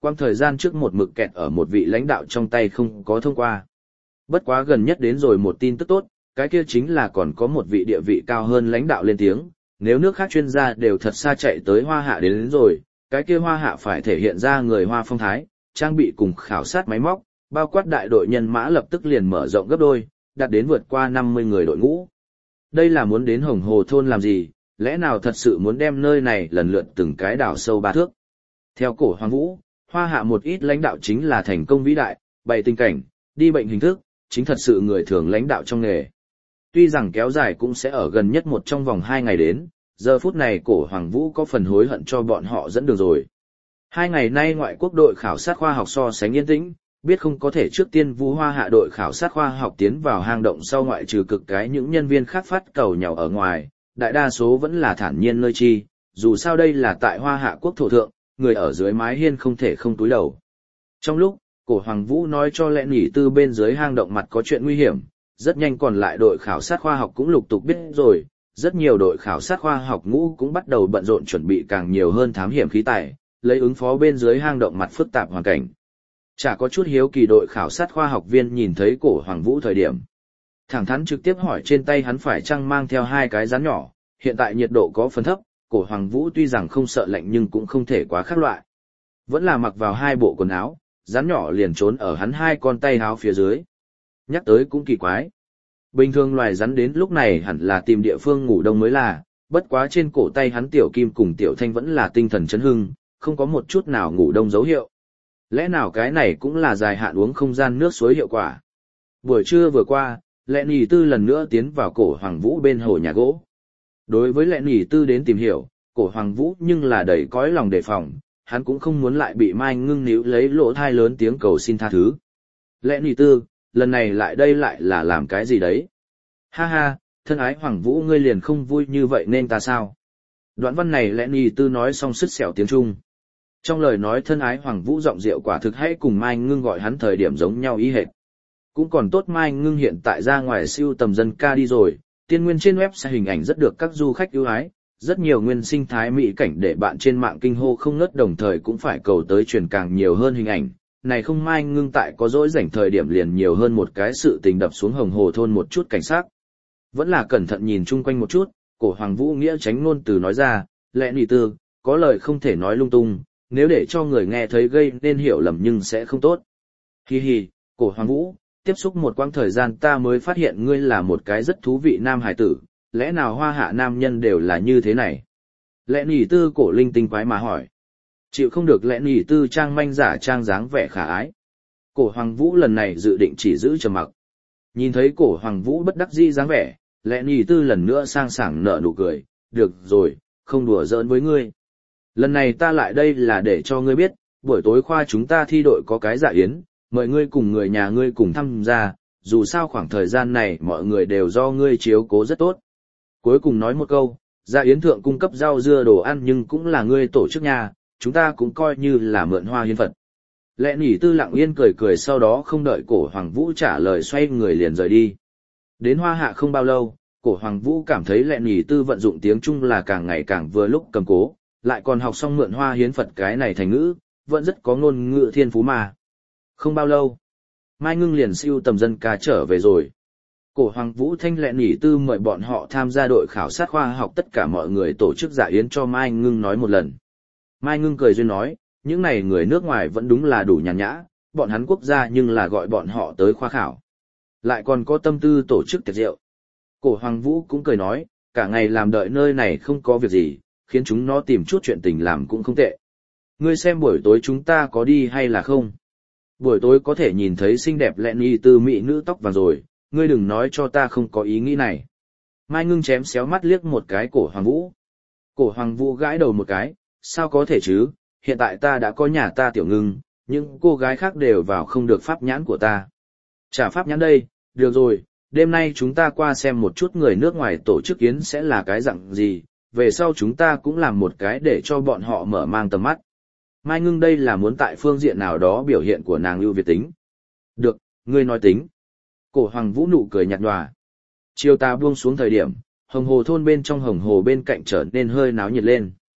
quang thời gian trước một mực kẹt ở một vị lãnh đạo trong tay không có thông qua. Bất quá gần nhất đến rồi một tin tức tốt, cái kia chính là còn có một vị địa vị cao hơn lãnh đạo lên tiếng, nếu nước khác chuyên gia đều thật xa chạy tới Hoa Hạ đến, đến rồi, cái kia Hoa Hạ phải thể hiện ra người Hoa phong thái, trang bị cùng khảo sát máy móc, bao quát đại đội nhân mã lập tức liền mở rộng gấp đôi, đạt đến vượt qua năm mươi người đội ngũ. Đây là muốn đến Hồng Hồ thôn làm gì, lẽ nào thật sự muốn đem nơi này lần lượt từng cái đào sâu ba thước. Theo cổ Hoàng Vũ, Hoa Hạ một ít lãnh đạo chính là thành công vĩ đại, bày tình cảnh, đi bệnh hình thức, chính thật sự người thường lãnh đạo trong nghề. Tuy rằng kéo dài cũng sẽ ở gần nhất một trong vòng hai ngày đến, giờ phút này cổ Hoàng Vũ có phần hối hận cho bọn họ dẫn đường rồi. Hai ngày nay ngoại quốc đội khảo sát khoa học so sánh yên tĩnh, biết không có thể trước tiên Vũ Hoa Hạ đội khảo sát khoa học tiến vào hang động sau ngoại trừ cực cái những nhân viên khác phát cầu nhàu ở ngoài, đại đa số vẫn là thản nhiên nơi chi, dù sao đây là tại Hoa Hạ quốc thổ thượng, người ở dưới mái hiên không thể không túi đầu. Trong lúc, cổ Hoàng Vũ nói cho lẽ nghỉ tư bên dưới hang động mặt có chuyện nguy hiểm, rất nhanh còn lại đội khảo sát khoa học cũng lục tục biết rồi, rất nhiều đội khảo sát khoa học ngũ cũng bắt đầu bận rộn chuẩn bị càng nhiều hơn thám hiểm khí tài, lấy ứng phó bên dưới hang động mặt phức tạp hoàn cảnh. Chả có chút hiếu kỳ đội khảo sát khoa học viên nhìn thấy cổ Hoàng Vũ thời điểm. Thẳng thắn trực tiếp hỏi trên tay hắn phải chăng mang theo hai cái rắn nhỏ, hiện tại nhiệt độ có phần thấp, cổ Hoàng Vũ tuy rằng không sợ lạnh nhưng cũng không thể quá khác loại. Vẫn là mặc vào hai bộ quần áo, rắn nhỏ liền trốn ở hắn hai con tay áo phía dưới. Nhắc tới cũng kỳ quái. Bình thường loài rắn đến lúc này hẳn là tìm địa phương ngủ đông mới là, bất quá trên cổ tay hắn tiểu kim cùng tiểu thanh vẫn là tinh thần chấn hưng, không có một chút nào ngủ đông dấu hiệu. Lẽ nào cái này cũng là dài hạn uống không gian nước suối hiệu quả. Buổi trưa vừa qua, Lệ Nỉ Tư lần nữa tiến vào cổ Hoàng Vũ bên hồ nhà gỗ. Đối với Lệ Nỉ Tư đến tìm hiểu, cổ Hoàng Vũ nhưng là đầy cõi lòng đề phòng, hắn cũng không muốn lại bị Mai Ngưng níu lấy lỗ thai lớn tiếng cầu xin tha thứ. Lệ Nỉ Tư, lần này lại đây lại là làm cái gì đấy? Ha ha, thân ái Hoàng Vũ ngươi liền không vui như vậy nên ta sao? Đoạn văn này Lệ Nỉ Tư nói xong sứt sẹo tiếng Trung. Trong lời nói thân ái Hoàng Vũ giọng rượu quả thực hãy cùng Mai Ngưng gọi hắn thời điểm giống nhau ý hệt. Cũng còn tốt Mai Ngưng hiện tại ra ngoài siêu tầm dân ca đi rồi, tiên nguyên trên website hình ảnh rất được các du khách ưu ái, rất nhiều nguyên sinh thái mỹ cảnh để bạn trên mạng kinh hô không ngớt, đồng thời cũng phải cầu tới truyền càng nhiều hơn hình ảnh. Này không Mai Ngưng tại có dỗi rảnh thời điểm liền nhiều hơn một cái sự tình đập xuống Hồng Hồ thôn một chút cảnh sát. Vẫn là cẩn thận nhìn chung quanh một chút, cổ Hoàng Vũ nghĩa tránh ngôn từ nói ra, Lệ Nỉ Tư, có lời không thể nói lung tung, nếu để cho người nghe thấy gây nên hiểu lầm nhưng sẽ không tốt. Hi hi, cổ Hoàng Vũ, tiếp xúc một quãng thời gian ta mới phát hiện ngươi là một cái rất thú vị nam hải tử, lẽ nào Hoa Hạ nam nhân đều là như thế này? Lệ Nỉ Tư cổ linh tinh quái mà hỏi. Chịu không được Lệ Nỉ Tư trang manh giả trang dáng vẻ khả ái. Cổ Hoàng Vũ lần này dự định chỉ giữ trầm mặc. Nhìn thấy cổ Hoàng Vũ bất đắc dĩ dáng vẻ, Lệ Nỉ Tư lần nữa sang sảng nở nụ cười, được rồi, không đùa giỡn với ngươi. Lần này ta lại đây là để cho ngươi biết, buổi tối khoa chúng ta thi đội có cái dạ yến, mời ngươi cùng người nhà ngươi cùng tham gia, dù sao khoảng thời gian này mọi người đều do ngươi chiếu cố rất tốt. Cuối cùng nói một câu, dạ yến thượng cung cấp rau dưa đồ ăn nhưng cũng là ngươi tổ chức nhà, chúng ta cũng coi như là mượn hoa hiến Phật. Lệ Nỉ Tư lặng yên cười cười, sau đó không đợi cổ Hoàng Vũ trả lời xoay người liền rời đi. Đến Hoa Hạ không bao lâu, cổ Hoàng Vũ cảm thấy Lệ Nỉ Tư vận dụng tiếng Trung là càng ngày càng vừa lúc cầm cố, lại còn học xong mượn hoa hiến Phật cái này thành ngữ, vẫn rất có ngôn ngữ thiên phú mà. Không bao lâu, Mai Ngưng liền siêu tầm dân ca trở về rồi. Cổ Hoàng Vũ thanh Lệ Nỉ Tư mời bọn họ tham gia đội khảo sát khoa học, tất cả mọi người tổ chức dạ yến cho Mai Ngưng nói một lần. Mai Ngưng cười duyên nói, những này người nước ngoài vẫn đúng là đủ nhàn nhã, bọn hắn quốc gia nhưng là gọi bọn họ tới khoa khảo. Lại còn có tâm tư tổ chức tiệc rượu. Cổ Hoàng Vũ cũng cười nói, cả ngày làm đợi nơi này không có việc gì, khiến chúng nó tìm chút chuyện tình làm cũng không tệ. Ngươi xem buổi tối chúng ta có đi hay là không? Buổi tối có thể nhìn thấy xinh đẹp Lệ Nỉ Tư mỹ nữ tóc vàng rồi, ngươi đừng nói cho ta không có ý nghĩ này. Mai Ngưng chém xéo mắt liếc một cái cổ Hoàng Vũ. Cổ Hoàng Vũ gãi đầu một cái, sao có thể chứ, hiện tại ta đã có nhà ta Tiểu Ngưng, những cô gái khác đều vào không được pháp nhãn của ta. Trả pháp nhãn đây, được rồi, đêm nay chúng ta qua xem một chút người nước ngoài tổ chức yến sẽ là cái dạng gì, về sau chúng ta cũng làm một cái để cho bọn họ mở mang tầm mắt. Mai Ngưng đây là muốn tại phương diện nào đó biểu hiện của nàng ưu việt tính. Được, ngươi nói tính. Cổ Hoàng Vũ nụ cười nhạt nhòa. Chiều tà buông xuống thời điểm, Hồng Hồ thôn bên trong Hồng Hồ bên cạnh trở nên hơi náo nhiệt lên.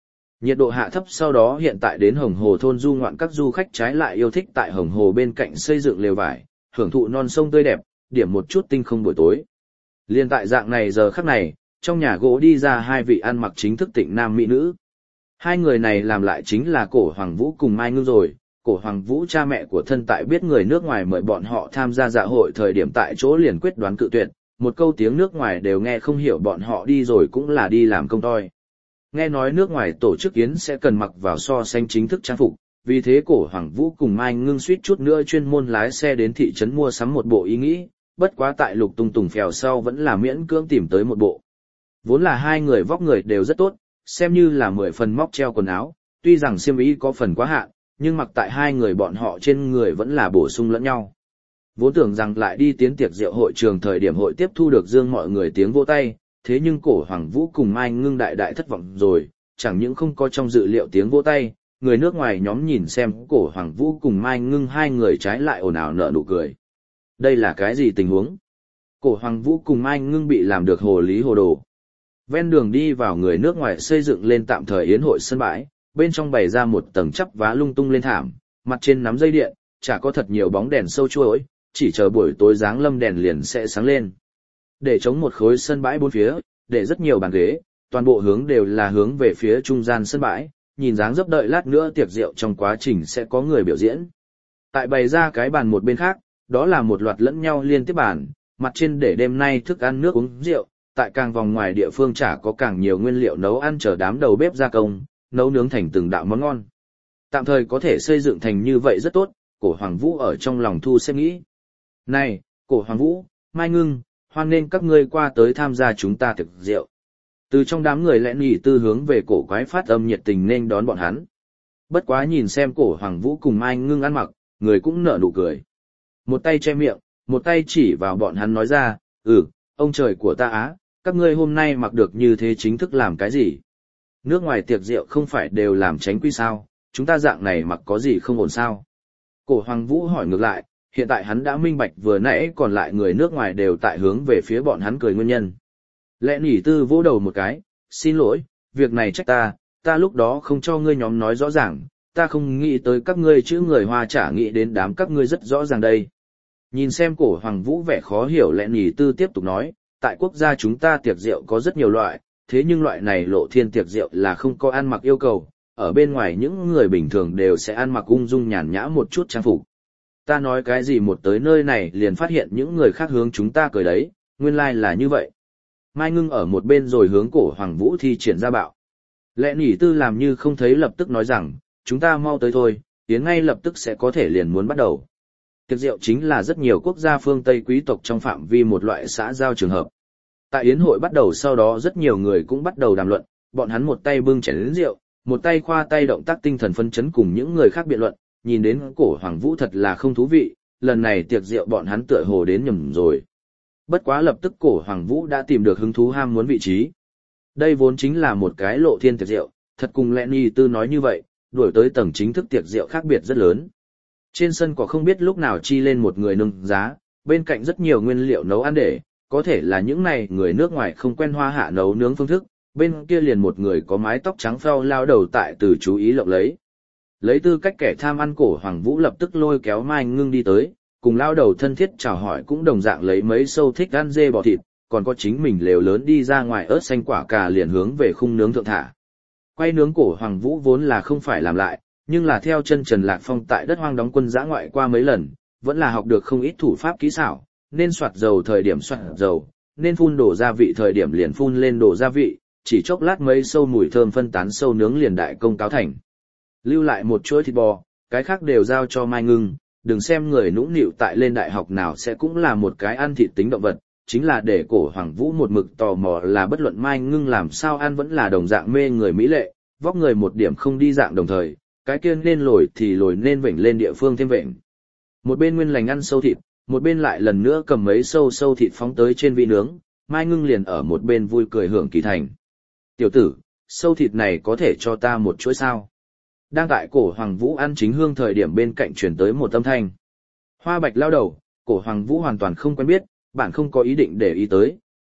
Nhiệt độ hạ thấp sau đó hiện tại đến Hồng Hồ thôn du ngoạn các du khách trái lại yêu thích tại Hồng Hồ bên cạnh xây dựng lều vải, hưởng thụ non sông tươi đẹp, điểm một chút tinh không buổi tối. Liên tại dạng này giờ khắc này, trong nhà gỗ đi ra hai vị ăn mặc chính thức tịnh nam mỹ nữ. Hai người này làm lại chính là Cổ Hoàng Vũ cùng Mai Ngưng rồi. Cổ Hoàng Vũ cha mẹ của thân tại biết người nước ngoài mời bọn họ tham gia dạ hội thời điểm tại chỗ liền quyết đoán cự tuyệt, một câu tiếng nước ngoài đều nghe không hiểu, bọn họ đi rồi cũng là đi làm công toi. Nghe nói nước ngoài tổ chức yến sẽ cần mặc vào so sánh chính thức trang phục, vì thế Cổ Hoàng Vũ cùng Mai Ngưng suýt chút nữa chuyên môn lái xe đến thị trấn mua sắm một bộ ý nghĩ, bất quá tại lục tung tùng phèo sau vẫn là miễn cưỡng tìm tới một bộ. Vốn là hai người vóc người đều rất tốt, xem như là mười phần móc treo quần áo, tuy rằng xiêm y có phần quá hạn, nhưng mặc tại hai người bọn họ trên người vẫn là bổ sung lẫn nhau. Vốn tưởng rằng lại đi tiến tiệc rượu hội trường thời điểm hội tiếp thu được dương mọi người tiếng vỗ tay, thế nhưng Cổ Hoàng Vũ cùng Mai Ngưng đại đại thất vọng rồi, chẳng những không có trong dự liệu tiếng vỗ tay, người nước ngoài nhóm nhìn xem Cổ Hoàng Vũ cùng Mai Ngưng hai người trái lại ồn ào nở nụ cười. Đây là cái gì tình huống? Cổ Hoàng Vũ cùng Mai Ngưng bị làm được hồ lý hồ đồ. Ven đường đi vào người nước ngoài xây dựng lên tạm thời yến hội sân bãi, bên trong bày ra một tầng chắp vá lung tung lên thảm, mặt trên nắm dây điện, chả có thật nhiều bóng đèn sâu chuỗi, chỉ chờ buổi tối dáng lâm đèn liền sẽ sáng lên. Để chống một khối sân bãi bốn phía, để rất nhiều bàn ghế, toàn bộ hướng đều là hướng về phía trung gian sân bãi, nhìn dáng dấp đợi lát nữa tiệc rượu trong quá trình sẽ có người biểu diễn. Tại bày ra cái bàn một bên khác, đó là một loạt lẫn nhau liên tiếp bàn, mặt trên để đêm nay thức ăn nước uống rượu, tại càng vòng ngoài địa phương chả có càng nhiều nguyên liệu nấu ăn chờ đám đầu bếp gia công, nấu nướng thành từng đạo món ngon. Tạm thời có thể xây dựng thành như vậy rất tốt, Cổ Hoàng Vũ ở trong lòng thu xếp nghĩ. Này, Cổ Hoàng Vũ, Mai Ngưng, hoan nên các ngươi qua tới tham gia chúng ta tiệc rượu. Từ trong đám người lẽn nhỉ tư hướng về cổ quái phát âm nhiệt tình nên đón bọn hắn. Bất quá nhìn xem Cổ Hoàng Vũ cùng Mai Ngưng ăn mặc, người cũng nở nụ cười. Một tay che miệng, một tay chỉ vào bọn hắn nói ra, ừ, ông trời của ta á, các ngươi hôm nay mặc được như thế chính thức làm cái gì? Nước ngoài tiệc rượu không phải đều làm tránh quy sao, chúng ta dạng này mặc có gì không ổn sao? Cổ Hoàng Vũ hỏi ngược lại, hiện tại hắn đã minh bạch vừa nãy còn lại người nước ngoài đều tại hướng về phía bọn hắn cười nguyên nhân. Lẽ nỉ tư vỗ đầu một cái, xin lỗi, việc này trách ta, ta lúc đó không cho ngươi nhóm nói rõ ràng, ta không nghĩ tới các ngươi chữ người Hoa chả nghĩ đến đám các ngươi rất rõ ràng đây. Nhìn xem Cổ Hoàng Vũ vẻ khó hiểu, lẽ nỉ tư tiếp tục nói, tại quốc gia chúng ta tiệc rượu có rất nhiều loại, thế nhưng loại này lộ thiên tiệc rượu là không có ăn mặc yêu cầu, ở bên ngoài những người bình thường đều sẽ ăn mặc ung dung nhàn nhã một chút trang phục. Ta nói cái gì một tới nơi này liền phát hiện những người khác hướng chúng ta cười đấy, nguyên lai like là như vậy. Mai Ngưng ở một bên rồi hướng Cổ Hoàng Vũ thi triển ra bạo. Lẽ nỉ tư làm như không thấy lập tức nói rằng, chúng ta mau tới thôi, tiến ngay lập tức sẽ có thể liền muốn bắt đầu. Tiệc rượu chính là rất nhiều quốc gia phương Tây quý tộc trong phạm vi một loại xã giao trường hợp. Tại yến hội bắt đầu sau đó rất nhiều người cũng bắt đầu đàm luận, bọn hắn một tay bưng chén lớn rượu, một tay khoa tay động tác tinh thần phấn chấn cùng những người khác biện luận, nhìn đến Cổ Hoàng Vũ thật là không thú vị, lần này tiệc rượu bọn hắn tựa hồ đến nhầm rồi. Bất quá lập tức Cổ Hoàng Vũ đã tìm được hứng thú ham muốn vị trí. Đây vốn chính là một cái lộ thiên tiệc rượu, thật cùng Lenny Tư nói như vậy, đuổi tới tầng chính thức tiệc rượu khác biệt rất lớn. Trên sân có không biết lúc nào chi lên một người nâng giá, bên cạnh rất nhiều nguyên liệu nấu ăn để, có thể là những này người nước ngoài không quen Hoa hạ nấu nướng phương thức, bên kia liền một người có mái tóc trắng phao lao đầu tại từ chú ý lộng lấy. Lấy tư cách kẻ tham ăn, Cổ Hoàng Vũ lập tức lôi kéo Mai Ngưng đi tới, cùng lao đầu thân thiết chào hỏi, cũng đồng dạng lấy mấy sâu thích ăn dê bò thịt, còn có chính mình lều lớn đi ra ngoài ớt xanh quả cà liền hướng về khung nướng thượng thả. Quay nướng Cổ Hoàng Vũ vốn là không phải làm lại, nhưng là theo chân Trần Lạc Phong tại đất hoang đóng quân dã ngoại qua mấy lần, vẫn là học được không ít thủ pháp kỹ xảo, nên soạt dầu thời điểm soạt dầu, nên phun đổ gia vị thời điểm liền phun lên đổ gia vị, chỉ chốc lát mấy sâu mùi thơm phân tán sâu nướng liền đại công cáo thành. Lưu lại một chuỗi thịt bò, cái khác đều giao cho Mai Ngưng, đừng xem người nũng nịu tại lên đại học nào sẽ cũng là một cái ăn thịt tính động vật, chính là để Cổ Hoàng Vũ một mực tò mò là bất luận Mai Ngưng làm sao ăn vẫn là đồng dạng mê người mỹ lệ, vóc người một điểm không đi dạng đồng thời, cái kia nên lồi thì lồi nên vểnh lên địa phương thêm vểnh. Một bên nguyên lành ăn sâu thịt, một bên lại lần nữa cầm mấy sâu sâu thịt phóng tới trên vị nướng, Mai Ngưng liền ở một bên vui cười hưởng kỳ thành. Tiểu tử, sâu thịt này có thể cho ta một chuỗi sao? Đang tại Cổ Hoàng Vũ ăn chính hương thời điểm bên cạnh truyền tới một âm thanh. Hoa Bạch lao đầu, Cổ Hoàng Vũ hoàn toàn không quen biết, bạn không có ý định để ý tới,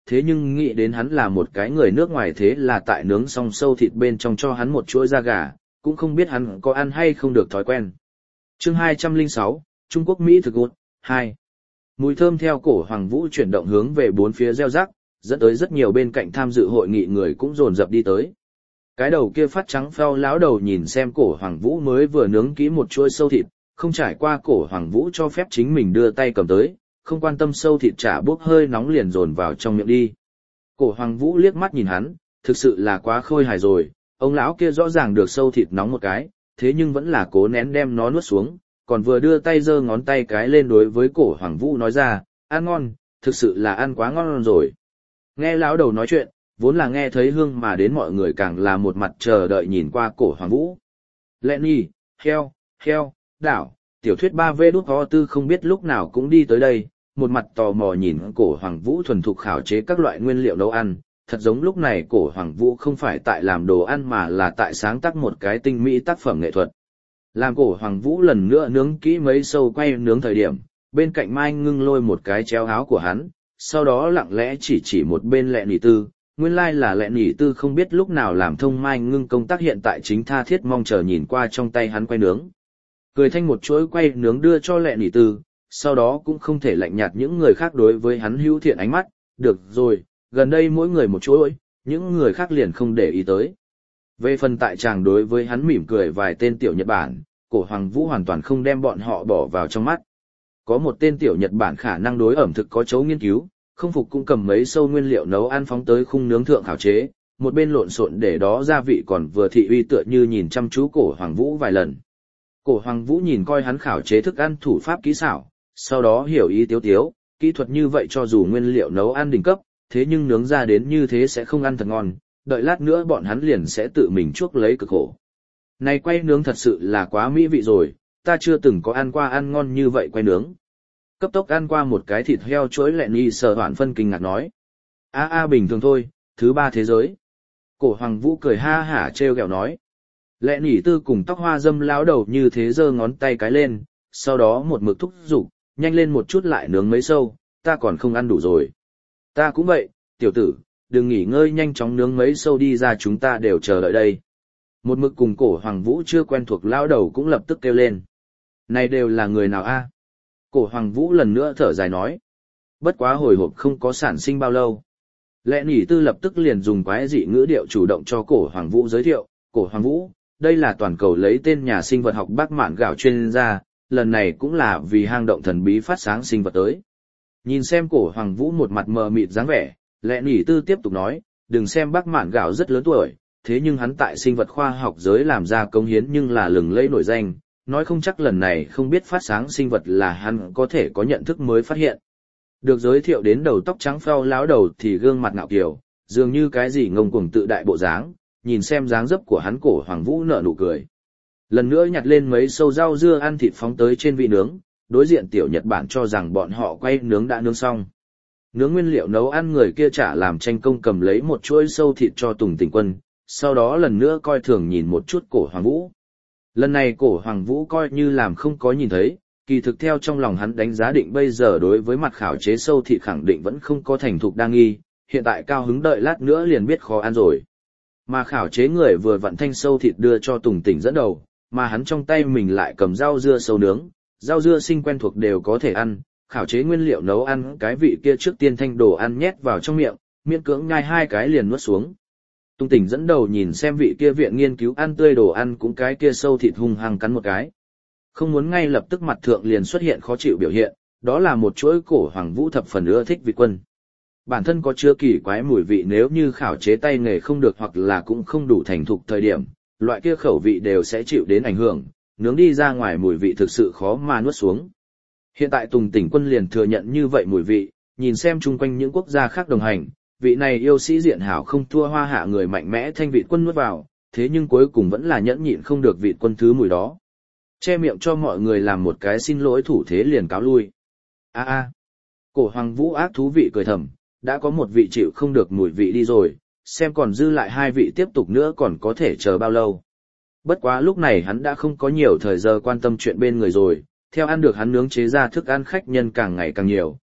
thế nhưng nghĩ đến hắn là một cái người nước ngoài thế là tại nướng xong sâu thịt bên trong cho hắn một chuỗi da gà, cũng không biết hắn có ăn hay không được thói quen. Chương hai trăm lẻ sáu, Trung Quốc Mỹ thực gột, hai. Mùi thơm theo cổ Hoàng Vũ chuyển động hướng về bốn phía gieo rắc, dẫn tới rất nhiều bên cạnh tham dự hội nghị người cũng dồn dập đi tới. Cái đầu kia phát trắng phèo lão đầu nhìn xem cổ Hoàng Vũ mới vừa nướng kỹ một chuỗi sâu thịt, không trải qua cổ Hoàng Vũ cho phép chính mình đưa tay cầm tới, không quan tâm sâu thịt chả bốc hơi nóng liền dồn vào trong miệng đi. Cổ Hoàng Vũ liếc mắt nhìn hắn, thực sự là quá khôi hài rồi, ông lão kia rõ ràng được sâu thịt nóng một cái, thế nhưng vẫn là cố nén đem nó nuốt xuống, còn vừa đưa tay giơ ngón tay cái lên đối với cổ Hoàng Vũ nói ra, ăn ngon, thực sự là ăn quá ngon rồi. Nghe lão đầu nói chuyện, vốn là nghe thấy hương mà đến mọi người càng là một mặt chờ đợi nhìn qua cổ Hoàng Vũ. Lệ nhi, heo, heo, đảo, tiểu thuyết ba v đút ho tư không biết lúc nào cũng đi tới đây, một mặt tò mò nhìn cổ Hoàng Vũ thuần thục khảo chế các loại nguyên liệu nấu ăn, thật giống lúc này cổ Hoàng Vũ không phải tại làm đồ ăn mà là tại sáng tác một cái tinh mỹ tác phẩm nghệ thuật. Làm cổ Hoàng Vũ lần nữa nướng kỹ mấy sâu quay nướng thời điểm, bên cạnh Mai Ngưng lôi một cái chéo áo của hắn, sau đó lặng lẽ chỉ chỉ một bên Lệ Nỉ Tư, nguyên lai là Lệ Nỉ Tư không biết lúc nào làm thông Mai Ngưng công tác hiện tại chính tha thiết mong chờ nhìn qua trong tay hắn quay nướng. Cười thanh một chuỗi quay nướng đưa cho Lệ Nỉ Tư, sau đó cũng không thể lạnh nhạt những người khác đối với hắn hữu thiện ánh mắt, được rồi, gần đây mỗi người một chuỗi, những người khác liền không để ý tới. Về phần tại chàng đối với hắn mỉm cười vài tên tiểu Nhật Bản, cổ Hoàng Vũ hoàn toàn không đem bọn họ bỏ vào trong mắt. Có một tên tiểu Nhật Bản khả năng đối ẩm thực có chấu nghiên cứu, không phục cũng cầm mấy sâu nguyên liệu nấu ăn phóng tới khung nướng thượng khảo chế, một bên lộn xộn để đó gia vị còn vừa thị uy tựa như nhìn chăm chú cổ Hoàng Vũ vài lần. Cổ Hoàng Vũ nhìn coi hắn khảo chế thức ăn thủ pháp kỹ xảo, sau đó hiểu ý tiếu tiếu, kỹ thuật như vậy cho dù nguyên liệu nấu ăn đỉnh cấp, thế nhưng nướng ra đến như thế sẽ không ăn thật ngon, đợi lát nữa bọn hắn liền sẽ tự mình chuốc lấy cực khổ. Này quay nướng thật sự là quá mỹ vị rồi, ta chưa từng có ăn qua ăn ngon như vậy quay nướng. Cấp tốc ăn qua một cái thịt heo chuỗi Lệ Nhi Sở Hoản phân kinh ngạc nói. A a bình thường thôi, thứ ba thế giới. Cổ Hoàng Vũ cười ha hả trêu ghẹo nói. Lệ Nỉ Tư cùng tóc hoa dâm lão đầu như thế giơ ngón tay cái lên, sau đó một mực thúc giục, nhanh lên một chút lại nướng mấy sâu, ta còn không ăn đủ rồi. Ta cũng vậy, tiểu tử, đừng nghỉ ngơi nhanh chóng nướng mấy sâu đi ra chúng ta đều chờ đợi đây. Một mực cùng cổ Hoàng Vũ chưa quen thuộc lão đầu cũng lập tức kêu lên. Này đều là người nào a? Cổ Hoàng Vũ lần nữa thở dài nói. Bất quá hồi hộp không có sản sinh bao lâu. Lệ Nỉ Tư lập tức liền dùng quái dị ngữ điệu chủ động cho cổ Hoàng Vũ giới thiệu. Cổ Hoàng Vũ, đây là toàn cầu lấy tên nhà sinh vật học Bác Mạn Gạo chuyên gia, lần này cũng là vì hang động thần bí phát sáng sinh vật tới. Nhìn xem cổ Hoàng Vũ một mặt mờ mịt dáng vẻ, Lệ Nỉ Tư tiếp tục nói, đừng xem Bác Mạn Gạo rất lớn tuổi, thế nhưng hắn tại sinh vật khoa học giới làm ra công hiến nhưng là lừng lẫy nổi danh, nói không chắc lần này không biết phát sáng sinh vật là hắn có thể có nhận thức mới phát hiện. Được giới thiệu đến đầu tóc trắng phèo láo đầu thì gương mặt ngạo kiều, dường như cái gì ngông cuồng tự đại bộ dáng, nhìn xem dáng dấp của hắn cổ Hoàng Vũ nở nụ cười. Lần nữa nhặt lên mấy sâu rau dưa ăn thịt phóng tới trên vị nướng, đối diện tiểu Nhật Bản cho rằng bọn họ quay nướng đã nướng xong. Nướng nguyên liệu nấu ăn người kia trả làm tranh công cầm lấy một chuỗi sâu thịt cho Tùng Tỉnh Quân, sau đó lần nữa coi thường nhìn một chút cổ Hoàng Vũ. Lần này cổ Hoàng Vũ coi như làm không có nhìn thấy, kỳ thực theo trong lòng hắn đánh giá định bây giờ đối với mặt khảo chế sâu thịt khẳng định vẫn không có thành thục đa nghi, hiện tại cao hứng đợi lát nữa liền biết khó ăn rồi. Mà khảo chế người vừa vặn thanh sâu thịt đưa cho Tùng Tỉnh dẫn đầu, mà hắn trong tay mình lại cầm rau dưa sâu nướng, rau dưa sinh quen thuộc đều có thể ăn, khảo chế nguyên liệu nấu ăn cái vị kia trước tiên thanh đồ ăn nhét vào trong miệng, miễn cưỡng nhai hai cái liền nuốt xuống. Tùng Tỉnh dẫn đầu nhìn xem vị kia viện nghiên cứu ăn tươi đồ ăn cũng cái kia sâu thịt hung hăng cắn một cái. Không muốn ngay lập tức mặt thượng liền xuất hiện khó chịu biểu hiện, đó là một chuỗi cổ Hoàng Vũ thập phần ưa thích vị quân. Bản thân có chứa kỳ quái mùi vị nếu như khảo chế tay nghề không được hoặc là cũng không đủ thành thục thời điểm, loại kia khẩu vị đều sẽ chịu đến ảnh hưởng, nướng đi ra ngoài mùi vị thực sự khó mà nuốt xuống. Hiện tại Tùng Tỉnh Quân liền thừa nhận như vậy mùi vị, nhìn xem chung quanh những quốc gia khác đồng hành, vị này yêu sĩ diện hảo không thua Hoa Hạ người mạnh mẽ thanh vị quân nuốt vào, thế nhưng cuối cùng vẫn là nhẫn nhịn không được vị quân thứ mùi đó. Che miệng cho mọi người làm một cái xin lỗi thủ thế liền cáo lui. A a, cổ Hoàng Vũ ác thú vị cười thầm, đã có một vị chịu không được mùi vị đi rồi, xem còn dư lại hai vị tiếp tục nữa còn có thể chờ bao lâu. Bất quá lúc này hắn đã không có nhiều thời giờ quan tâm chuyện bên người rồi, theo ăn được hắn nướng chế ra thức ăn khách nhân càng ngày càng nhiều,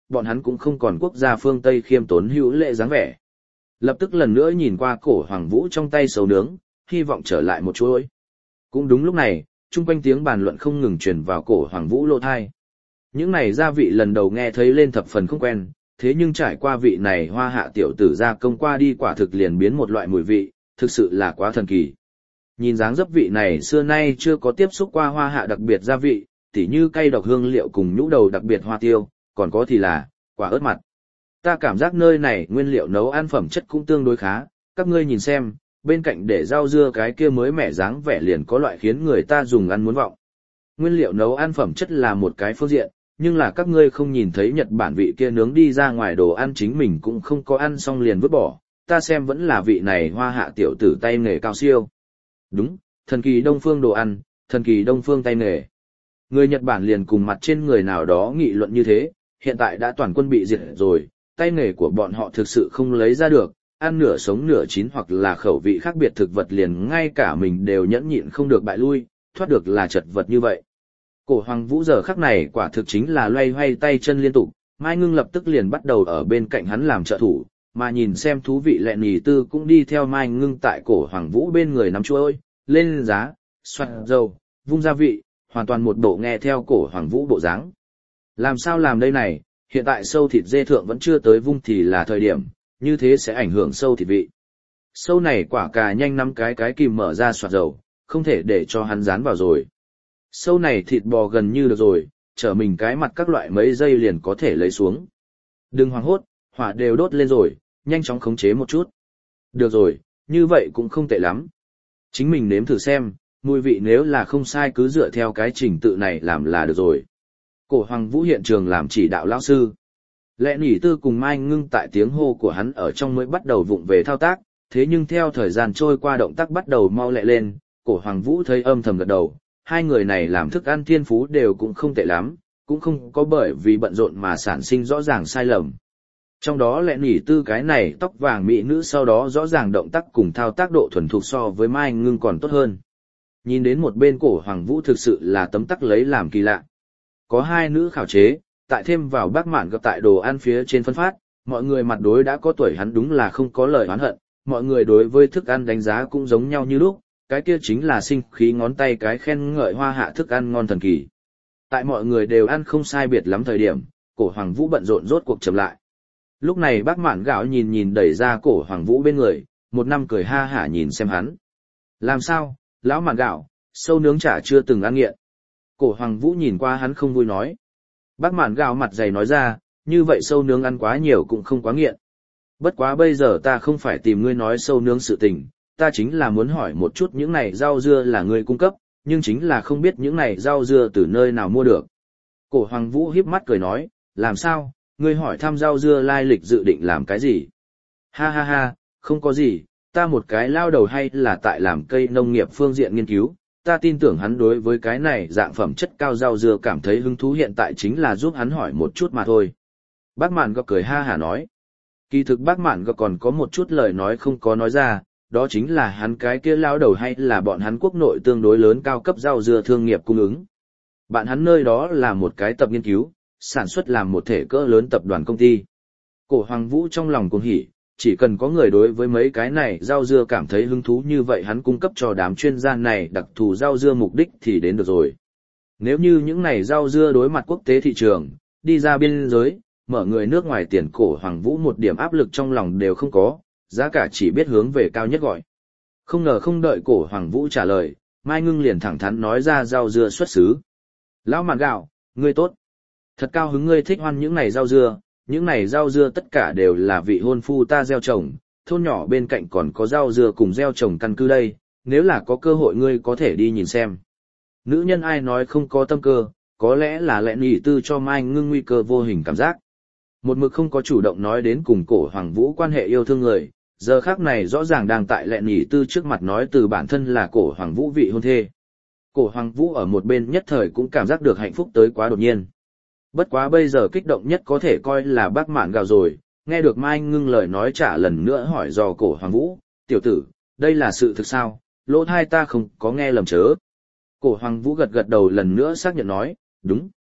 bọn hắn cũng không còn quốc gia phương Tây khiêm tốn hữu lệ dáng vẻ. Lập tức lần nữa nhìn qua cổ Hoàng Vũ trong tay sầu nướng, hy vọng trở lại một chuỗi. Cũng đúng lúc này, chung quanh tiếng bàn luận không ngừng truyền vào cổ Hoàng Vũ lỗ thai. Những này gia vị lần đầu nghe thấy lên thập phần không quen, thế nhưng trải qua vị này Hoa Hạ tiểu tử gia công qua đi quả thực liền biến một loại mùi vị, thực sự là quá thần kỳ. Nhìn dáng dấp vị này xưa nay chưa có tiếp xúc qua Hoa Hạ đặc biệt gia vị, tỉ như cay độc hương liệu cùng nhũ đầu đặc biệt hoa tiêu, còn có thì là quả ớt mặt. Ta cảm giác nơi này nguyên liệu nấu ăn phẩm chất cũng tương đối khá, các ngươi nhìn xem, bên cạnh để rau dưa cái kia mới mẻ dáng vẻ liền có loại khiến người ta dùng ăn muốn vọng. Nguyên liệu nấu ăn phẩm chất là một cái phương diện, nhưng là các ngươi không nhìn thấy Nhật Bản vị kia nướng đi ra ngoài đồ ăn chính mình cũng không có ăn xong liền vứt bỏ, ta xem vẫn là vị này Hoa Hạ tiểu tử tay nghề cao siêu. Đúng, thần kỳ đông phương đồ ăn, thần kỳ đông phương tay nghề. Người Nhật Bản liền cùng mặt trên người nào đó nghị luận như thế, hiện tại đã toàn quân bị diệt rồi, tay nghề của bọn họ thực sự không lấy ra được, ăn nửa sống nửa chín hoặc là khẩu vị khác biệt thực vật liền ngay cả mình đều nhẫn nhịn không được bại lui, thoát được là chật vật như vậy. Cổ Hoàng Vũ giờ khắc này quả thực chính là loay hoay tay chân liên tục, Mai Ngưng lập tức liền bắt đầu ở bên cạnh hắn làm trợ thủ, mà nhìn xem thú vị lẹ nì tư cũng đi theo Mai Ngưng tại cổ Hoàng Vũ bên người nắm chuôi, lên giá, xoạt dầu, vung gia vị, hoàn toàn một bộ nghe theo cổ Hoàng Vũ bộ dáng. Làm sao làm đây này, hiện tại sâu thịt dê thượng vẫn chưa tới vung thì là thời điểm, như thế sẽ ảnh hưởng sâu thịt vị. Sâu này quả cà nhanh nắm cái cái kìm mở ra xoạt dầu, không thể để cho hắn dán vào rồi. Sâu này thịt bò gần như được rồi, chở mình cái mặt các loại mấy giây liền có thể lấy xuống. Đừng hoảng hốt, hỏa đều đốt lên rồi, nhanh chóng khống chế một chút. Được rồi, như vậy cũng không tệ lắm. Chính mình nếm thử xem, mùi vị nếu là không sai cứ dựa theo cái trình tự này làm là được rồi. Cổ Hoàng Vũ hiện trường làm chỉ đạo lão sư. Lệ nỉ tư cùng Mai Ngưng tại tiếng hô của hắn ở trong mới bắt đầu vụng về thao tác, thế nhưng theo thời gian trôi qua động tác bắt đầu mau lẹ lên, cổ Hoàng Vũ thấy âm thầm gật đầu, hai người này làm thức ăn thiên phú đều cũng không tệ lắm, cũng không có bởi vì bận rộn mà sản sinh rõ ràng sai lầm. Trong đó lệ nỉ tư cái này tóc vàng mỹ nữ sau đó rõ ràng động tác cùng thao tác độ thuần thục so với Mai Ngưng còn tốt hơn. Nhìn đến một bên cổ Hoàng Vũ thực sự là tấm tắc lấy làm kỳ lạ. Có hai nữ khảo chế, tại thêm vào bác mạn gặp tại đồ ăn phía trên phân phát, mọi người mặt đối đã có tuổi hắn đúng là không có lời oán hận, mọi người đối với thức ăn đánh giá cũng giống nhau như lúc, cái kia chính là sinh khí ngón tay cái khen ngợi Hoa Hạ thức ăn ngon thần kỳ. Tại mọi người đều ăn không sai biệt lắm thời điểm, cổ Hoàng Vũ bận rộn rốt cuộc chậm lại. Lúc này bác mạn gạo nhìn nhìn đẩy ra cổ Hoàng Vũ bên người, một năm cười ha hả nhìn xem hắn. Làm sao, lão mạn gạo, sâu nướng chả chưa từng ăn nghiện. Cổ Hoàng Vũ nhìn qua hắn không vui nói. Bác mạn gạo mặt dày nói ra, như vậy sâu nướng ăn quá nhiều cũng không quá nghiện. Bất quá bây giờ ta không phải tìm ngươi nói sâu nướng sự tình, ta chính là muốn hỏi một chút những này rau dưa là ngươi cung cấp, nhưng chính là không biết những này rau dưa từ nơi nào mua được. Cổ Hoàng Vũ híp mắt cười nói, làm sao, ngươi hỏi thăm rau dưa lai lịch dự định làm cái gì? Ha ha ha, không có gì, ta một cái lao đầu hay là tại làm cây nông nghiệp phương diện nghiên cứu, ta tin tưởng hắn đối với cái này dạng phẩm chất cao rau dưa cảm thấy hứng thú hiện tại chính là giúp hắn hỏi một chút mà thôi. Bác Mạn Gọc cười ha hả nói. Kỳ thực bác Mạn Gọc còn có một chút lời nói không có nói ra, đó chính là hắn cái kia lao đầu hay là bọn hắn quốc nội tương đối lớn cao cấp rau dưa thương nghiệp cung ứng. Bạn hắn nơi đó là một cái tập nghiên cứu, sản xuất làm một thể cỡ lớn tập đoàn công ty. Cổ Hoàng Vũ trong lòng cuồng hỉ, chỉ cần có người đối với mấy cái này rau dưa cảm thấy hứng thú như vậy hắn cung cấp cho đám chuyên gia này đặc thù rau dưa mục đích thì đến được rồi. Nếu như những này rau dưa đối mặt quốc tế thị trường, đi ra biên giới, mở người nước ngoài tiền cổ Hoàng Vũ một điểm áp lực trong lòng đều không có, giá cả chỉ biết hướng về cao nhất gọi. Không ngờ không đợi cổ Hoàng Vũ trả lời, Mai Ngưng liền thẳng thắn nói ra rau dưa xuất xứ. Lão mạn gạo, ngươi tốt. Thật cao hứng ngươi thích hoan những này rau dưa, những này rau dưa tất cả đều là vị hôn phu ta gieo trồng, thôn nhỏ bên cạnh còn có rau dưa cùng gieo trồng căn cứ đây, nếu là có cơ hội ngươi có thể đi nhìn xem. Nữ nhân ai nói không có tâm cơ, có lẽ là lẽ nỉ tư cho Mai Ngưng nguy cơ vô hình cảm giác. Một mực không có chủ động nói đến cùng cổ Hoàng Vũ quan hệ yêu thương người, giờ khác này rõ ràng đang tại lẽ nỉ tư trước mặt nói từ bản thân là cổ Hoàng Vũ vị hôn thê. Cổ Hoàng Vũ ở một bên nhất thời cũng cảm giác được hạnh phúc tới quá đột nhiên. Bất quá bây giờ kích động nhất có thể coi là bác Mạn Gạo rồi, nghe được Mai Ngưng lời nói trả lần nữa hỏi dò cổ Hoàng Vũ, tiểu tử, đây là sự thực sao, lỗ thai ta không có nghe lầm chớ. Cổ Hoàng Vũ gật gật đầu lần nữa xác nhận nói, đúng.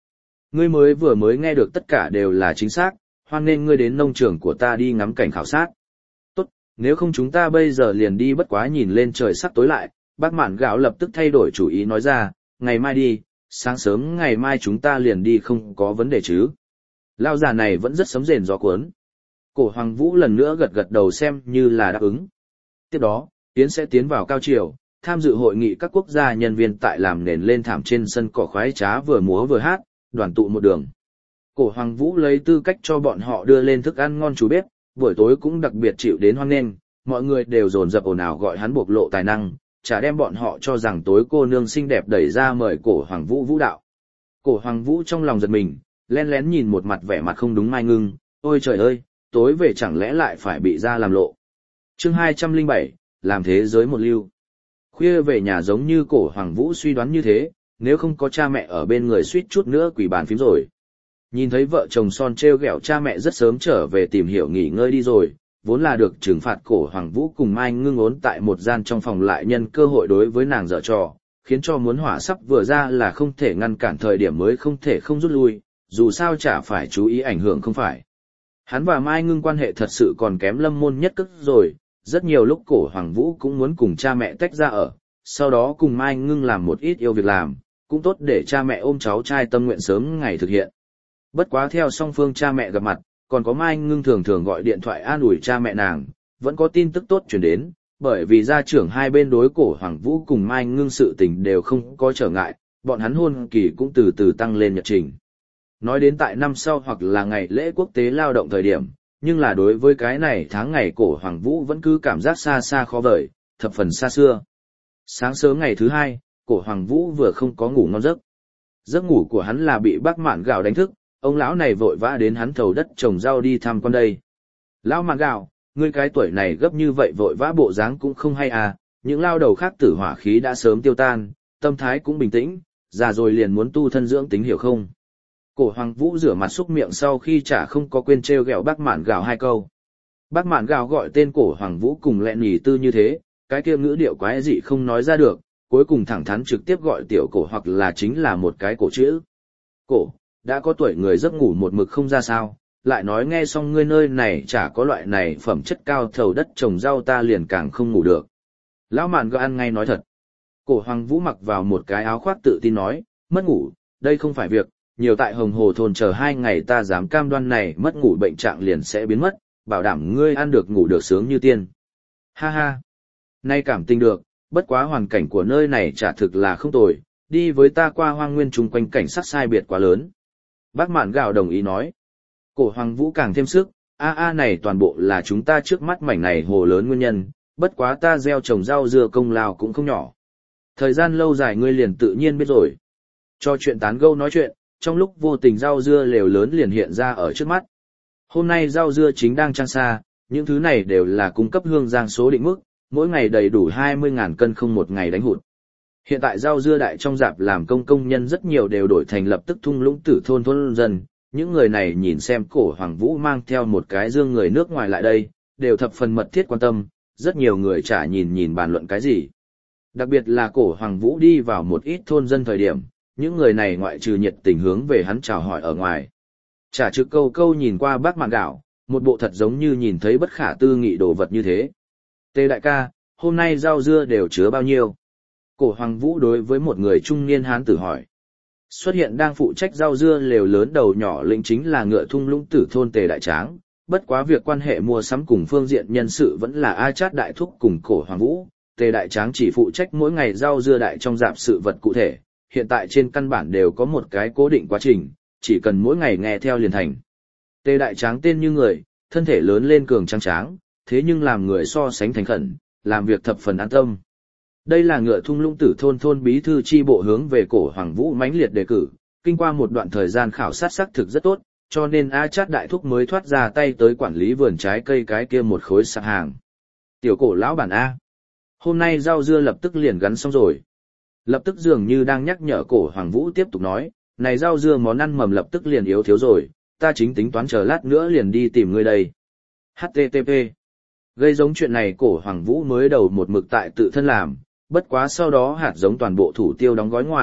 Ngươi mới vừa mới nghe được tất cả đều là chính xác, hoan nên ngươi đến nông trường của ta đi ngắm cảnh khảo sát. Tốt, nếu không chúng ta bây giờ liền đi, bất quá nhìn lên trời sắp tối lại, bác mạn gạo lập tức thay đổi chủ ý nói ra, ngày mai đi, sáng sớm ngày mai chúng ta liền đi không có vấn đề chứ. Lao già này vẫn rất sấm rền gió cuốn. Cổ Hoàng Vũ lần nữa gật gật đầu xem như là đáp ứng. Tiếp đó, Tiến sẽ tiến vào cao triều, tham dự hội nghị các quốc gia nhân viên tại làm nền lên thảm trên sân cỏ khoái trá vừa múa vừa hát, đoàn tụ một đường. Cổ Hoàng Vũ lấy tư cách cho bọn họ đưa lên thức ăn ngon chú bếp, buổi tối cũng đặc biệt chịu đến hoan nghênh, mọi người đều dồn dập ồn ào gọi hắn bộc lộ tài năng, chả đem bọn họ cho rằng tối cô nương xinh đẹp đẩy ra mời Cổ Hoàng Vũ vũ đạo. Cổ Hoàng Vũ trong lòng giật mình, lén lén nhìn một mặt vẻ mặt không đúng Mai Ngưng, ôi trời ơi, tối về chẳng lẽ lại phải bị ra làm lộ. Chương hai trăm lẻ bảy, làm thế giới một lưu. Khuya về nhà giống như Cổ Hoàng Vũ suy đoán như thế, nếu không có cha mẹ ở bên người suýt chút nữa quỷ bàn phím rồi. Nhìn thấy vợ chồng son treo ghẹo cha mẹ rất sớm trở về tìm hiểu nghỉ ngơi đi rồi, vốn là được trừng phạt Cổ Hoàng Vũ cùng Mai Ngưng ốn tại một gian trong phòng lại nhân cơ hội đối với nàng dở trò, khiến cho muốn hỏa sắp vừa ra là không thể ngăn cản, thời điểm mới không thể không rút lui, dù sao chả phải chú ý ảnh hưởng không phải. Hắn và Mai Ngưng quan hệ thật sự còn kém Lâm Môn nhất cức rồi, rất nhiều lúc Cổ Hoàng Vũ cũng muốn cùng cha mẹ tách ra ở, sau đó cùng Mai Ngưng làm một ít yêu việc làm, cũng tốt để cha mẹ ôm cháu trai tâm nguyện sớm ngày thực hiện. Bất quá theo song phương cha mẹ gặp mặt, còn có Mai Ngưng thường thường gọi điện thoại an ủi cha mẹ nàng, vẫn có tin tức tốt truyền đến, bởi vì gia trưởng hai bên đối Cổ Hoàng Vũ cùng Mai Ngưng sự tình đều không có trở ngại, bọn hắn hôn kỳ cũng từ từ tăng lên nhật trình. Nói đến tại năm sau hoặc là ngày lễ quốc tế lao động thời điểm, nhưng là đối với cái này tháng ngày Cổ Hoàng Vũ vẫn cứ cảm giác xa xa khó vời, thập phần xa xưa. Sáng sớm ngày thứ hai, Cổ Hoàng Vũ vừa không có ngủ ngon giấc. Giấc ngủ của hắn là bị bác Mạn Gạo đánh thức, ông lão này vội vã đến hắn thầu đất trồng rau đi thăm con đây. Lão Mạn Gạo, ngươi cái tuổi này gấp như vậy vội vã bộ dáng cũng không hay à, những lao đầu khác tử hỏa khí đã sớm tiêu tan, tâm thái cũng bình tĩnh, già rồi liền muốn tu thân dưỡng tính hiểu không? Cổ Hoàng Vũ rửa mặt xúc miệng sau khi chả không có quên trêu ghẹo bác Mạn Gạo hai câu. Bác Mạn Gạo gọi tên Cổ Hoàng Vũ cùng lẹ nhì tư như thế, cái kia ngữ điệu quái dị không nói ra được, cuối cùng thẳng thắn trực tiếp gọi tiểu Cổ hoặc là chính là một cái cổ chữ. Cổ, đã có tuổi người giấc ngủ một mực không ra sao, lại nói nghe xong ngươi nơi này chả có loại này phẩm chất cao thầu đất trồng rau ta liền càng không ngủ được. Lão Mạn Gạo ăn ngay nói thật. Cổ Hoàng Vũ mặc vào một cái áo khoác tự tin nói, mất ngủ, đây không phải việc, nhiều tại Hồng Hồ thôn chờ hai ngày ta dám cam đoan này mất ngủ bệnh trạng liền sẽ biến mất, bảo đảm ngươi ăn được ngủ được sướng như tiên. Ha ha, nay cảm tình được, bất quá hoàn cảnh của nơi này chả thực là không tồi, đi với ta qua hoang nguyên chung quanh cảnh sắc sai biệt quá lớn. Bác Mạn Gạo đồng ý nói. Cổ Hoàng Vũ càng thêm sức, a a này toàn bộ là chúng ta trước mắt mảnh này hồ lớn nguyên nhân, bất quá ta gieo trồng rau dưa công lao cũng không nhỏ. Thời gian lâu dài ngươi liền tự nhiên biết rồi. Cho chuyện tán gẫu nói chuyện, trong lúc vô tình rau dưa lều lớn liền hiện ra ở trước mắt. Hôm nay rau dưa chính đang trang xa, những thứ này đều là cung cấp Hương Giang số định mức, mỗi ngày đầy đủ hai mươi nghìn cân không một ngày đánh hụt. Hiện tại rau dưa đại trong rạp làm công công nhân rất nhiều đều đổi thành lập tức thung lũng tử thôn thôn dân, những người này nhìn xem Cổ Hoàng Vũ mang theo một cái dương người nước ngoài lại đây, đều thập phần mật thiết quan tâm, rất nhiều người chả nhìn nhìn bàn luận cái gì. Đặc biệt là Cổ Hoàng Vũ đi vào một ít thôn dân thời điểm, những người này ngoại trừ nhiệt tình hướng về hắn chào hỏi ở ngoài. Chả trực câu câu nhìn qua bác Mạn Gạo, một bộ thật giống như nhìn thấy bất khả tư nghị đồ vật như thế. Tề đại ca, hôm nay rau dưa đều chứa bao nhiêu? Cổ Hoàng Vũ đối với một người trung niên hán tử hỏi. Xuất hiện đang phụ trách rau dưa lều lớn đầu nhỏ lĩnh chính là ngựa thung lũng tử thôn Tề Đại Tráng, bất quá việc quan hệ mua sắm cùng phương diện nhân sự vẫn là A Chát Đại Thúc cùng Cổ Hoàng Vũ, Tề Đại Tráng chỉ phụ trách mỗi ngày rau dưa đại trong dạp sự vật cụ thể, hiện tại trên căn bản đều có một cái cố định quá trình, chỉ cần mỗi ngày nghe theo liền thành. Tề Đại Tráng tên như người, thân thể lớn lên cường tráng tráng, thế nhưng làm người so sánh thành khẩn, làm việc thập phần an tâm. Đây là ngựa thung lũng tử thôn thôn bí thư chi bộ hướng về Cổ Hoàng Vũ mãnh liệt đề cử, kinh qua một đoạn thời gian khảo sát xác thực rất tốt, cho nên A Chát Đại Thúc mới thoát ra tay tới quản lý vườn trái cây cái kia một khối sạp hàng. Tiểu Cổ lão bản A. Hôm nay rau dưa lập tức liền gắn xong rồi. Lập tức dường như đang nhắc nhở Cổ Hoàng Vũ tiếp tục nói, này rau dưa món ăn mầm lập tức liền yếu thiếu rồi, ta chính tính toán chờ lát nữa liền đi tìm ngươi đây. hát tê tê pê. Gây giống chuyện này Cổ Hoàng Vũ mới đầu một mực tại tự thân làm, bất quá sau đó hạt giống toàn bộ thủ tiêu đóng gói ngoài,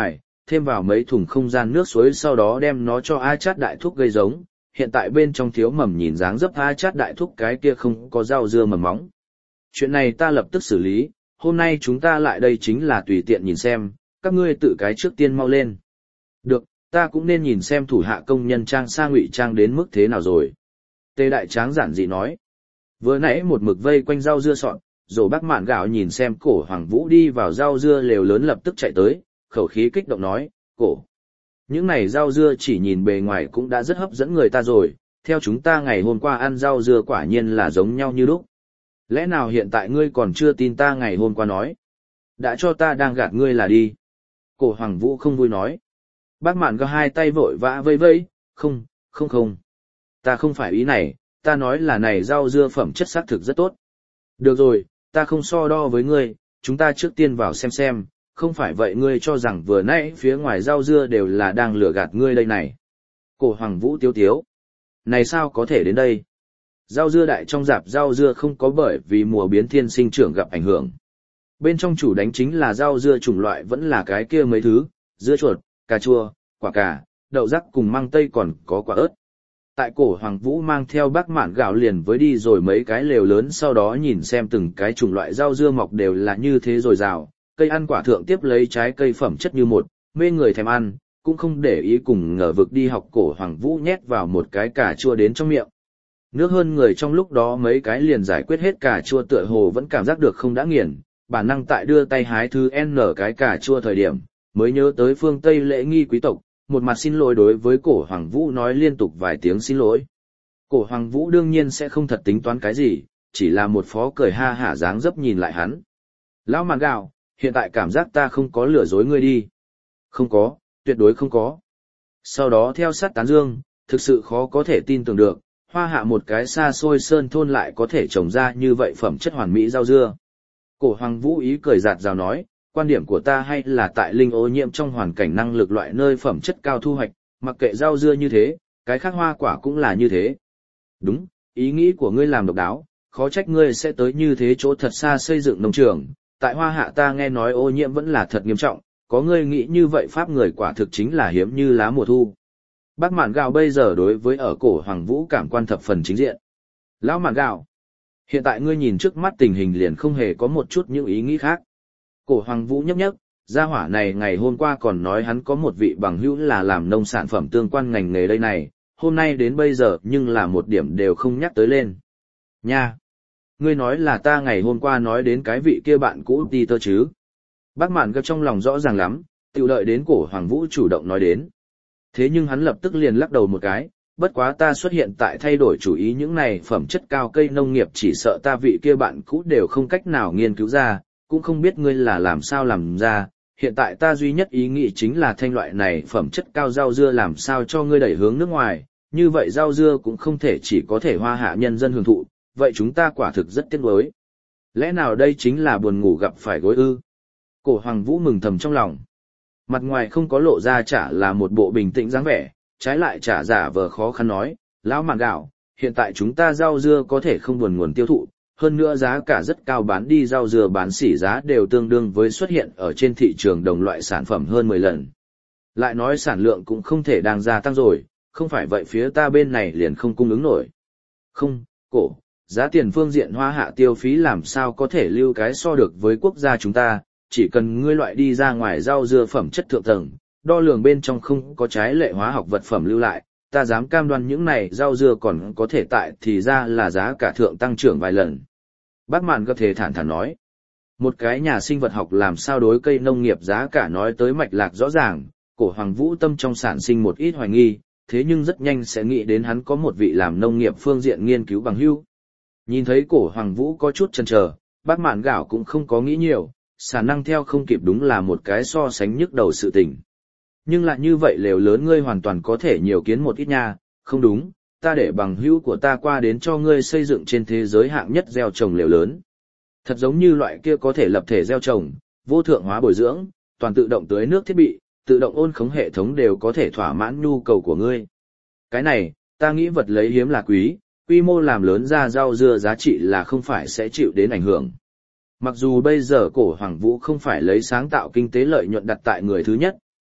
thêm vào mấy thùng không gian nước suối sau đó đem nó cho A Chát đại thúc gây giống, hiện tại bên trong thiếu mầm nhìn dáng dấp A Chát đại thúc cái kia không có rau dưa mầm móng. Chuyện này ta lập tức xử lý, hôm nay chúng ta lại đây chính là tùy tiện nhìn xem, các ngươi tự cái trước tiên mau lên. Được, ta cũng nên nhìn xem thủ hạ công nhân trang sa ngụy trang đến mức thế nào rồi. Tề đại tráng giản dị nói. Vừa nãy một mực vây quanh rau dưa sọn, rồi bác mạn gạo nhìn xem cổ Hoàng Vũ đi vào rau dưa lều lớn lập tức chạy tới, khẩu khí kích động nói, cổ. Những này rau dưa chỉ nhìn bề ngoài cũng đã rất hấp dẫn người ta rồi, theo chúng ta ngày hôm qua ăn rau dưa quả nhiên là giống nhau như lúc. Lẽ nào hiện tại ngươi còn chưa tin ta ngày hôm qua nói? Đã cho ta đang gạt ngươi là đi. Cổ Hoàng Vũ không vui nói. Bác mạn có hai tay vội vã vây vây, không, không không. Ta không phải ý này, ta nói là này rau dưa phẩm chất xác thực rất tốt. Được rồi, ta không so đo với ngươi, chúng ta trước tiên vào xem xem, không phải vậy ngươi cho rằng vừa nãy phía ngoài rau dưa đều là đang lừa gạt ngươi đây này. Cổ Hoàng Vũ tiếu tiếu. Này sao có thể đến đây? Rau dưa đại trong rạp rau dưa không có bởi vì mùa biến thiên sinh trưởng gặp ảnh hưởng. Bên trong chủ đánh chính là rau dưa chủng loại vẫn là cái kia mấy thứ, dưa chuột, cà chua, quả cà, đậu rắc cùng măng tây còn có quả ớt. Tại cổ Hoàng Vũ mang theo bác mạn gạo liền với đi rồi mấy cái lều lớn sau đó nhìn xem từng cái chủng loại rau dưa mọc đều là như thế rồi rào, cây ăn quả thượng tiếp lấy trái cây phẩm chất như một, mê người thèm ăn, cũng không để ý cùng ngờ vực đi học cổ Hoàng Vũ nhét vào một cái cà chua đến trong miệng. Nước hơn người trong lúc đó mấy cái liền giải quyết hết cà chua tựa hồ vẫn cảm giác được không đã nghiền, bản năng tại đưa tay hái thứ N cái cà chua thời điểm, mới nhớ tới phương Tây lễ nghi quý tộc, một mặt xin lỗi đối với cổ Hoàng Vũ nói liên tục vài tiếng xin lỗi. Cổ Hoàng Vũ đương nhiên sẽ không thật tính toán cái gì, chỉ là một phó cười ha hả dáng dấp nhìn lại hắn. Lão màn gạo, hiện tại cảm giác ta không có lừa dối ngươi đi. Không có, tuyệt đối không có. Sau đó theo sát tán dương, thực sự khó có thể tin tưởng được, Hoa Hạ một cái xa xôi sơn thôn lại có thể trồng ra như vậy phẩm chất hoàn mỹ rau dưa. Cổ Hoàng Vũ ý cười giạt rào nói, quan điểm của ta hay là tại linh ô nhiễm trong hoàn cảnh năng lực loại nơi phẩm chất cao thu hoạch, mặc kệ rau dưa như thế, cái khác hoa quả cũng là như thế. Đúng, ý nghĩ của ngươi làm độc đáo, khó trách ngươi sẽ tới như thế chỗ thật xa xây dựng nông trường, tại Hoa Hạ ta nghe nói ô nhiễm vẫn là thật nghiêm trọng, có ngươi nghĩ như vậy pháp người quả thực chính là hiếm như lá mùa thu. Bác Mạn Gạo bây giờ đối với ở cổ Hoàng Vũ cảm quan thập phần chính diện. Lão Mạn Gạo, hiện tại ngươi nhìn trước mắt tình hình liền không hề có một chút những ý nghĩ khác. Cổ Hoàng Vũ nhấp nhấp, gia hỏa này ngày hôm qua còn nói hắn có một vị bằng hữu là làm nông sản phẩm tương quan ngành nghề đây này, hôm nay đến bây giờ nhưng là một điểm đều không nhắc tới lên. Nha! Ngươi nói là ta ngày hôm qua nói đến cái vị kia bạn cũ Peter chứ? Bác Mạn Gạo trong lòng rõ ràng lắm, tự đợi đến cổ Hoàng Vũ chủ động nói đến. Thế nhưng hắn lập tức liền lắc đầu một cái, bất quá ta xuất hiện tại thay đổi chủ ý những này phẩm chất cao cây nông nghiệp chỉ sợ ta vị kia bạn cũ đều không cách nào nghiên cứu ra, cũng không biết ngươi là làm sao làm ra, hiện tại ta duy nhất ý nghĩ chính là thanh loại này phẩm chất cao rau dưa làm sao cho ngươi đẩy hướng nước ngoài, như vậy rau dưa cũng không thể chỉ có thể Hoa Hạ nhân dân hưởng thụ, vậy chúng ta quả thực rất tiếc nuối. Lẽ nào đây chính là buồn ngủ gặp phải gối ư? Cổ Hoàng Vũ mừng thầm trong lòng. Mặt ngoài không có lộ ra chả là một bộ bình tĩnh dáng vẻ, trái lại chả giả vờ khó khăn nói, lão Mạn Gạo, hiện tại chúng ta rau dưa có thể không buồn nguồn tiêu thụ, hơn nữa giá cả rất cao bán đi rau dưa bán sỉ giá đều tương đương với xuất hiện ở trên thị trường đồng loại sản phẩm hơn mười lần. Lại nói sản lượng cũng không thể đang gia tăng rồi, không phải vậy phía ta bên này liền không cung ứng nổi. Không, cổ, giá tiền phương diện Hoa Hạ tiêu phí làm sao có thể lưu cái so được với quốc gia chúng ta, chỉ cần ngươi loại đi ra ngoài rau dưa phẩm chất thượng tầng, đo lường bên trong không có trái lệ hóa học vật phẩm lưu lại, ta dám cam đoan những này rau dưa còn có thể tại thì ra là giá cả thượng tăng trưởng vài lần. Bác Mạn có thể thản thắn nói, một cái nhà sinh vật học làm sao đối cây nông nghiệp giá cả nói tới mạch lạc rõ ràng, cổ Hoàng Vũ tâm trong sản sinh một ít hoài nghi, thế nhưng rất nhanh sẽ nghĩ đến hắn có một vị làm nông nghiệp phương diện nghiên cứu bằng hữu. Nhìn thấy cổ Hoàng Vũ có chút chần chờ, Bác Mạn Gạo cũng không có nghĩ nhiều, sản năng theo không kịp đúng là một cái so sánh nhức đầu sự tình. Nhưng lại như vậy lều lớn ngươi hoàn toàn có thể nhiều kiến một ít nha, không đúng, ta để bằng hữu của ta qua đến cho ngươi xây dựng trên thế giới hạng nhất gieo trồng lều lớn. Thật giống như loại kia có thể lập thể gieo trồng, vô thượng hóa bồi dưỡng, toàn tự động tưới nước thiết bị, tự động ôn khống hệ thống đều có thể thỏa mãn nhu cầu của ngươi. Cái này, ta nghĩ vật lấy hiếm là quý, quy mô làm lớn ra rau dưa giá trị là không phải sẽ chịu đến ảnh hưởng. Mặc dù bây giờ cổ Hoàng Vũ không phải lấy sáng tạo kinh tế lợi nhuận đặt tại người thứ nhất,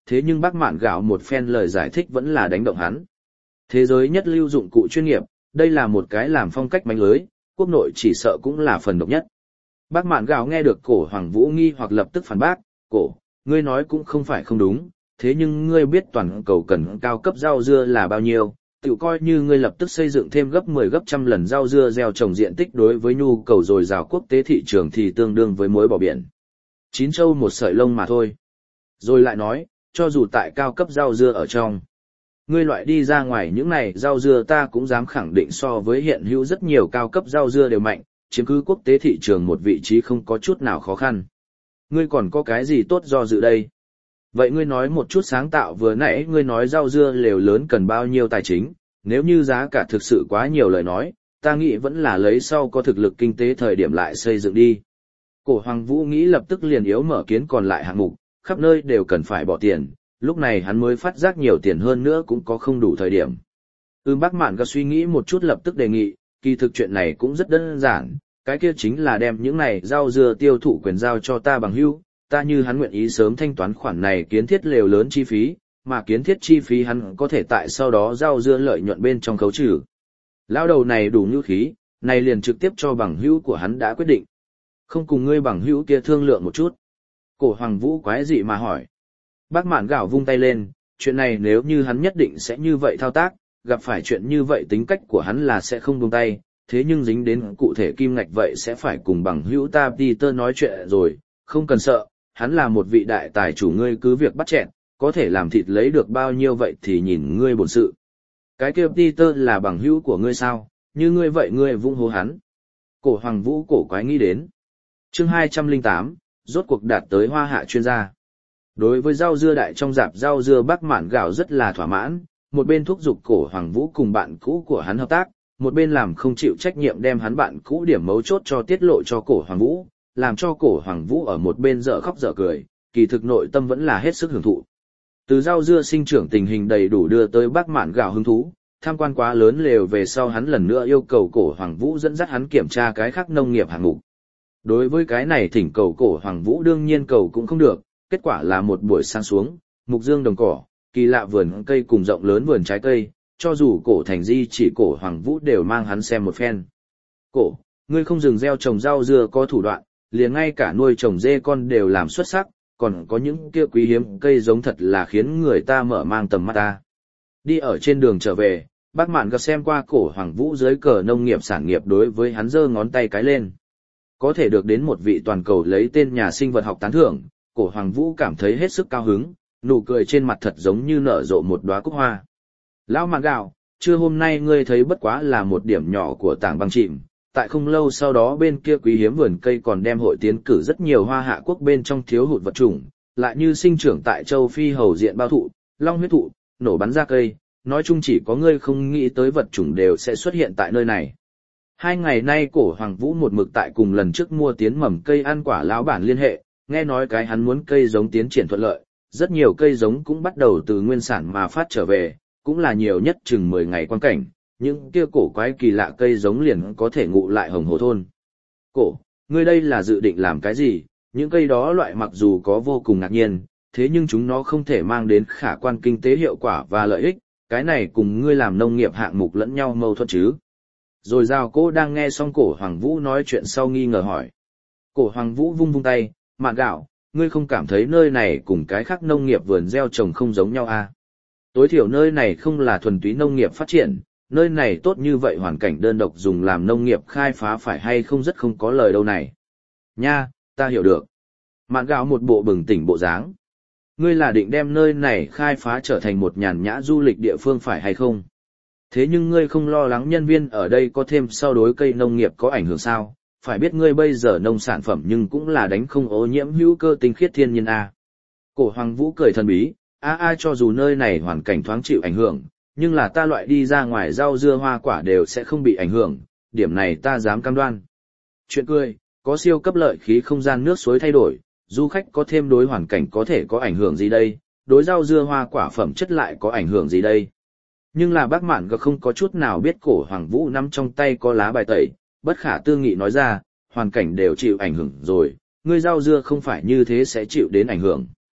thế nhưng bác mạn gạo một phen lời giải thích vẫn là đánh động hắn. Thế giới nhất lưu dụng cụ chuyên nghiệp, đây là một cái làm phong cách mánh lưới, quốc nội chỉ sợ cũng là phần độc nhất. Bác mạn gạo nghe được cổ Hoàng Vũ nghi hoặc lập tức phản bác, cổ, ngươi nói cũng không phải không đúng, thế nhưng ngươi biết toàn cầu cần cao cấp rau dưa là bao nhiêu, tự coi như ngươi lập tức xây dựng thêm gấp mười gấp trăm lần rau dưa gieo trồng diện tích đối với nhu cầu dồi dào quốc tế thị trường thì tương đương với muối bỏ biển. Chín châu một sợi lông mà thôi. Rồi lại nói, cho dù tại cao cấp rau dưa ở trong, ngươi loại đi ra ngoài những này rau dưa ta cũng dám khẳng định so với hiện hữu rất nhiều cao cấp rau dưa đều mạnh, chiếm cứ quốc tế thị trường một vị trí không có chút nào khó khăn. Ngươi còn có cái gì tốt do dự đây? Vậy ngươi nói một chút sáng tạo vừa nãy ngươi nói rau dưa lều lớn cần bao nhiêu tài chính, nếu như giá cả thực sự quá nhiều lời nói, ta nghĩ vẫn là lấy sau có thực lực kinh tế thời điểm lại xây dựng đi. Cổ Hoàng Vũ nghĩ lập tức liền yếu mở kiến còn lại hạng mục, khắp nơi đều cần phải bỏ tiền, lúc này hắn mới phát giác nhiều tiền hơn nữa cũng có không đủ thời điểm. Ưm Bác Mạn có suy nghĩ một chút lập tức đề nghị, kỳ thực chuyện này cũng rất đơn giản, cái kia chính là đem những này rau dưa tiêu thụ quyền giao cho ta bằng hữu, ta như hắn nguyện ý sớm thanh toán khoản này kiến thiết lều lớn chi phí, mà kiến thiết chi phí hắn có thể tại sau đó rau dưa lợi nhuận bên trong khấu trừ. Lao đầu này đủ nhu khí, này liền trực tiếp cho bằng hữu của hắn đã quyết định. Không cùng ngươi bằng hữu kia thương lượng một chút. Cổ Hoàng Vũ quái dị mà hỏi. Bác Mạn gạo vung tay lên, chuyện này nếu như hắn nhất định sẽ như vậy thao tác, gặp phải chuyện như vậy tính cách của hắn là sẽ không buông tay, thế nhưng dính đến cụ thể kim ngạch vậy sẽ phải cùng bằng hữu ta Peter nói chuyện rồi, không cần sợ, hắn là một vị đại tài chủ ngươi cứ việc bắt chẹn, có thể làm thịt lấy được bao nhiêu vậy thì nhìn ngươi bổn sự. Cái kia Peter là bằng hữu của ngươi sao, như ngươi vậy ngươi vung hô hắn. Cổ Hoàng Vũ cổ quái nghĩ đến. Chương hai trăm lẻ tám, rốt cuộc đạt tới hoa hạ chuyên gia. Đối với rau dưa đại trong dạp rau dưa Bác Mạn gạo rất là thỏa mãn, một bên thúc giục Cổ Hoàng Vũ cùng bạn cũ của hắn hợp tác, một bên làm không chịu trách nhiệm đem hắn bạn cũ điểm mấu chốt cho tiết lộ cho Cổ Hoàng Vũ, làm cho Cổ Hoàng Vũ ở một bên dở khóc dở cười, kỳ thực nội tâm vẫn là hết sức hưởng thụ. Từ rau dưa sinh trưởng tình hình đầy đủ đưa tới Bác Mạn gạo hứng thú, tham quan quá lớn lều về sau hắn lần nữa yêu cầu Cổ Hoàng Vũ dẫn dắt hắn kiểm tra cái khác nông nghiệp hạng mục. Đối với cái này thỉnh cầu Cổ Hoàng Vũ đương nhiên cầu cũng không được, kết quả là một buổi sáng xuống, mục dương đồng cỏ, kỳ lạ vườn cây cùng rộng lớn vườn trái cây, cho dù Cổ Thành Di chỉ Cổ Hoàng Vũ đều mang hắn xem một phen. Cổ, ngươi không dừng gieo trồng rau dưa có thủ đoạn, liền ngay cả nuôi trồng dê con đều làm xuất sắc, còn có những kia quý hiếm cây giống thật là khiến người ta mở mang tầm mắt ta. Đi ở trên đường trở về, Bác Mạn gặp xem qua Cổ Hoàng Vũ dưới cờ nông nghiệp sản nghiệp đối với hắn giơ ngón tay cái lên. Có thể được đến một vị toàn cầu lấy tên nhà sinh vật học tán thưởng, Cổ Hoàng Vũ cảm thấy hết sức cao hứng, nụ cười trên mặt thật giống như nở rộ một đóa cúc hoa. Lão Mạn gạo, trưa hôm nay ngươi thấy bất quá là một điểm nhỏ của tảng băng chìm, tại không lâu sau đó bên kia quý hiếm vườn cây còn đem hội tiến cử rất nhiều hoa hạ quốc bên trong thiếu hụt vật chủng, lại như sinh trưởng tại châu Phi hầu diện bao thụ, long huyết thụ, nổ bắn ra cây, nói chung chỉ có ngươi không nghĩ tới vật chủng đều sẽ xuất hiện tại nơi này. Hai ngày nay Cổ Hoàng Vũ một mực tại cùng lần trước mua tiến mầm cây ăn quả lão bản liên hệ, nghe nói cái hắn muốn cây giống tiến triển thuận lợi, rất nhiều cây giống cũng bắt đầu từ nguyên sản mà phát trở về, cũng là nhiều nhất chừng mười ngày quan cảnh, những kia cổ quái kỳ lạ cây giống liền có thể ngụ lại Hồng Hồ thôn. Cổ, ngươi đây là dự định làm cái gì? Những cây đó loại mặc dù có vô cùng ngạc nhiên, thế nhưng chúng nó không thể mang đến khả quan kinh tế hiệu quả và lợi ích, cái này cùng ngươi làm nông nghiệp hạng mục lẫn nhau mâu thuẫn chứ? Rồi Giao Cô đang nghe xong Cổ Hoàng Vũ nói chuyện sau nghi ngờ hỏi. Cổ Hoàng Vũ vung vung tay, Mạn gạo, ngươi không cảm thấy nơi này cùng cái khác nông nghiệp vườn gieo trồng không giống nhau à? Tối thiểu nơi này không là thuần túy nông nghiệp phát triển, nơi này tốt như vậy hoàn cảnh đơn độc dùng làm nông nghiệp khai phá phải hay không rất không có lời đâu này. Nha, ta hiểu được. Mạn gạo một bộ bừng tỉnh bộ dáng. Ngươi là định đem nơi này khai phá trở thành một nhàn nhã du lịch địa phương phải hay không? Thế nhưng ngươi không lo lắng nhân viên ở đây có thêm sau đối cây nông nghiệp có ảnh hưởng sao? Phải biết ngươi bây giờ nông sản phẩm nhưng cũng là đánh không ô nhiễm hữu cơ tinh khiết thiên nhiên a. Cổ Hoàng Vũ cười thần bí, a a cho dù nơi này hoàn cảnh thoáng chịu ảnh hưởng, nhưng là ta loại đi ra ngoài rau dưa hoa quả đều sẽ không bị ảnh hưởng, điểm này ta dám cam đoan. Chuyện cười, có siêu cấp lợi khí không gian nước suối thay đổi, du khách có thêm đối hoàn cảnh có thể có ảnh hưởng gì đây, đối rau dưa hoa quả phẩm chất lại có ảnh hưởng gì đây. Nhưng là bác Mạnก็không có chút nào biết Cổ Hoàng Vũ nắm trong tay có lá bài tẩy, bất khả tư nghị nói ra, hoàn cảnh đều chịu ảnh hưởng rồi, ngươi rau dưa không phải như thế sẽ chịu đến ảnh hưởng.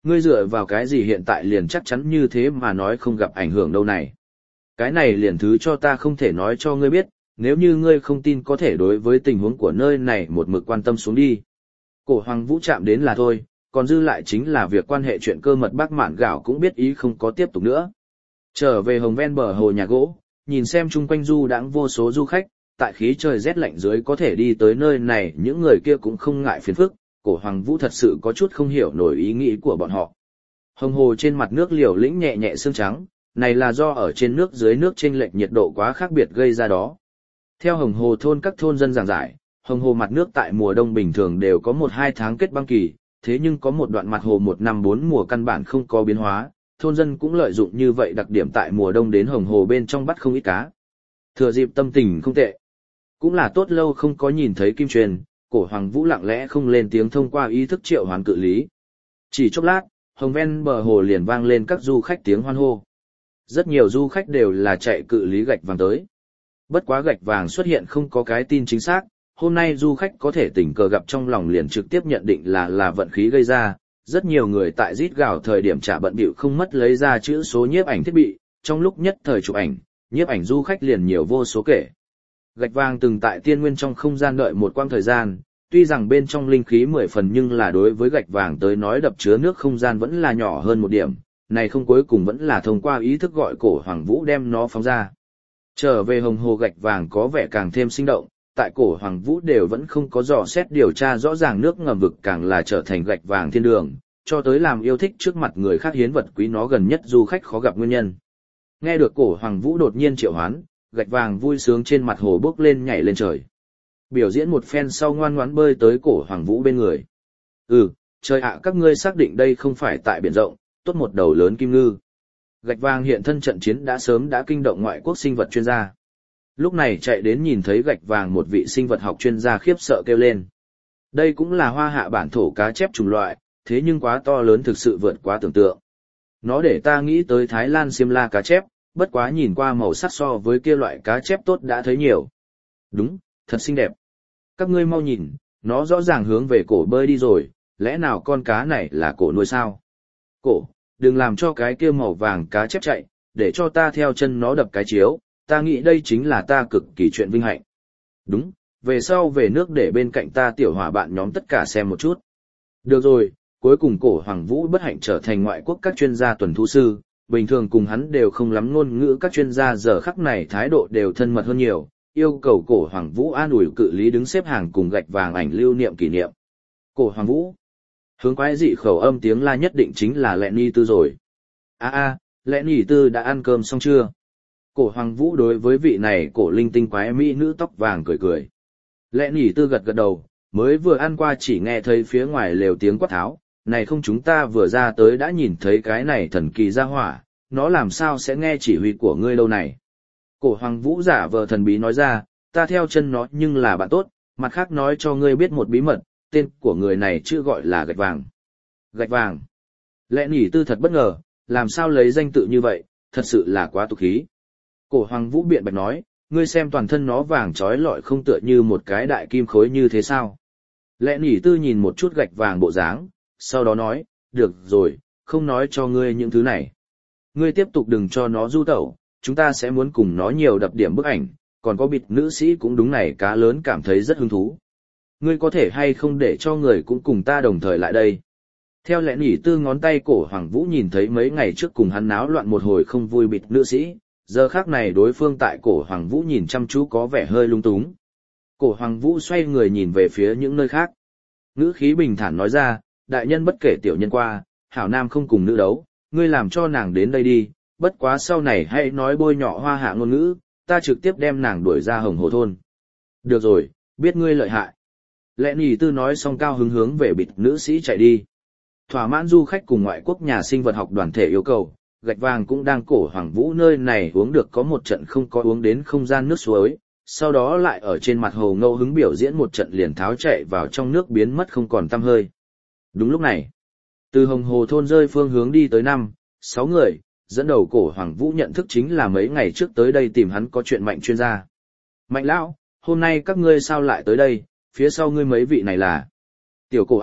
Ngươi dựa vào cái gì hiện tại liền chắc chắn như thế mà nói không gặp ảnh hưởng đâu này. Cái này liền thứ cho ta không thể nói cho ngươi biết, nếu như ngươi không tin có thể đối với tình huống của nơi này một mực quan tâm xuống đi. Cổ Hoàng Vũ chạm đến là thôi, còn dư lại chính là việc quan hệ chuyện cơ mật bác mạn gạo cũng biết ý không có tiếp tục nữa. Trở về hồng ven bờ hồ nhà gỗ, nhìn xem chung quanh du đãng vô số du khách, tại khí trời rét lạnh dưới có thể đi tới nơi này những người kia cũng không ngại phiền phức, Cổ Hoàng Vũ thật sự có chút không hiểu nổi ý nghĩ của bọn họ. Hồng hồ trên mặt nước liều lĩnh nhẹ nhẹ sương trắng, này là do ở trên nước dưới nước chênh lệch nhiệt độ quá khác biệt gây ra đó. Theo hồng hồ thôn các thôn dân giảng giải, hồng hồ mặt nước tại mùa đông bình thường đều có một hai tháng kết băng kỳ, thế nhưng có một đoạn mặt hồ một năm bốn mùa căn bản không có biến hóa, thôn dân cũng lợi dụng như vậy đặc điểm tại mùa đông đến hồng hồ bên trong bắt không ít cá. Thừa dịp tâm tình không tệ, cũng là tốt lâu không có nhìn thấy kim truyền, Cổ Hoàng Vũ lặng lẽ không lên tiếng thông qua ý thức triệu hoán cự lý. Chỉ chốc lát, hồng ven bờ hồ liền vang lên các du khách tiếng hoan hô. Rất nhiều du khách đều là chạy cự lý gạch vàng tới. Bất quá gạch vàng xuất hiện không có cái tin chính xác, hôm nay du khách có thể tình cờ gặp trong lòng liền trực tiếp nhận định là là vận khí gây ra. Rất nhiều người tại rít gào thời điểm trả bận bịu không mất lấy ra chữ số nhiếp ảnh thiết bị, trong lúc nhất thời chụp ảnh, nhiếp ảnh du khách liền nhiều vô số kể. Gạch vàng từng tại tiên nguyên trong không gian đợi một quãng thời gian, tuy rằng bên trong linh khí mười phần nhưng là đối với gạch vàng tới nói đập chứa nước không gian vẫn là nhỏ hơn một điểm, này không cuối cùng vẫn là thông qua ý thức gọi Cổ Hoàng Vũ đem nó phóng ra. Trở về hồng hồ gạch vàng có vẻ càng thêm sinh động, tại Cổ Hoàng Vũ đều vẫn không có dò xét điều tra rõ ràng nước ngầm vực càng là trở thành gạch vàng thiên đường, cho tới làm yêu thích trước mặt người khác hiến vật quý nó gần nhất du khách khó gặp nguyên nhân. Nghe được Cổ Hoàng Vũ đột nhiên triệu hoán, gạch vàng vui sướng trên mặt hồ bước lên nhảy lên trời. Biểu diễn một phen sau ngoan ngoãn bơi tới Cổ Hoàng Vũ bên người. Ừ, trời ạ, các ngươi xác định đây không phải tại biển rộng, tốt một đầu lớn kim ngư. Gạch vàng hiện thân trận chiến đã sớm đã kinh động ngoại quốc sinh vật chuyên gia. Lúc này chạy đến nhìn thấy gạch vàng một vị sinh vật học chuyên gia khiếp sợ kêu lên. Đây cũng là hoa hạ bản thổ cá chép chủng loại, thế nhưng quá to lớn thực sự vượt quá tưởng tượng. Nó để ta nghĩ tới Thái Lan xiêm la cá chép, bất quá nhìn qua màu sắc so với kia loại cá chép tốt đã thấy nhiều. Đúng, thật xinh đẹp. Các ngươi mau nhìn, nó rõ ràng hướng về cổ bơi đi rồi, lẽ nào con cá này là cổ nuôi sao? Cổ, đừng làm cho cái kia màu vàng cá chép chạy, để cho ta theo chân nó đập cái chiếu, ta nghĩ đây chính là ta cực kỳ chuyện vinh hạnh. Đúng, về sau về nước để bên cạnh ta tiểu hỏa bạn nhóm tất cả xem một chút. Được rồi, cuối cùng Cổ Hoàng Vũ bất hạnh trở thành ngoại quốc các chuyên gia tuần thú sư, bình thường cùng hắn đều không lắm ngôn ngữ các chuyên gia giờ khắc này thái độ đều thân mật hơn nhiều, yêu cầu Cổ Hoàng Vũ an ủi cự lý đứng xếp hàng cùng gạch vàng ảnh lưu niệm kỷ niệm. Cổ Hoàng Vũ, hướng quái dị khẩu âm tiếng la nhất định chính là Lệ Ni Tư rồi. A a, Lệ Ni Tư đã ăn cơm xong chưa? Cổ Hoàng Vũ đối với vị này cổ linh tinh quái mỹ nữ tóc vàng cười cười. Lệ Ni Tư gật gật đầu, mới vừa ăn qua chỉ nghe thấy phía ngoài lều tiếng quát tháo, này không chúng ta vừa ra tới đã nhìn thấy cái này thần kỳ ra hỏa, nó làm sao sẽ nghe chỉ huy của ngươi lâu này. Cổ Hoàng Vũ giả vờ thần bí nói ra, ta theo chân nó nhưng là bạn tốt, mặt khác nói cho ngươi biết một bí mật, tên của người này chưa gọi là gạch vàng. Gạch vàng. Lệ Nỉ Tư thật bất ngờ, làm sao lấy danh tự như vậy, thật sự là quá tục khí. Cổ Hoàng Vũ biện bạch nói, ngươi xem toàn thân nó vàng trói lọi không tựa như một cái đại kim khối như thế sao. Lệ Nỉ Tư nhìn một chút gạch vàng bộ dáng, sau đó nói, được rồi, không nói cho ngươi những thứ này. Ngươi tiếp tục đừng cho nó du tẩu, chúng ta sẽ muốn cùng nó nhiều đập điểm bức ảnh, còn có bịt nữ sĩ cũng đúng này cá lớn cảm thấy rất hứng thú. Ngươi có thể hay không để cho người cũng cùng ta đồng thời lại đây. Theo Lệ Nỉ Tư ngón tay Cổ Hoàng Vũ nhìn thấy mấy ngày trước cùng hắn náo loạn một hồi không vui bịt nữ sĩ, giờ khác này đối phương tại Cổ Hoàng Vũ nhìn chăm chú có vẻ hơi lung túng. Cổ Hoàng Vũ xoay người nhìn về phía những nơi khác. Ngữ khí bình thản nói ra, đại nhân bất kể tiểu nhân qua, hảo nam không cùng nữ đấu, ngươi làm cho nàng đến đây đi, bất quá sau này hãy nói bôi nhọ hoa hạ ngôn ngữ, ta trực tiếp đem nàng đuổi ra hồng hồ thôn. Được rồi, biết ngươi lợi hại. Lệ Nỉ Tư nói xong cao hứng hướng về bịt nữ sĩ chạy đi. Thỏa mãn du khách cùng ngoại quốc nhà sinh vật học đoàn thể yêu cầu, gạch vàng cũng đang Cổ Hoàng Vũ nơi này uống được có một trận không có uống đến không gian nước suối, sau đó lại ở trên mặt hồ ngẫu hứng biểu diễn một trận liền tháo chạy vào trong nước biến mất không còn tăm hơi. Đúng lúc này, từ hồng hồ thôn rơi phương hướng đi tới năm, sáu người, dẫn đầu Cổ Hoàng Vũ nhận thức chính là mấy ngày trước tới đây tìm hắn có chuyện Mạnh chuyên gia. Mạnh lão, hôm nay các ngươi sao lại tới đây, phía sau ngươi mấy vị này là? Tiểu Cổ A,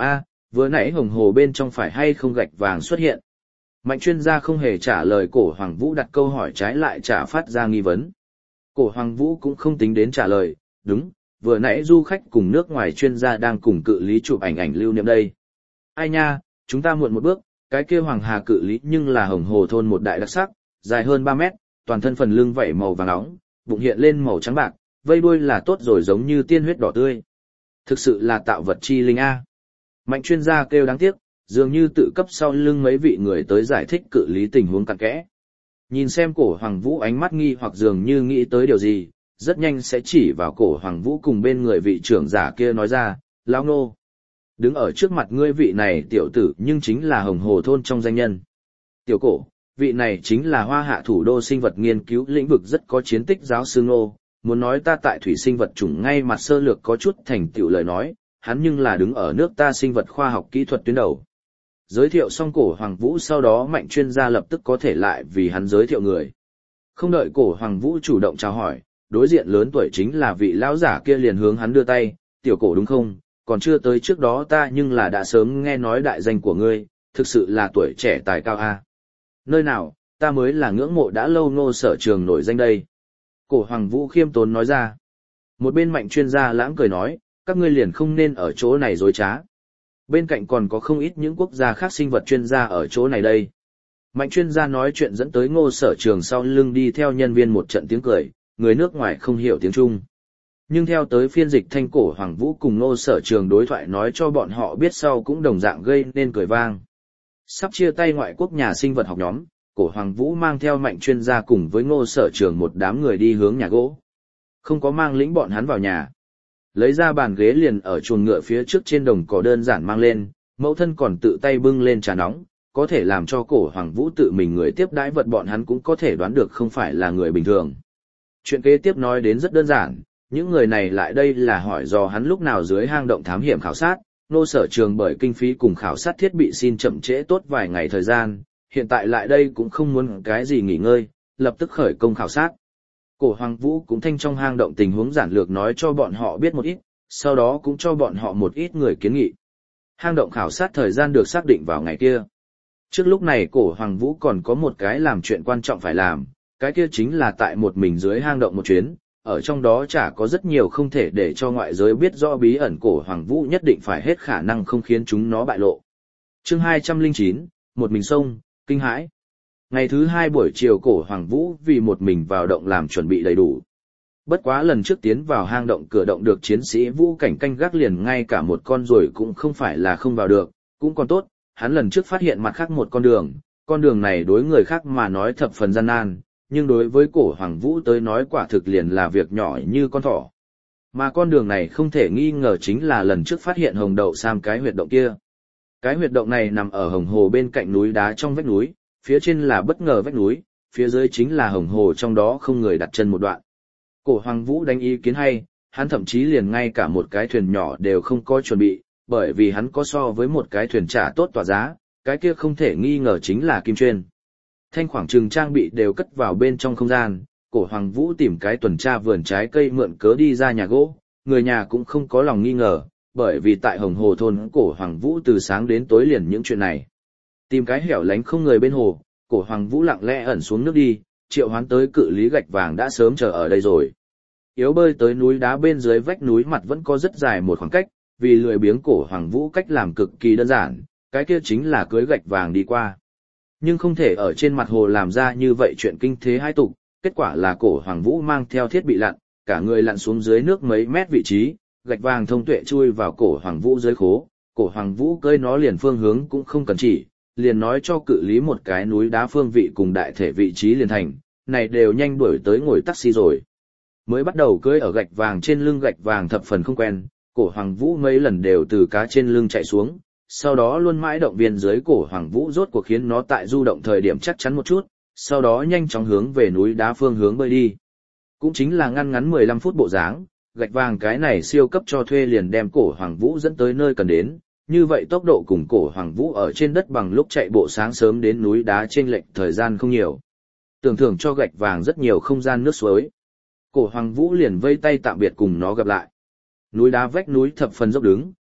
vừa nãy hồng hồ bên trong phải hay không gạch vàng xuất hiện? Mạnh chuyên gia không hề trả lời cổ Hoàng Vũ đặt câu hỏi trái lại trả phát ra nghi vấn. Cổ Hoàng Vũ cũng không tính đến trả lời, đúng, vừa nãy du khách cùng nước ngoài chuyên gia đang cùng cự lý chụp ảnh ảnh lưu niệm đây. Ai nha, chúng ta muộn một bước, cái kia Hoàng Hà cự lý nhưng là hồng hồ thôn một đại đặc sắc, dài hơn ba mét, toàn thân phần lưng vảy màu vàng nóng, bụng hiện lên màu trắng bạc, vây đuôi là tốt rồi giống như tiên huyết đỏ tươi. Thực sự là tạo vật chi linh A. Mạnh chuyên gia kêu đáng tiếc, dường như tự cấp sau lưng mấy vị người tới giải thích cự lý tình huống cặn kẽ. Nhìn xem cổ Hoàng Vũ ánh mắt nghi hoặc dường như nghĩ tới điều gì, rất nhanh sẽ chỉ vào cổ Hoàng Vũ cùng bên người vị trưởng giả kia nói ra, lão nô. Đứng ở trước mặt ngươi vị này tiểu tử nhưng chính là hồng hồ thôn trong danh nhân. Tiểu cổ, vị này chính là hoa hạ thủ đô sinh vật nghiên cứu lĩnh vực rất có chiến tích giáo sư Ngô, muốn nói ta tại thủy sinh vật chủng ngay mặt sơ lược có chút thành tựu lời nói, hắn nhưng là đứng ở nước ta sinh vật khoa học kỹ thuật tuyến đầu. Giới thiệu xong cổ Hoàng Vũ sau đó Mạnh chuyên gia lập tức có thể lại vì hắn giới thiệu người. Không đợi cổ Hoàng Vũ chủ động chào hỏi, đối diện lớn tuổi chính là vị lão giả kia liền hướng hắn đưa tay, tiểu cổ đúng không, còn chưa tới trước đó ta nhưng là đã sớm nghe nói đại danh của ngươi, thực sự là tuổi trẻ tài cao a. Nơi nào, ta mới là ngưỡng mộ đã lâu Ngô Sở Trường nổi danh đây. Cổ Hoàng Vũ khiêm tốn nói ra. Một bên Mạnh chuyên gia lãng cười nói, các ngươi liền không nên ở chỗ này dối trá. Bên cạnh còn có không ít những quốc gia khác sinh vật chuyên gia ở chỗ này đây. Mạnh chuyên gia nói chuyện dẫn tới Ngô Sở Trường sau lưng đi theo nhân viên một trận tiếng cười, người nước ngoài không hiểu tiếng Trung. Nhưng theo tới phiên dịch thanh cổ Hoàng Vũ cùng Ngô Sở Trường đối thoại nói cho bọn họ biết sau cũng đồng dạng gây nên cười vang. Sắp chia tay ngoại quốc nhà sinh vật học nhóm, cổ Hoàng Vũ mang theo Mạnh chuyên gia cùng với Ngô Sở Trường một đám người đi hướng nhà gỗ. Không có mang lĩnh bọn hắn vào nhà. Lấy ra bàn ghế liền ở chuồng ngựa phía trước trên đồng cỏ đơn giản mang lên, mẫu thân còn tự tay bưng lên trà nóng, có thể làm cho cổ Hoàng Vũ tự mình người tiếp đãi vật bọn hắn cũng có thể đoán được không phải là người bình thường. Chuyện kế tiếp nói đến rất đơn giản, những người này lại đây là hỏi do hắn lúc nào dưới hang động thám hiểm khảo sát, Ngô Sở Trường bởi kinh phí cùng khảo sát thiết bị xin chậm trễ tốt vài ngày thời gian, hiện tại lại đây cũng không muốn cái gì nghỉ ngơi, lập tức khởi công khảo sát. Cổ Hoàng Vũ cũng thanh trong hang động tình huống giản lược nói cho bọn họ biết một ít, sau đó cũng cho bọn họ một ít người kiến nghị. Hang động khảo sát thời gian được xác định vào ngày kia. Trước lúc này cổ Hoàng Vũ còn có một cái làm chuyện quan trọng phải làm, cái kia chính là tại một mình dưới hang động một chuyến, ở trong đó chả có rất nhiều không thể để cho ngoại giới biết rõ bí ẩn cổ Hoàng Vũ nhất định phải hết khả năng không khiến chúng nó bại lộ. Chương hai trăm lẻ chín, một mình sông, kinh hãi. Ngày thứ hai buổi chiều cổ Hoàng Vũ vì một mình vào động làm chuẩn bị đầy đủ. Bất quá lần trước tiến vào hang động cửa động được chiến sĩ Vũ Cảnh canh gác liền ngay cả một con ruồi cũng không phải là không vào được, cũng còn tốt, hắn lần trước phát hiện mặt khác một con đường, con đường này đối người khác mà nói thập phần gian nan, nhưng đối với cổ Hoàng Vũ tới nói quả thực liền là việc nhỏ như con thỏ. Mà con đường này không thể nghi ngờ chính là lần trước phát hiện hồng đậu sam cái huyệt động kia. Cái huyệt động này nằm ở hồng hồ bên cạnh núi đá trong vách núi, phía trên là bất ngờ vách núi, phía dưới chính là hồng hồ trong đó không người đặt chân một đoạn. Cổ Hoàng Vũ đánh ý kiến hay, hắn thậm chí liền ngay cả một cái thuyền nhỏ đều không có chuẩn bị, bởi vì hắn có so với một cái thuyền trả tốt tỏa giá, cái kia không thể nghi ngờ chính là kim chuyên. Thanh khoảng trừng trang bị đều cất vào bên trong không gian, cổ Hoàng Vũ tìm cái tuần tra vườn trái cây mượn cớ đi ra nhà gỗ, người nhà cũng không có lòng nghi ngờ, bởi vì tại hồng hồ thôn cổ Hoàng Vũ từ sáng đến tối liền những chuyện này. Tìm cái hẻo lánh không người bên hồ, cổ Hoàng Vũ lặng lẽ ẩn xuống nước đi, triệu hoán tới cự lý gạch vàng đã sớm chờ ở đây rồi. Yếu bơi tới núi đá bên dưới vách núi mặt vẫn có rất dài một khoảng cách, vì lười biếng cổ Hoàng Vũ cách làm cực kỳ đơn giản, cái kia chính là cưới gạch vàng đi qua. Nhưng không thể ở trên mặt hồ làm ra như vậy chuyện kinh thế hai tục, kết quả là cổ Hoàng Vũ mang theo thiết bị lặn, cả người lặn xuống dưới nước mấy mét vị trí, gạch vàng thông tuệ chui vào cổ Hoàng Vũ dưới khố, cổ Hoàng Vũ cơi nó liền phương hướng cũng không cần chỉ, liền nói cho cự lý một cái núi đá phương vị cùng đại thể vị trí liền thành, này đều nhanh đuổi tới ngồi taxi rồi. Mới bắt đầu cưỡi ở gạch vàng trên lưng gạch vàng thập phần không quen, cổ Hoàng Vũ mấy lần đều từ cá trên lưng chạy xuống, sau đó luôn mãi động viên dưới cổ Hoàng Vũ rốt cuộc khiến nó tại du động thời điểm chắc chắn một chút, sau đó nhanh chóng hướng về núi đá phương hướng bơi đi. Cũng chính là ngăn ngắn mười lăm phút bộ dáng, gạch vàng cái này siêu cấp cho thuê liền đem cổ Hoàng Vũ dẫn tới nơi cần đến, như vậy tốc độ cùng cổ Hoàng Vũ ở trên đất bằng lúc chạy bộ sáng sớm đến núi đá chênh lệch thời gian không nhiều. Tưởng thưởng cho gạch vàng rất nhiều không gian nước suối. Cổ Hoàng Vũ liền vây tay tạm biệt cùng nó gặp lại. Núi đá vách núi thập phần dốc đứng,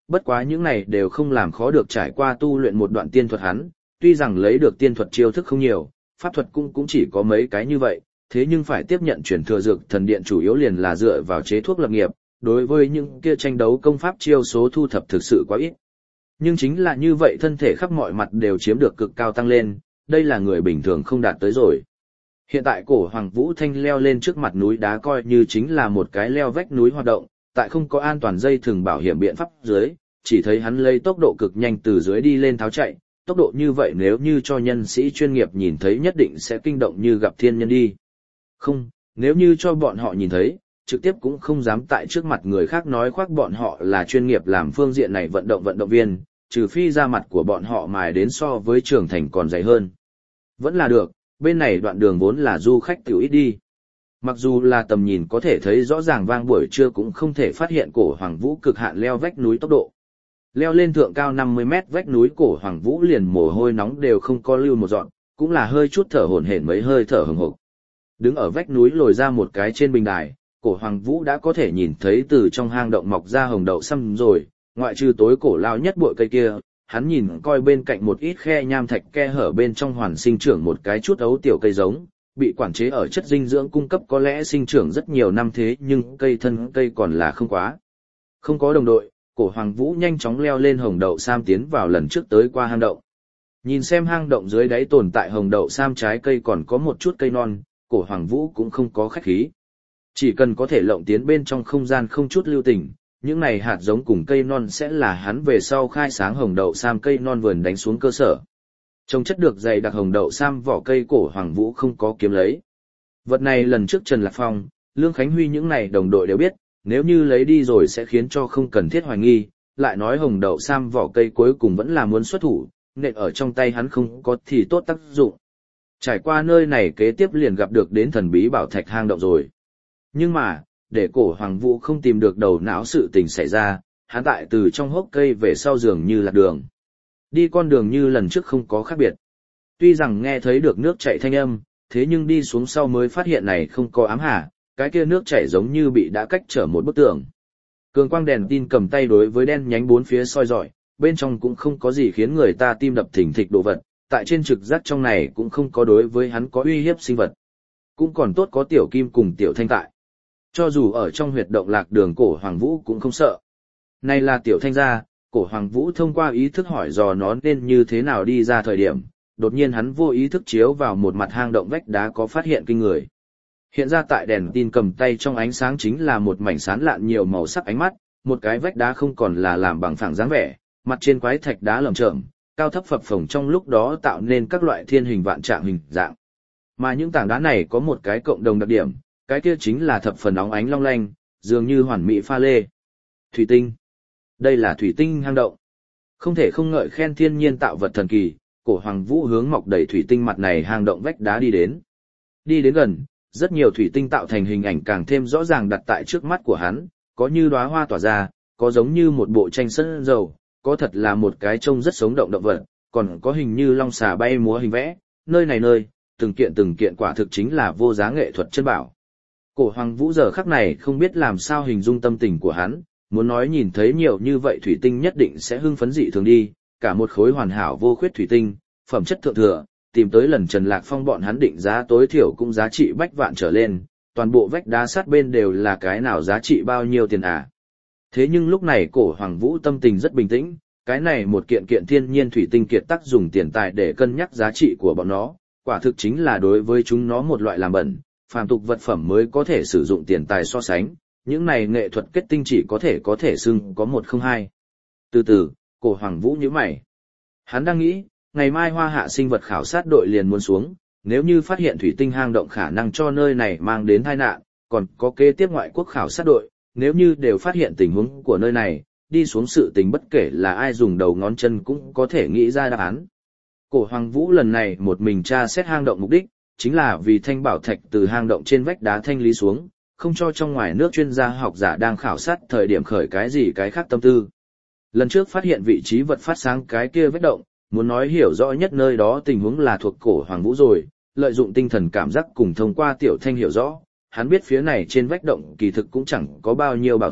Bất quá những này đều không làm khó được trải qua tu luyện một đoạn tiên thuật hắn, tuy rằng lấy được tiên thuật chiêu thức không nhiều, pháp thuật cũng cũng chỉ có mấy cái như vậy, thế nhưng phải tiếp nhận truyền thừa dược thần điện chủ yếu liền là dựa vào chế thuốc lập nghiệp, đối với những kia tranh đấu công pháp chiêu số thu thập thực sự quá ít. Nhưng chính là như vậy thân thể khắp mọi mặt đều chiếm được cực cao tăng lên, đây là người bình thường không đạt tới rồi. Hiện tại cổ Hoàng Vũ Thanh leo lên trước mặt núi đá coi như chính là một cái leo vách núi hoạt động, tại không có an toàn dây thường bảo hiểm biện pháp dưới, chỉ thấy hắn lấy tốc độ cực nhanh từ dưới đi lên tháo chạy, tốc độ như vậy nếu như cho nhân sĩ chuyên nghiệp nhìn thấy nhất định sẽ kinh động như gặp thiên nhân đi. Không, nếu như cho bọn họ nhìn thấy, trực tiếp cũng không dám tại trước mặt người khác nói khoác bọn họ là chuyên nghiệp làm phương diện này vận động vận động viên, trừ phi da mặt của bọn họ mài đến so với trưởng thành còn dày hơn. Vẫn là được, bên này đoạn đường vốn là du khách tiểu ít đi. Mặc dù là tầm nhìn có thể thấy rõ ràng vang buổi trưa cũng không thể phát hiện cổ Hoàng Vũ cực hạn leo vách núi tốc độ. Leo lên thượng cao năm mươi mét vách núi cổ Hoàng Vũ liền mồ hôi nóng đều không có lưu một dọn, cũng là hơi chút thở hổn hển mấy hơi thở hừng hực. Đứng ở vách núi lồi ra một cái trên bình đài, cổ Hoàng Vũ đã có thể nhìn thấy từ trong hang động mọc ra hồng đậu xăm rồi, ngoại trừ tối cổ lao nhất bụi cây kia, hắn nhìn coi bên cạnh một ít khe nham thạch khe hở bên trong hoàn sinh trưởng một cái chút ấu tiểu cây giống, bị quản chế ở chất dinh dưỡng cung cấp có lẽ sinh trưởng rất nhiều năm thế nhưng cây thân cây còn là không quá. Không có đồng đội, cổ Hoàng Vũ nhanh chóng leo lên hồng đậu sam tiến vào lần trước tới qua hang động. Nhìn xem hang động dưới đáy tồn tại hồng đậu sam trái cây còn có một chút cây non, cổ Hoàng Vũ cũng không có khách khí. Chỉ cần có thể lộng tiến bên trong không gian không chút lưu tình, những này hạt giống cùng cây non sẽ là hắn về sau khai sáng hồng đậu sam cây non vườn đánh xuống cơ sở. Trông chất được dày đặc hồng đậu sam vỏ cây cổ Hoàng Vũ không có kiếm lấy. Vật này lần trước Trần Lạc Phong, Lương Khánh Huy những này đồng đội đều biết, nếu như lấy đi rồi sẽ khiến cho không cần thiết hoài nghi, lại nói hồng đậu sam vỏ cây cuối cùng vẫn là muốn xuất thủ, nện ở trong tay hắn không có thì tốt tác dụng. Trải qua nơi này kế tiếp liền gặp được đến thần bí bảo thạch hang động rồi. Nhưng mà, để cổ Hoàng Vũ không tìm được đầu não sự tình xảy ra, hắn tại từ trong hốc cây về sau giường như lạc đường. Đi con đường như lần trước không có khác biệt. Tuy rằng nghe thấy được nước chảy thanh âm, thế nhưng đi xuống sau mới phát hiện này không có ám hà, cái kia nước chảy giống như bị đã cách trở một bức tường. Cường quang đèn tin cầm tay đối với đen nhánh bốn phía soi rọi, bên trong cũng không có gì khiến người ta tim đập thình thịch đồ vật, tại trên trực giác trong này cũng không có đối với hắn có uy hiếp sinh vật. Cũng còn tốt có tiểu kim cùng tiểu thanh tại. Cho dù ở trong huyệt động lạc đường cổ Hoàng Vũ cũng không sợ. Này là tiểu thanh gia, cổ Hoàng Vũ thông qua ý thức hỏi dò nó nên như thế nào đi ra thời điểm, đột nhiên hắn vô ý thức chiếu vào một mặt hang động vách đá có phát hiện kinh người. Hiện ra tại đèn tin cầm tay trong ánh sáng chính là một mảnh sán lạn nhiều màu sắc ánh mắt, một cái vách đá không còn là làm bằng phẳng dáng vẻ, mặt trên quái thạch đá lởm chởm, cao thấp phập phồng trong lúc đó tạo nên các loại thiên hình vạn trạng hình dạng. Mà những tảng đá này có một cái cộng đồng đặc điểm, cái kia chính là thập phần óng ánh long lanh, dường như hoàn mỹ pha lê. Thủy tinh. Đây là thủy tinh hang động. Không thể không ngợi khen thiên nhiên tạo vật thần kỳ, cổ Hoàng Vũ hướng mọc đầy thủy tinh mặt này hang động vách đá đi đến. Đi đến gần, rất nhiều thủy tinh tạo thành hình ảnh càng thêm rõ ràng đặt tại trước mắt của hắn, có như đóa hoa tỏa ra, có giống như một bộ tranh sơn dầu, có thật là một cái trông rất sống động động vật, còn có hình như long xà bay múa hình vẽ, nơi này nơi, từng kiện từng kiện quả thực chính là vô giá nghệ thuật chân bảo. Cổ Hoàng Vũ giờ khắc này không biết làm sao hình dung tâm tình của hắn, muốn nói nhìn thấy nhiều như vậy thủy tinh nhất định sẽ hưng phấn dị thường đi, cả một khối hoàn hảo vô khuyết thủy tinh, phẩm chất thượng thừa, tìm tới lần Trần Lạc Phong bọn hắn định giá tối thiểu cũng giá trị bách vạn trở lên, toàn bộ vách đá sát bên đều là cái nào giá trị bao nhiêu tiền à. Thế nhưng lúc này cổ Hoàng Vũ tâm tình rất bình tĩnh, cái này một kiện kiện thiên nhiên thủy tinh kiệt tác dùng tiền tài để cân nhắc giá trị của bọn nó, quả thực chính là đối với chúng nó một loại làm bẩn, phàm tục vật phẩm mới có thể sử dụng tiền tài so sánh, những này nghệ thuật kết tinh chỉ có thể có thể xưng có một không hai. Từ từ, cổ Hoàng Vũ nhíu mày. Hắn đang nghĩ, ngày mai Hoa Hạ sinh vật khảo sát đội liền muốn xuống, nếu như phát hiện thủy tinh hang động khả năng cho nơi này mang đến tai nạn, còn có kế tiếp ngoại quốc khảo sát đội, nếu như đều phát hiện tình huống của nơi này, đi xuống sự tình bất kể là ai dùng đầu ngón chân cũng có thể nghĩ ra đáp án. Cổ Hoàng Vũ lần này một mình tra xét hang động mục đích, chính là vì thanh bảo thạch từ hang động trên vách đá thanh lý xuống, không cho trong ngoài nước chuyên gia học giả đang khảo sát thời điểm khởi cái gì cái khác tâm tư. Lần trước phát hiện vị trí vật phát sáng cái kia vết động, muốn nói hiểu rõ nhất nơi đó tình huống là thuộc cổ Hoàng Vũ rồi, lợi dụng tinh thần cảm giác cùng thông qua tiểu thanh hiểu rõ, hắn biết phía này trên vách động kỳ thực cũng chẳng có bao nhiêu bảo thạch,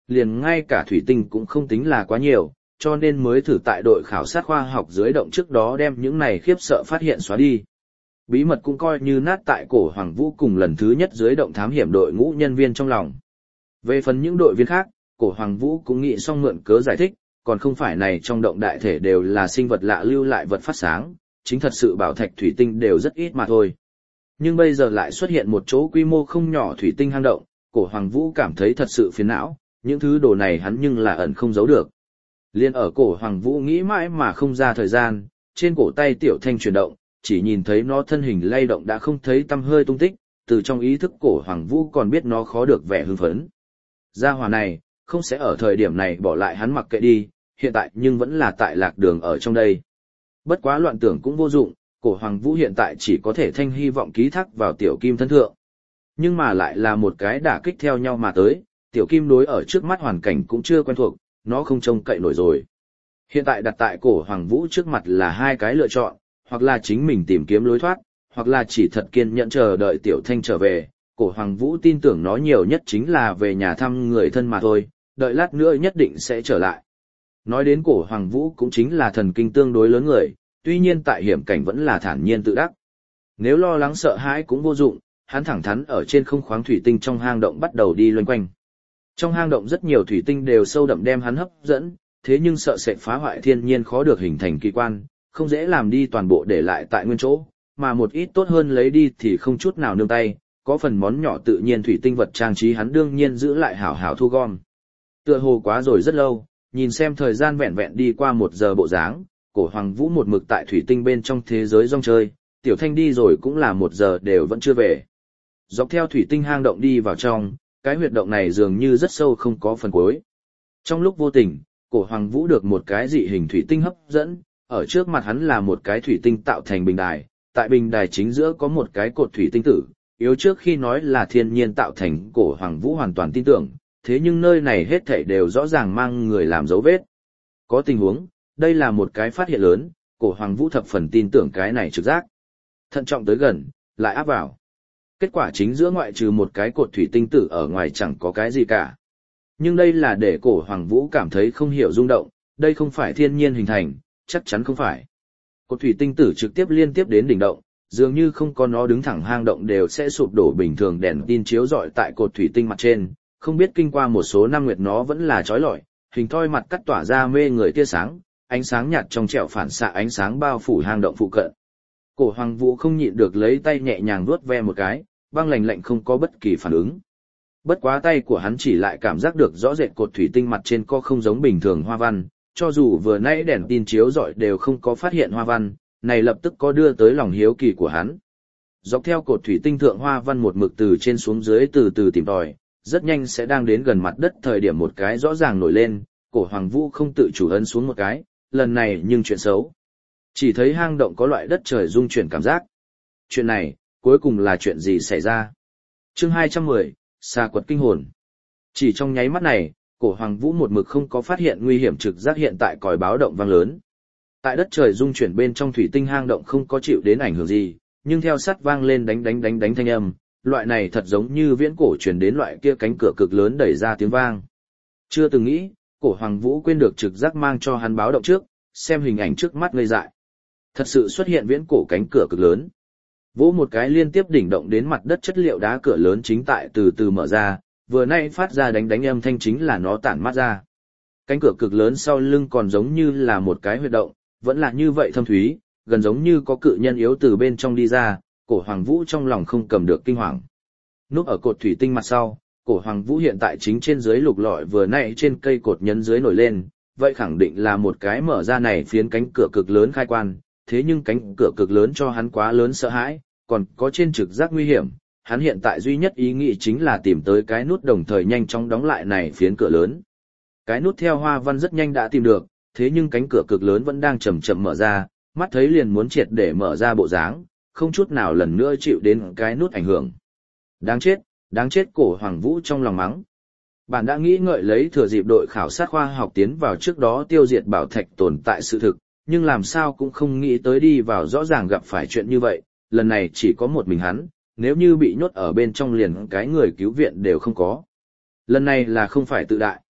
liền ngay cả thủy tinh cũng không tính là quá nhiều, cho nên mới thử tại đội khảo sát khoa học dưới động trước đó đem những này khiếp sợ phát hiện xóa đi. Bí mật cũng coi như nát tại cổ Hoàng Vũ cùng lần thứ nhất dưới động thám hiểm đội ngũ nhân viên trong lòng. Về phần những đội viên khác, cổ Hoàng Vũ cũng nghĩ xong mượn cớ giải thích, còn không phải này trong động đại thể đều là sinh vật lạ lưu lại vật phát sáng, chính thật sự bảo thạch thủy tinh đều rất ít mà thôi. Nhưng bây giờ lại xuất hiện một chỗ quy mô không nhỏ thủy tinh hang động, cổ Hoàng Vũ cảm thấy thật sự phiền não, những thứ đồ này hắn nhưng là ẩn không giấu được. Liên ở cổ Hoàng Vũ nghĩ mãi mà không ra thời gian, trên cổ tay Tiểu Thanh chuyển động, chỉ nhìn thấy nó thân hình lay động đã không thấy tăm hơi tung tích, từ trong ý thức cổ Hoàng Vũ còn biết nó khó được vẻ hưng phấn. Gia hỏa này, không sẽ ở thời điểm này bỏ lại hắn mặc kệ đi, hiện tại nhưng vẫn là tại lạc đường ở trong đây. Bất quá loạn tưởng cũng vô dụng, cổ Hoàng Vũ hiện tại chỉ có thể thanh hy vọng ký thác vào Tiểu Kim thân thượng. Nhưng mà lại là một cái đả kích theo nhau mà tới, Tiểu Kim đối ở trước mắt hoàn cảnh cũng chưa quen thuộc, nó không trông cậy nổi rồi. Hiện tại đặt tại cổ Hoàng Vũ trước mặt là hai cái lựa chọn, hoặc là chính mình tìm kiếm lối thoát, hoặc là chỉ thật kiên nhẫn chờ đợi Tiểu Thanh trở về. Cổ Hoàng Vũ tin tưởng nó nhiều nhất chính là về nhà thăm người thân mà thôi, đợi lát nữa nhất định sẽ trở lại. Nói đến cổ Hoàng Vũ cũng chính là thần kinh tương đối lớn người, tuy nhiên tại hiểm cảnh vẫn là thản nhiên tự đắc. Nếu lo lắng sợ hãi cũng vô dụng, hắn thẳng thắn ở trên không khoáng thủy tinh trong hang động bắt đầu đi loanh quanh. Trong hang động rất nhiều thủy tinh đều sâu đậm đem hắn hấp dẫn, thế nhưng sợ sẽ phá hoại thiên nhiên khó được hình thành kỳ quan, không dễ làm đi toàn bộ để lại tại nguyên chỗ, mà một ít tốt hơn lấy đi thì không chút nào nương tay, có phần món nhỏ tự nhiên thủy tinh vật trang trí hắn đương nhiên giữ lại hảo hảo thu gom. Tựa hồ quá rồi rất lâu, nhìn xem thời gian vẹn vẹn đi qua một giờ bộ dáng, cổ Hoàng Vũ một mực tại thủy tinh bên trong thế giới rong chơi, Tiểu Thanh đi rồi cũng là một giờ đều vẫn chưa về. Dọc theo thủy tinh hang động đi vào trong, cái huyệt động này dường như rất sâu không có phần cuối. Trong lúc vô tình, cổ Hoàng Vũ được một cái dị hình thủy tinh hấp dẫn, ở trước mặt hắn là một cái thủy tinh tạo thành bình đài, tại bình đài chính giữa có một cái cột thủy tinh tử, yếu trước khi nói là thiên nhiên tạo thành, cổ Hoàng Vũ hoàn toàn tin tưởng, thế nhưng nơi này hết thảy đều rõ ràng mang người làm dấu vết. Có tình huống, đây là một cái phát hiện lớn, cổ Hoàng Vũ thập phần tin tưởng cái này trực giác. Thận trọng tới gần, lại áp vào. Kết quả chính giữa ngoại trừ một cái cột thủy tinh tử ở ngoài chẳng có cái gì cả. Nhưng đây là để cổ Hoàng Vũ cảm thấy không hiểu rung động, đây không phải thiên nhiên hình thành, chắc chắn không phải. Cột thủy tinh tử trực tiếp liên tiếp đến đỉnh động, dường như không có nó đứng thẳng hang động đều sẽ sụp đổ bình thường, đèn tin chiếu rọi tại cột thủy tinh mặt trên, không biết kinh qua một số năm nguyệt nó vẫn là chói lọi, hình thoi mặt cắt tỏa ra mê người tia sáng, ánh sáng nhạt trong trẻo phản xạ ánh sáng bao phủ hang động phụ cận. Cổ Hoàng Vũ không nhịn được lấy tay nhẹ nhàng vuốt ve một cái, băng lạnh lạnh không có bất kỳ phản ứng. Bất quá tay của hắn chỉ lại cảm giác được rõ rệt cột thủy tinh mặt trên có không giống bình thường hoa văn, cho dù vừa nãy đèn tin chiếu rọi đều không có phát hiện hoa văn, này lập tức có đưa tới lòng hiếu kỳ của hắn. Dọc theo cột thủy tinh thượng hoa văn một mực từ trên xuống dưới từ từ tìm tòi, rất nhanh sẽ đang đến gần mặt đất thời điểm một cái rõ ràng nổi lên, cổ Hoàng Vũ không tự chủ ấn xuống một cái, lần này nhưng chuyện xấu. Chỉ thấy hang động có loại đất trời rung chuyển cảm giác. Chuyện này, cuối cùng là chuyện gì xảy ra? Chương hai trăm mười, Xà quật kinh hồn. Chỉ trong nháy mắt này, cổ Hoàng Vũ một mực không có phát hiện nguy hiểm trực giác hiện tại còi báo động vang lớn. Tại đất trời rung chuyển bên trong thủy tinh hang động không có chịu đến ảnh hưởng gì, nhưng theo sát vang lên đánh đánh đánh đánh thanh âm, loại này thật giống như viễn cổ truyền đến loại kia cánh cửa cực lớn đẩy ra tiếng vang. Chưa từng nghĩ, cổ Hoàng Vũ quên được trực giác mang cho hắn báo động trước, xem hình ảnh trước mắt ngây dại. Thật sự xuất hiện viễn cổ cánh cửa cực lớn. Vỗ một cái liên tiếp đỉnh động đến mặt đất chất liệu đá cửa lớn chính tại từ từ mở ra, vừa nay phát ra đánh đánh âm thanh chính là nó tản mát ra. Cánh cửa cực lớn sau lưng còn giống như là một cái huyệt động, vẫn là như vậy thâm thúy, gần giống như có cự nhân yếu từ bên trong đi ra, cổ Hoàng Vũ trong lòng không cầm được kinh hoàng. Núp ở cột thủy tinh mặt sau, cổ Hoàng Vũ hiện tại chính trên dưới lục lọi vừa nãy trên cây cột nhấn dưới nổi lên, vậy khẳng định là một cái mở ra này phiến cánh cửa cực lớn khai quan, thế nhưng cánh cửa cực lớn cho hắn quá lớn sợ hãi, còn có trên trực giác nguy hiểm, hắn hiện tại duy nhất ý nghĩ chính là tìm tới cái nút đồng thời nhanh chóng đóng lại này phiến cửa lớn. Cái nút theo hoa văn rất nhanh đã tìm được, thế nhưng cánh cửa cực lớn vẫn đang chậm chậm mở ra, mắt thấy liền muốn triệt để mở ra bộ dáng, không chút nào lần nữa chịu đến cái nút ảnh hưởng. Đáng chết, đáng chết, cổ Hoàng Vũ trong lòng mắng. Bạn đã nghĩ ngợi lấy thừa dịp đội khảo sát khoa học tiến vào trước đó tiêu diệt bảo thạch tồn tại sự thực, nhưng làm sao cũng không nghĩ tới đi vào rõ ràng gặp phải chuyện như vậy, lần này chỉ có một mình hắn, nếu như bị nhốt ở bên trong liền cái người cứu viện đều không có. Lần này là không phải tự đại.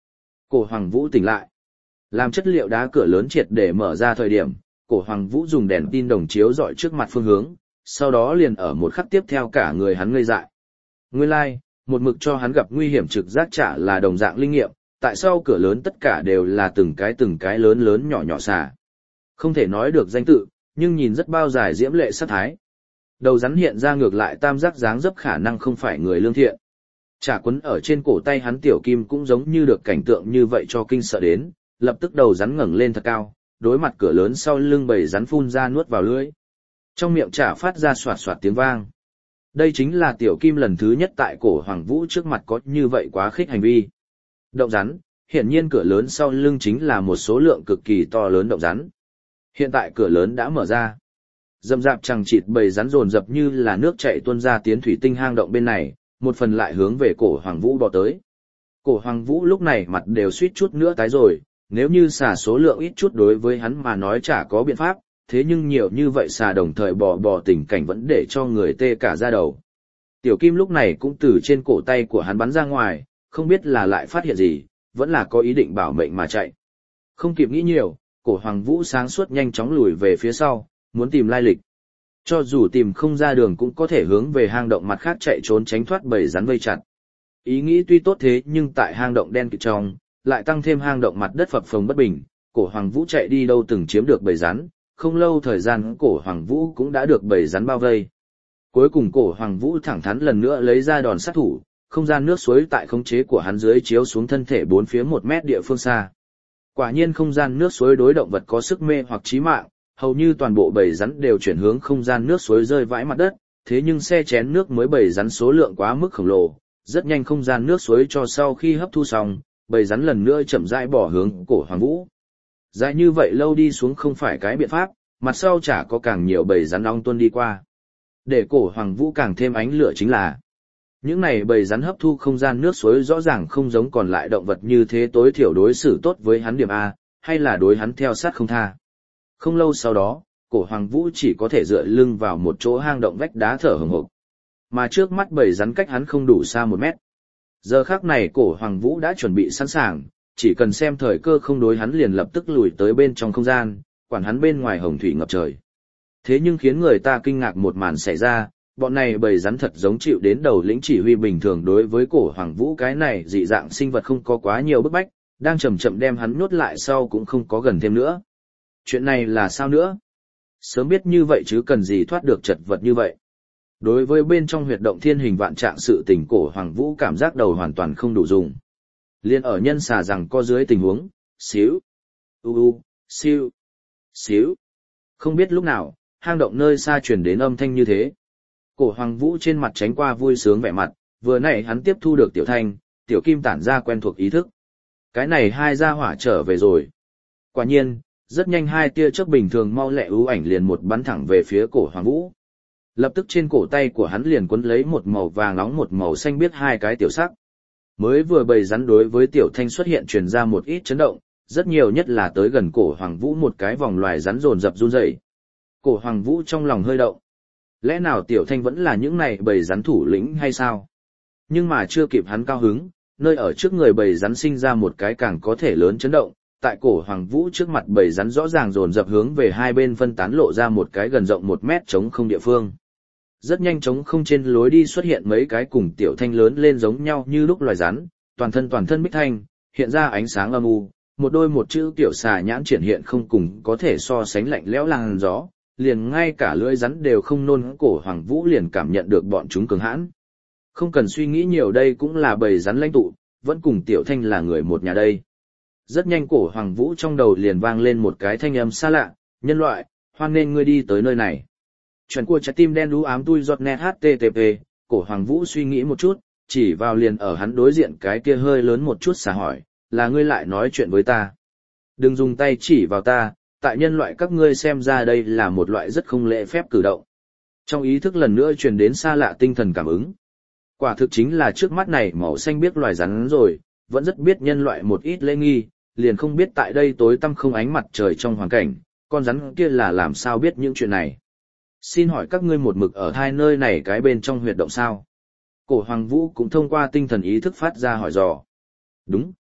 Cổ Hoàng Vũ tỉnh lại. Làm chất liệu đá cửa lớn triệt để mở ra thời điểm, Cổ Hoàng Vũ dùng đèn tin đồng chiếu dọi trước mặt phương hướng, sau đó liền ở một khắc tiếp theo cả người hắn ngây dại. Nguyên lai, like, một mực cho hắn gặp nguy hiểm trực giác trả là đồng dạng linh nghiệm, tại sao cửa lớn tất cả đều là từng cái từng cái lớn lớn nhỏ nhỏ xà. Không thể nói được danh tự, nhưng nhìn rất bao dài diễm lệ sát thái. Đầu rắn hiện ra ngược lại tam giác dáng dấp khả năng không phải người lương thiện. Chả quấn ở trên cổ tay hắn tiểu kim cũng giống như được cảnh tượng như vậy cho kinh sợ đến, lập tức đầu rắn ngẩng lên thật cao, đối mặt cửa lớn sau lưng bầy rắn phun ra nuốt vào lưỡi. Trong miệng chả phát ra xoạt xoạt tiếng vang. Đây chính là tiểu kim lần thứ nhất tại Cổ Hoàng Vũ trước mặt có như vậy quá khích hành vi. Động rắn, hiển nhiên cửa lớn sau lưng chính là một số lượng cực kỳ to lớn động rắn. Hiện tại cửa lớn đã mở ra. Dầm dạp chằng chịt bầy rắn dồn dập như là nước chảy tuôn ra tiến thủy tinh hang động bên này, một phần lại hướng về Cổ Hoàng Vũ bò tới. Cổ Hoàng Vũ lúc này mặt đều suýt chút nữa tái rồi, nếu như xà số lượng ít chút đối với hắn mà nói chả có biện pháp, thế nhưng nhiều như vậy xà đồng thời bò bò tình cảnh vẫn để cho người tê cả da đầu. Tiểu kim lúc này cũng từ trên cổ tay của hắn bắn ra ngoài, không biết là lại phát hiện gì, vẫn là có ý định bảo mệnh mà chạy. Không kịp nghĩ nhiều, Cổ Hoàng Vũ sáng suốt nhanh chóng lùi về phía sau, muốn tìm lai lịch. Cho dù tìm không ra đường cũng có thể hướng về hang động mặt khác chạy trốn tránh thoát bầy rắn vây chặt. Ý nghĩ tuy tốt thế nhưng tại hang động đen kịt trong, lại tăng thêm hang động mặt đất phập phồng bất bình, Cổ Hoàng Vũ chạy đi đâu từng chiếm được bầy rắn, không lâu thời gian Cổ Hoàng Vũ cũng đã được bầy rắn bao vây. Cuối cùng Cổ Hoàng Vũ thẳng thắn lần nữa lấy ra đòn sát thủ, không gian nước suối tại khống chế của hắn dưới chiếu xuống thân thể bốn phía một mét địa phương xa. Quả nhiên không gian nước suối đối động vật có sức mê hoặc chí mạng, hầu như toàn bộ bầy rắn đều chuyển hướng không gian nước suối rơi vãi mặt đất, thế nhưng xe chén nước mới bầy rắn số lượng quá mức khổng lồ, rất nhanh không gian nước suối cho sau khi hấp thu xong, bầy rắn lần nữa chậm rãi bỏ hướng Cổ Hoàng Vũ. Dài như vậy lâu đi xuống không phải cái biện pháp, mặt sau chả có càng nhiều bầy rắn ong tuôn đi qua. Để Cổ Hoàng Vũ càng thêm ánh lửa chính là, những này bầy rắn hấp thu không gian nước suối rõ ràng không giống còn lại động vật như thế tối thiểu đối xử tốt với hắn điểm A, hay là đối hắn theo sát không tha. Không lâu sau đó, Cổ Hoàng Vũ chỉ có thể dựa lưng vào một chỗ hang động vách đá thở hổn hộc. Mà trước mắt bầy rắn cách hắn không đủ xa một mét. Giờ khắc này Cổ Hoàng Vũ đã chuẩn bị sẵn sàng, chỉ cần xem thời cơ không đối hắn liền lập tức lùi tới bên trong không gian, quản hắn bên ngoài hồng thủy ngập trời. Thế nhưng khiến người ta kinh ngạc một màn xảy ra, bọn này bầy rắn thật giống chịu đến đầu lĩnh chỉ huy bình thường đối với Cổ Hoàng Vũ cái này dị dạng sinh vật không có quá nhiều bức bách, đang chậm chậm đem hắn nhốt lại sau cũng không có gần thêm nữa. Chuyện này là sao nữa? Sớm biết như vậy chứ cần gì thoát được chật vật như vậy. Đối với bên trong huyệt động thiên hình vạn trạng sự tình Cổ Hoàng Vũ cảm giác đầu hoàn toàn không đủ dùng. Liên ở nhân xà rằng co dưới tình huống, xíu, u u, siêu, xíu. Không biết lúc nào, hang động nơi xa truyền đến âm thanh như thế. Cổ Hoàng Vũ trên mặt tránh qua vui sướng vẻ mặt, vừa nãy hắn tiếp thu được tiểu thanh, tiểu kim tản ra quen thuộc ý thức. Cái này hai gia hỏa trở về rồi. Quả nhiên, rất nhanh hai tia chớp bình thường mau lẹ ưu ảnh liền một bắn thẳng về phía Cổ Hoàng Vũ. Lập tức trên cổ tay của hắn liền quấn lấy một màu vàng nóng một màu xanh biếc hai cái tiểu sắc. Mới vừa bầy rắn đối với tiểu thanh xuất hiện truyền ra một ít chấn động, rất nhiều nhất là tới gần Cổ Hoàng Vũ một cái vòng loài rắn rồn rập run rẩy. Cổ Hoàng Vũ trong lòng hơi động. Lẽ nào tiểu thanh vẫn là những này bầy rắn thủ lĩnh hay sao? Nhưng mà chưa kịp hắn cao hứng, nơi ở trước người bầy rắn sinh ra một cái càng có thể lớn chấn động, tại Cổ Hoàng Vũ trước mặt bầy rắn rõ ràng dồn dập hướng về hai bên phân tán lộ ra một cái gần rộng một mét trống không địa phương. Rất nhanh trống không trên lối đi xuất hiện mấy cái cùng tiểu thanh lớn lên giống nhau như lúc loài rắn, toàn thân toàn thân bích thanh, hiện ra ánh sáng âm u, một đôi một chữ tiểu xà nhãn triển hiện không cùng có thể so sánh lạnh lẽo làn gió, liền ngay cả lưỡi rắn đều không nôn. Cổ Hoàng Vũ liền cảm nhận được bọn chúng cường hãn. Không cần suy nghĩ nhiều, đây cũng là bầy rắn lãnh tụ, vẫn cùng tiểu thanh là người một nhà đây. Rất nhanh Cổ Hoàng Vũ trong đầu liền vang lên một cái thanh âm xa lạ, nhân loại, hoan nên ngươi đi tới nơi này. Chuyện của trái tim đen đú ám tui giọt net hát tê tê pê, Cổ Hoàng Vũ suy nghĩ một chút, chỉ vào liền ở hắn đối diện cái kia hơi lớn một chút xà hỏi, là ngươi lại nói chuyện với ta. Đừng dùng tay chỉ vào ta, tại nhân loại các ngươi xem ra đây là một loại rất không lễ phép cử động. Trong ý thức lần nữa truyền đến xa lạ tinh thần cảm ứng. Quả thực chính là trước mắt này màu xanh biếc loài rắn rồi, vẫn rất biết nhân loại một ít lễ nghi, liền không biết tại đây tối tăm không ánh mặt trời trong hoàn cảnh, con rắn kia là làm sao biết những chuyện này. Xin hỏi các ngươi một mực ở hai nơi này cái bên trong huyệt động sao? Cổ Hoàng Vũ cũng thông qua tinh thần ý thức phát ra hỏi dò. Đúng,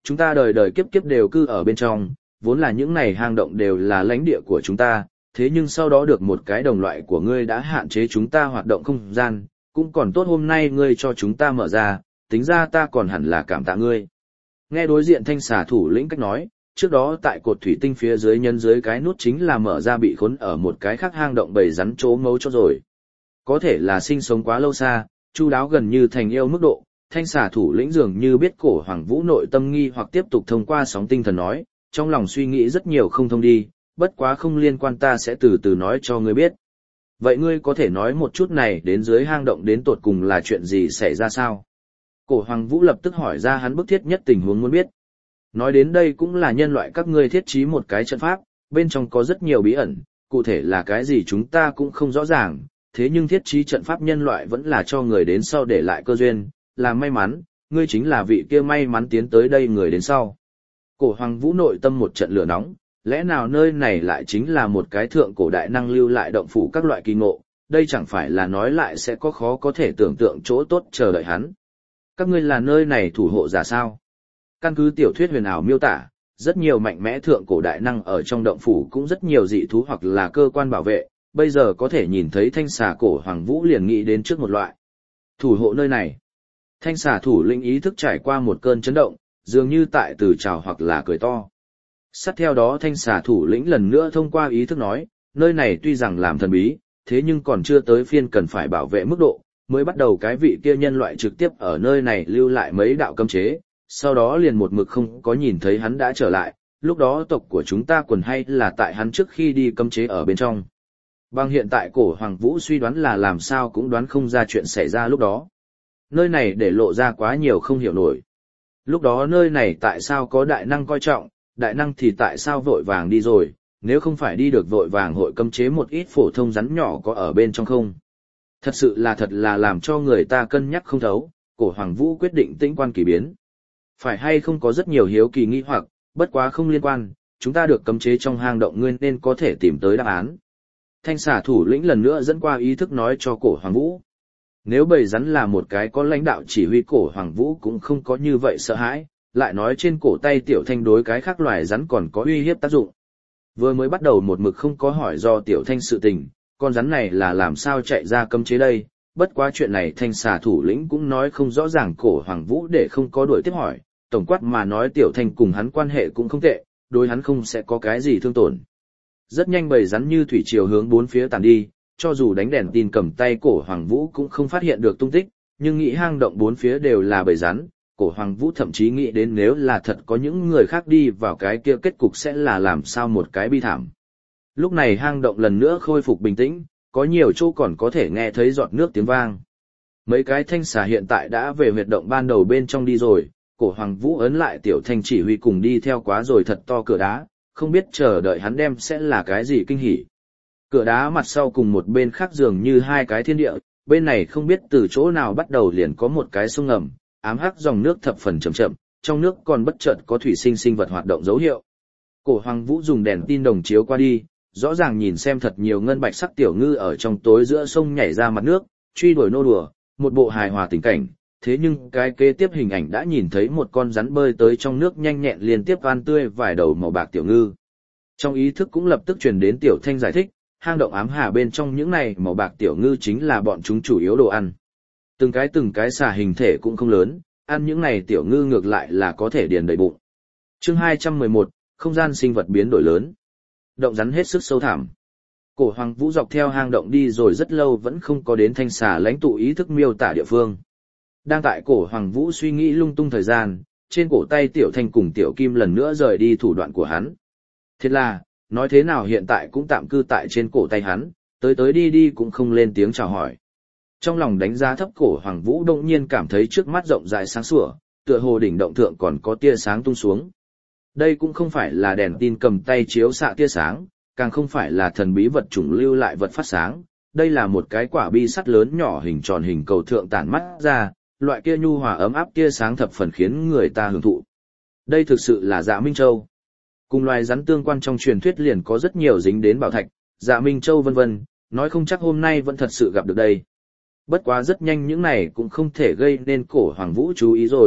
chúng ta đời đời kiếp kiếp đều cư ở bên trong, vốn là những này hang động đều là lãnh địa của chúng ta, thế nhưng sau đó được một cái đồng loại của ngươi đã hạn chế chúng ta hoạt động không gian, cũng còn tốt hôm nay ngươi cho chúng ta mở ra, tính ra ta còn hẳn là cảm tạ ngươi. Nghe đối diện thanh xà thủ lĩnh cách nói, trước đó tại cột thủy tinh phía dưới nhân dưới cái nút chính là mở ra bị khốn ở một cái khác hang động bầy rắn chỗ mấu cho rồi. Có thể là sinh sống quá lâu xa, chu đáo gần như thành yêu mức độ, thanh xà thủ lĩnh dường như biết cổ Hoàng Vũ nội tâm nghi hoặc tiếp tục thông qua sóng tinh thần nói, trong lòng suy nghĩ rất nhiều không thông đi, bất quá không liên quan ta sẽ từ từ nói cho ngươi biết. Vậy ngươi có thể nói một chút này đến dưới hang động đến tột cùng là chuyện gì xảy ra sao? Cổ Hoàng Vũ lập tức hỏi ra hắn bức thiết nhất tình huống muốn biết. Nói đến đây cũng là nhân loại các ngươi thiết trí một cái trận pháp, bên trong có rất nhiều bí ẩn, cụ thể là cái gì chúng ta cũng không rõ ràng, thế nhưng thiết trí trận pháp nhân loại vẫn là cho người đến sau để lại cơ duyên, là may mắn, ngươi chính là vị kia may mắn tiến tới đây người đến sau. Cổ Hoàng Vũ nội tâm một trận lửa nóng, lẽ nào nơi này lại chính là một cái thượng cổ đại năng lưu lại động phủ các loại kỳ ngộ, đây chẳng phải là nói lại sẽ có khó có thể tưởng tượng chỗ tốt chờ đợi hắn. Các ngươi là nơi này thủ hộ giả sao? Căn cứ tiểu thuyết huyền ảo miêu tả, rất nhiều mạnh mẽ thượng cổ đại năng ở trong động phủ cũng rất nhiều dị thú hoặc là cơ quan bảo vệ, bây giờ có thể nhìn thấy thanh xà cổ Hoàng Vũ liền nghĩ đến trước một loại. Thủ hộ nơi này. Thanh xà thủ lĩnh ý thức trải qua một cơn chấn động, dường như tại từ chào hoặc là cười to. Sát theo đó thanh xà thủ lĩnh lần nữa thông qua ý thức nói, nơi này tuy rằng làm thần bí, thế nhưng còn chưa tới phiên cần phải bảo vệ mức độ, mới bắt đầu cái vị kia nhân loại trực tiếp ở nơi này lưu lại mấy đạo cấm chế, sau đó liền một mực không có nhìn thấy hắn đã trở lại, lúc đó tộc của chúng ta quần hay là tại hắn trước khi đi cấm chế ở bên trong. Bằng hiện tại cổ Hoàng Vũ suy đoán là làm sao cũng đoán không ra chuyện xảy ra lúc đó. Nơi này để lộ ra quá nhiều không hiểu nổi. Lúc đó nơi này tại sao có đại năng coi trọng, đại năng thì tại sao vội vàng đi rồi, nếu không phải đi được vội vàng hội cấm chế một ít phổ thông rắn nhỏ có ở bên trong không. Thật sự là thật là làm cho người ta cân nhắc không thấu, cổ Hoàng Vũ quyết định tĩnh quan kỳ biến. Phải hay không có rất nhiều hiếu kỳ nghi hoặc, bất quá không liên quan, chúng ta được cấm chế trong hang động nguyên nên có thể tìm tới đáp án. Thanh xà thủ lĩnh lần nữa dẫn qua ý thức nói cho cổ Hoàng Vũ. Nếu bầy rắn là một cái có lãnh đạo chỉ huy cổ Hoàng Vũ cũng không có như vậy sợ hãi, lại nói trên cổ tay tiểu thanh đối cái khác loài rắn còn có uy hiếp tác dụng. Vừa mới bắt đầu một mực không có hỏi do tiểu thanh sự tình, con rắn này là làm sao chạy ra cấm chế đây, bất quá chuyện này thanh xà thủ lĩnh cũng nói không rõ ràng cổ Hoàng Vũ để không có đuổi tiếp hỏi, tổng quát mà nói tiểu thanh cùng hắn quan hệ cũng không tệ, đối hắn không sẽ có cái gì thương tổn. Rất nhanh bầy rắn như thủy triều hướng bốn phía tàn đi, cho dù đánh đèn tin cầm tay cổ Hoàng Vũ cũng không phát hiện được tung tích, nhưng nghĩ hang động bốn phía đều là bầy rắn, cổ Hoàng Vũ thậm chí nghĩ đến nếu là thật có những người khác đi vào cái kia kết cục sẽ là làm sao một cái bi thảm. Lúc này hang động lần nữa khôi phục bình tĩnh, có nhiều chỗ còn có thể nghe thấy giọt nước tiếng vang. Mấy cái thanh xà hiện tại đã về huyệt động ban đầu bên trong đi rồi, cổ Hoàng Vũ ấn lại tiểu thanh chỉ huy cùng đi theo quá rồi thật to cửa đá, không biết chờ đợi hắn đem sẽ là cái gì kinh hỉ. Cửa đá mặt sau cùng một bên khác dường như hai cái thiên địa, bên này không biết từ chỗ nào bắt đầu liền có một cái sông ngầm, ám hắc dòng nước thập phần chậm chậm, trong nước còn bất chợt có thủy sinh sinh vật hoạt động dấu hiệu. Cổ Hoàng Vũ dùng đèn tin đồng chiếu qua đi, rõ ràng nhìn xem thật nhiều ngân bạch sắc tiểu ngư ở trong tối giữa sông nhảy ra mặt nước, truy đuổi nô đùa, một bộ hài hòa tình cảnh. Thế nhưng cái kế tiếp hình ảnh đã nhìn thấy một con rắn bơi tới trong nước nhanh nhẹn liên tiếp van tươi vài đầu màu bạc tiểu ngư. Trong ý thức cũng lập tức truyền đến tiểu thanh giải thích, hang động ám hà bên trong những này màu bạc tiểu ngư chính là bọn chúng chủ yếu đồ ăn. Từng cái từng cái xà hình thể cũng không lớn, ăn những này tiểu ngư ngược lại là có thể điền đầy bụng. Chương hai trăm mười một, không gian sinh vật biến đổi lớn. Động rắn hết sức sâu thẳm. Cổ Hoàng Vũ dọc theo hang động đi rồi rất lâu vẫn không có đến thanh xà lãnh tụ ý thức miêu tả địa phương. Đang tại cổ Hoàng Vũ suy nghĩ lung tung thời gian, trên cổ tay tiểu thanh cùng tiểu kim lần nữa rời đi thủ đoạn của hắn. Thiệt là, nói thế nào hiện tại cũng tạm cư tại trên cổ tay hắn, tới tới đi đi cũng không lên tiếng chào hỏi. Trong lòng đánh giá thấp cổ Hoàng Vũ đông nhiên cảm thấy trước mắt rộng rãi sáng sủa, tựa hồ đỉnh động thượng còn có tia sáng tung xuống. Đây cũng không phải là đèn tin cầm tay chiếu xạ tia sáng, càng không phải là thần bí vật chủng lưu lại vật phát sáng, đây là một cái quả bi sắt lớn nhỏ hình tròn hình cầu thượng tản mắt ra, loại kia nhu hòa ấm áp tia sáng thập phần khiến người ta hưởng thụ. Đây thực sự là Dạ Minh Châu. Cùng loài rắn tương quan trong truyền thuyết liền có rất nhiều dính đến bảo thạch, Dạ Minh Châu vân vân, nói không chắc hôm nay vẫn thật sự gặp được đây. Bất quá rất nhanh những này cũng không thể gây nên cổ Hoàng Vũ chú ý rồi,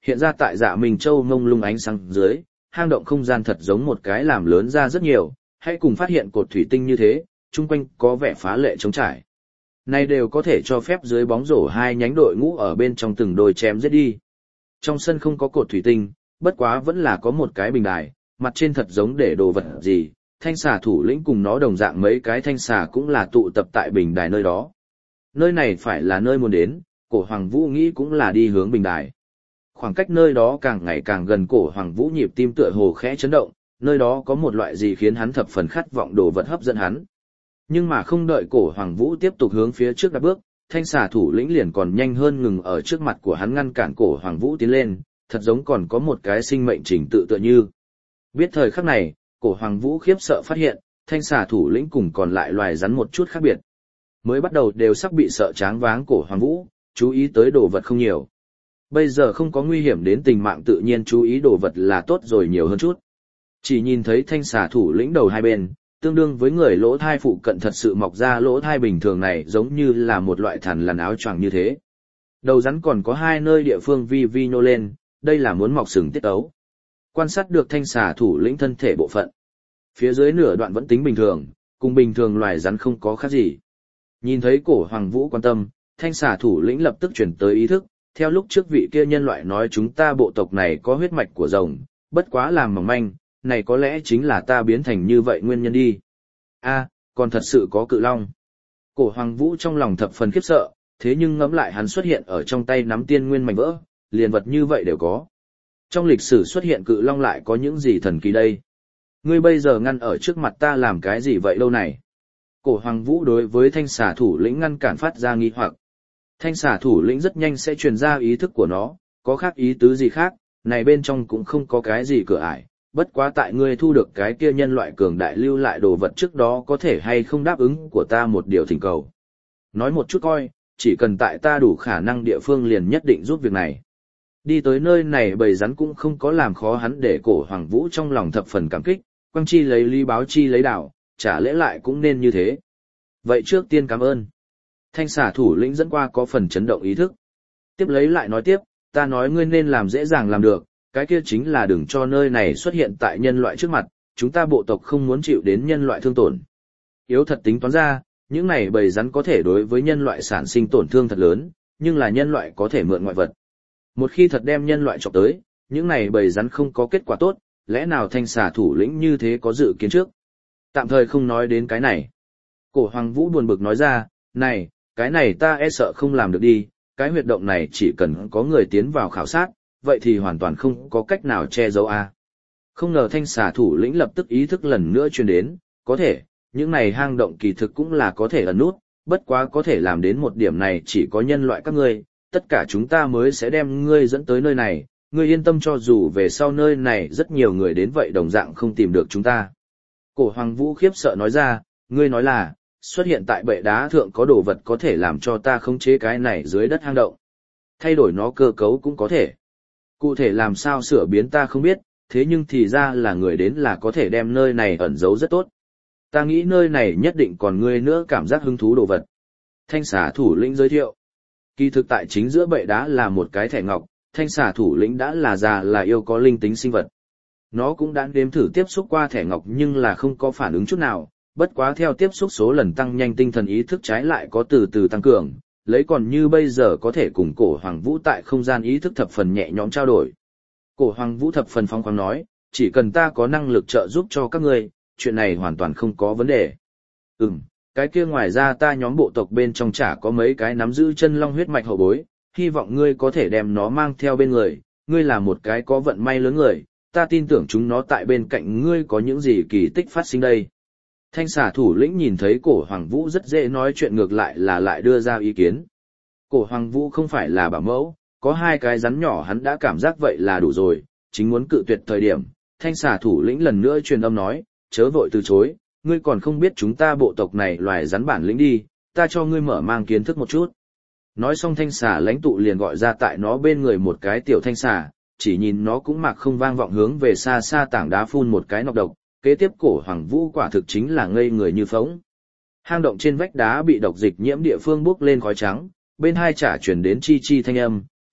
Hiện ra tại Dạ Minh Châu ngông lung ánh sáng dưới, hang động không gian thật giống một cái làm lớn ra rất nhiều, hãy cùng phát hiện cột thủy tinh như thế, chung quanh có vẻ phá lệ trống trải. Này đều có thể cho phép dưới bóng rổ hai nhánh đội ngũ ở bên trong từng đôi chém giết đi. Trong sân không có cột thủy tinh, bất quá vẫn là có một cái bình đài, mặt trên thật giống để đồ vật gì, thanh xà thủ lĩnh cùng nó đồng dạng mấy cái thanh xà cũng là tụ tập tại bình đài nơi đó. Nơi này phải là nơi muốn đến, cổ Hoàng Vũ nghĩ cũng là đi hướng bình đài. Khoảng cách nơi đó càng ngày càng gần, cổ Hoàng Vũ nhịp tim tựa hồ khẽ chấn động, nơi đó có một loại gì khiến hắn thập phần khát vọng đồ vật hấp dẫn hắn. Nhưng mà không đợi cổ Hoàng Vũ tiếp tục hướng phía trước đặt bước, thanh xà thủ lĩnh liền còn nhanh hơn ngừng ở trước mặt của hắn ngăn cản cổ Hoàng Vũ tiến lên, thật giống còn có một cái sinh mệnh trình tự tựa như. Biết thời khắc này, cổ Hoàng Vũ khiếp sợ phát hiện, thanh xà thủ lĩnh cùng còn lại loài rắn một chút khác biệt. Mới bắt đầu đều sắp bị sợ choáng váng cổ Hoàng Vũ, chú ý tới đồ vật không nhiều. Bây giờ không có nguy hiểm đến tình mạng tự nhiên chú ý đồ vật là tốt rồi nhiều hơn chút. Chỉ nhìn thấy thanh xà thủ lĩnh đầu hai bên, tương đương với người lỗ thai phụ cận thật sự mọc ra lỗ thai bình thường này giống như là một loại thằn lằn áo choàng như thế. Đầu rắn còn có hai nơi địa phương vi vi nhô lên, đây là muốn mọc sừng tiết ấu. Quan sát được thanh xà thủ lĩnh thân thể bộ phận. Phía dưới nửa đoạn vẫn tính bình thường, cùng bình thường loài rắn không có khác gì. Nhìn thấy cổ Hoàng Vũ quan tâm, thanh xà thủ lĩnh lập tức chuyển tới ý thức, theo lúc trước vị kia nhân loại nói chúng ta bộ tộc này có huyết mạch của rồng, bất quá làm mỏng manh, này có lẽ chính là ta biến thành như vậy nguyên nhân đi. A, còn thật sự có cự long. Cổ Hoàng Vũ trong lòng thập phần khiếp sợ, thế nhưng ngẫm lại hắn xuất hiện ở trong tay nắm tiên nguyên mảnh vỡ, liền vật như vậy đều có. Trong lịch sử xuất hiện cự long lại có những gì thần kỳ đây? Ngươi bây giờ ngăn ở trước mặt ta làm cái gì vậy lâu này? Cổ Hoàng Vũ đối với thanh xà thủ lĩnh ngăn cản phát ra nghi hoặc. Thanh xà thủ lĩnh rất nhanh sẽ truyền ra ý thức của nó, có khác ý tứ gì khác, này bên trong cũng không có cái gì cửa ải, bất quá tại ngươi thu được cái kia nhân loại cường đại lưu lại đồ vật trước đó có thể hay không đáp ứng của ta một điều thỉnh cầu. Nói một chút coi, chỉ cần tại ta đủ khả năng địa phương liền nhất định giúp việc này. Đi tới nơi này bầy rắn cũng không có làm khó hắn để cổ Hoàng Vũ trong lòng thập phần cảm kích, quang chi lấy lý báo chi lấy đảo, trả lễ lại cũng nên như thế. Vậy trước tiên cảm ơn. Thanh xà thủ lĩnh dẫn qua có phần chấn động ý thức. Tiếp lấy lại nói tiếp, ta nói ngươi nên làm dễ dàng làm được, cái kia chính là đừng cho nơi này xuất hiện tại nhân loại trước mặt, chúng ta bộ tộc không muốn chịu đến nhân loại thương tổn. Yếu thật tính toán ra, những này bầy rắn có thể đối với nhân loại sản sinh tổn thương thật lớn, nhưng là nhân loại có thể mượn ngoại vật. Một khi thật đem nhân loại chọc tới, những này bầy rắn không có kết quả tốt, lẽ nào thanh xà thủ lĩnh như thế có dự kiến trước? Tạm thời không nói đến cái này. Cổ Hoàng Vũ buồn bực nói ra, này, cái này ta e sợ không làm được đi, cái huyệt động này chỉ cần có người tiến vào khảo sát, vậy thì hoàn toàn không có cách nào che giấu a. Không ngờ thanh xà thủ lĩnh lập tức ý thức lần nữa truyền đến, có thể, những này hang động kỳ thực cũng là có thể ẩn nút, bất quá có thể làm đến một điểm này chỉ có nhân loại các ngươi, tất cả chúng ta mới sẽ đem ngươi dẫn tới nơi này, ngươi yên tâm cho dù về sau nơi này rất nhiều người đến vậy đồng dạng không tìm được chúng ta. Cổ Hoàng Vũ khiếp sợ nói ra, ngươi nói là, xuất hiện tại bệ đá thượng có đồ vật có thể làm cho ta khống chế cái này dưới đất hang động. Thay đổi nó cơ cấu cũng có thể. Cụ thể làm sao sửa biến ta không biết, thế nhưng thì ra là người đến là có thể đem nơi này ẩn giấu rất tốt. Ta nghĩ nơi này nhất định còn ngươi nữa cảm giác hứng thú đồ vật. Thanh xà thủ lĩnh giới thiệu. Kỳ thực tại chính giữa bệ đá là một cái thẻ ngọc, thanh xà thủ lĩnh đã là già là yêu có linh tính sinh vật. Nó cũng đã đếm thử tiếp xúc qua thẻ ngọc nhưng là không có phản ứng chút nào, bất quá theo tiếp xúc số lần tăng nhanh tinh thần ý thức trái lại có từ từ tăng cường, lấy còn như bây giờ có thể cùng cổ Hoàng Vũ tại không gian ý thức thập phần nhẹ nhõm trao đổi. Cổ Hoàng Vũ thập phần phong khoáng nói, chỉ cần ta có năng lực trợ giúp cho các ngươi, chuyện này hoàn toàn không có vấn đề. Ừm, cái kia ngoài ra ta nhóm bộ tộc bên trong chả có mấy cái nắm giữ chân long huyết mạch hậu bối, hy vọng ngươi có thể đem nó mang theo bên người, ngươi là một cái có vận may lớn người, ta tin tưởng chúng nó tại bên cạnh ngươi có những gì kỳ tích phát sinh đây. Thanh xà thủ lĩnh nhìn thấy cổ Hoàng Vũ rất dễ nói chuyện ngược lại là lại đưa ra ý kiến. Cổ Hoàng Vũ không phải là bảo mẫu, có hai cái rắn nhỏ hắn đã cảm giác vậy là đủ rồi, chính muốn cự tuyệt thời điểm, thanh xà thủ lĩnh lần nữa truyền âm nói, chớ vội từ chối, ngươi còn không biết chúng ta bộ tộc này loài rắn bản lĩnh đi, ta cho ngươi mở mang kiến thức một chút. Nói xong thanh xà lãnh tụ liền gọi ra tại nó bên người một cái tiểu thanh xà, chỉ nhìn nó cũng mặc không vang vọng hướng về xa xa tảng đá phun một cái nọc độc, kế tiếp cổ Hoàng Vũ quả thực chính là ngây người như phóng. Hang động trên vách đá bị độc dịch nhiễm địa phương bốc lên khói trắng, bên hai chả chuyển đến chi chi thanh âm,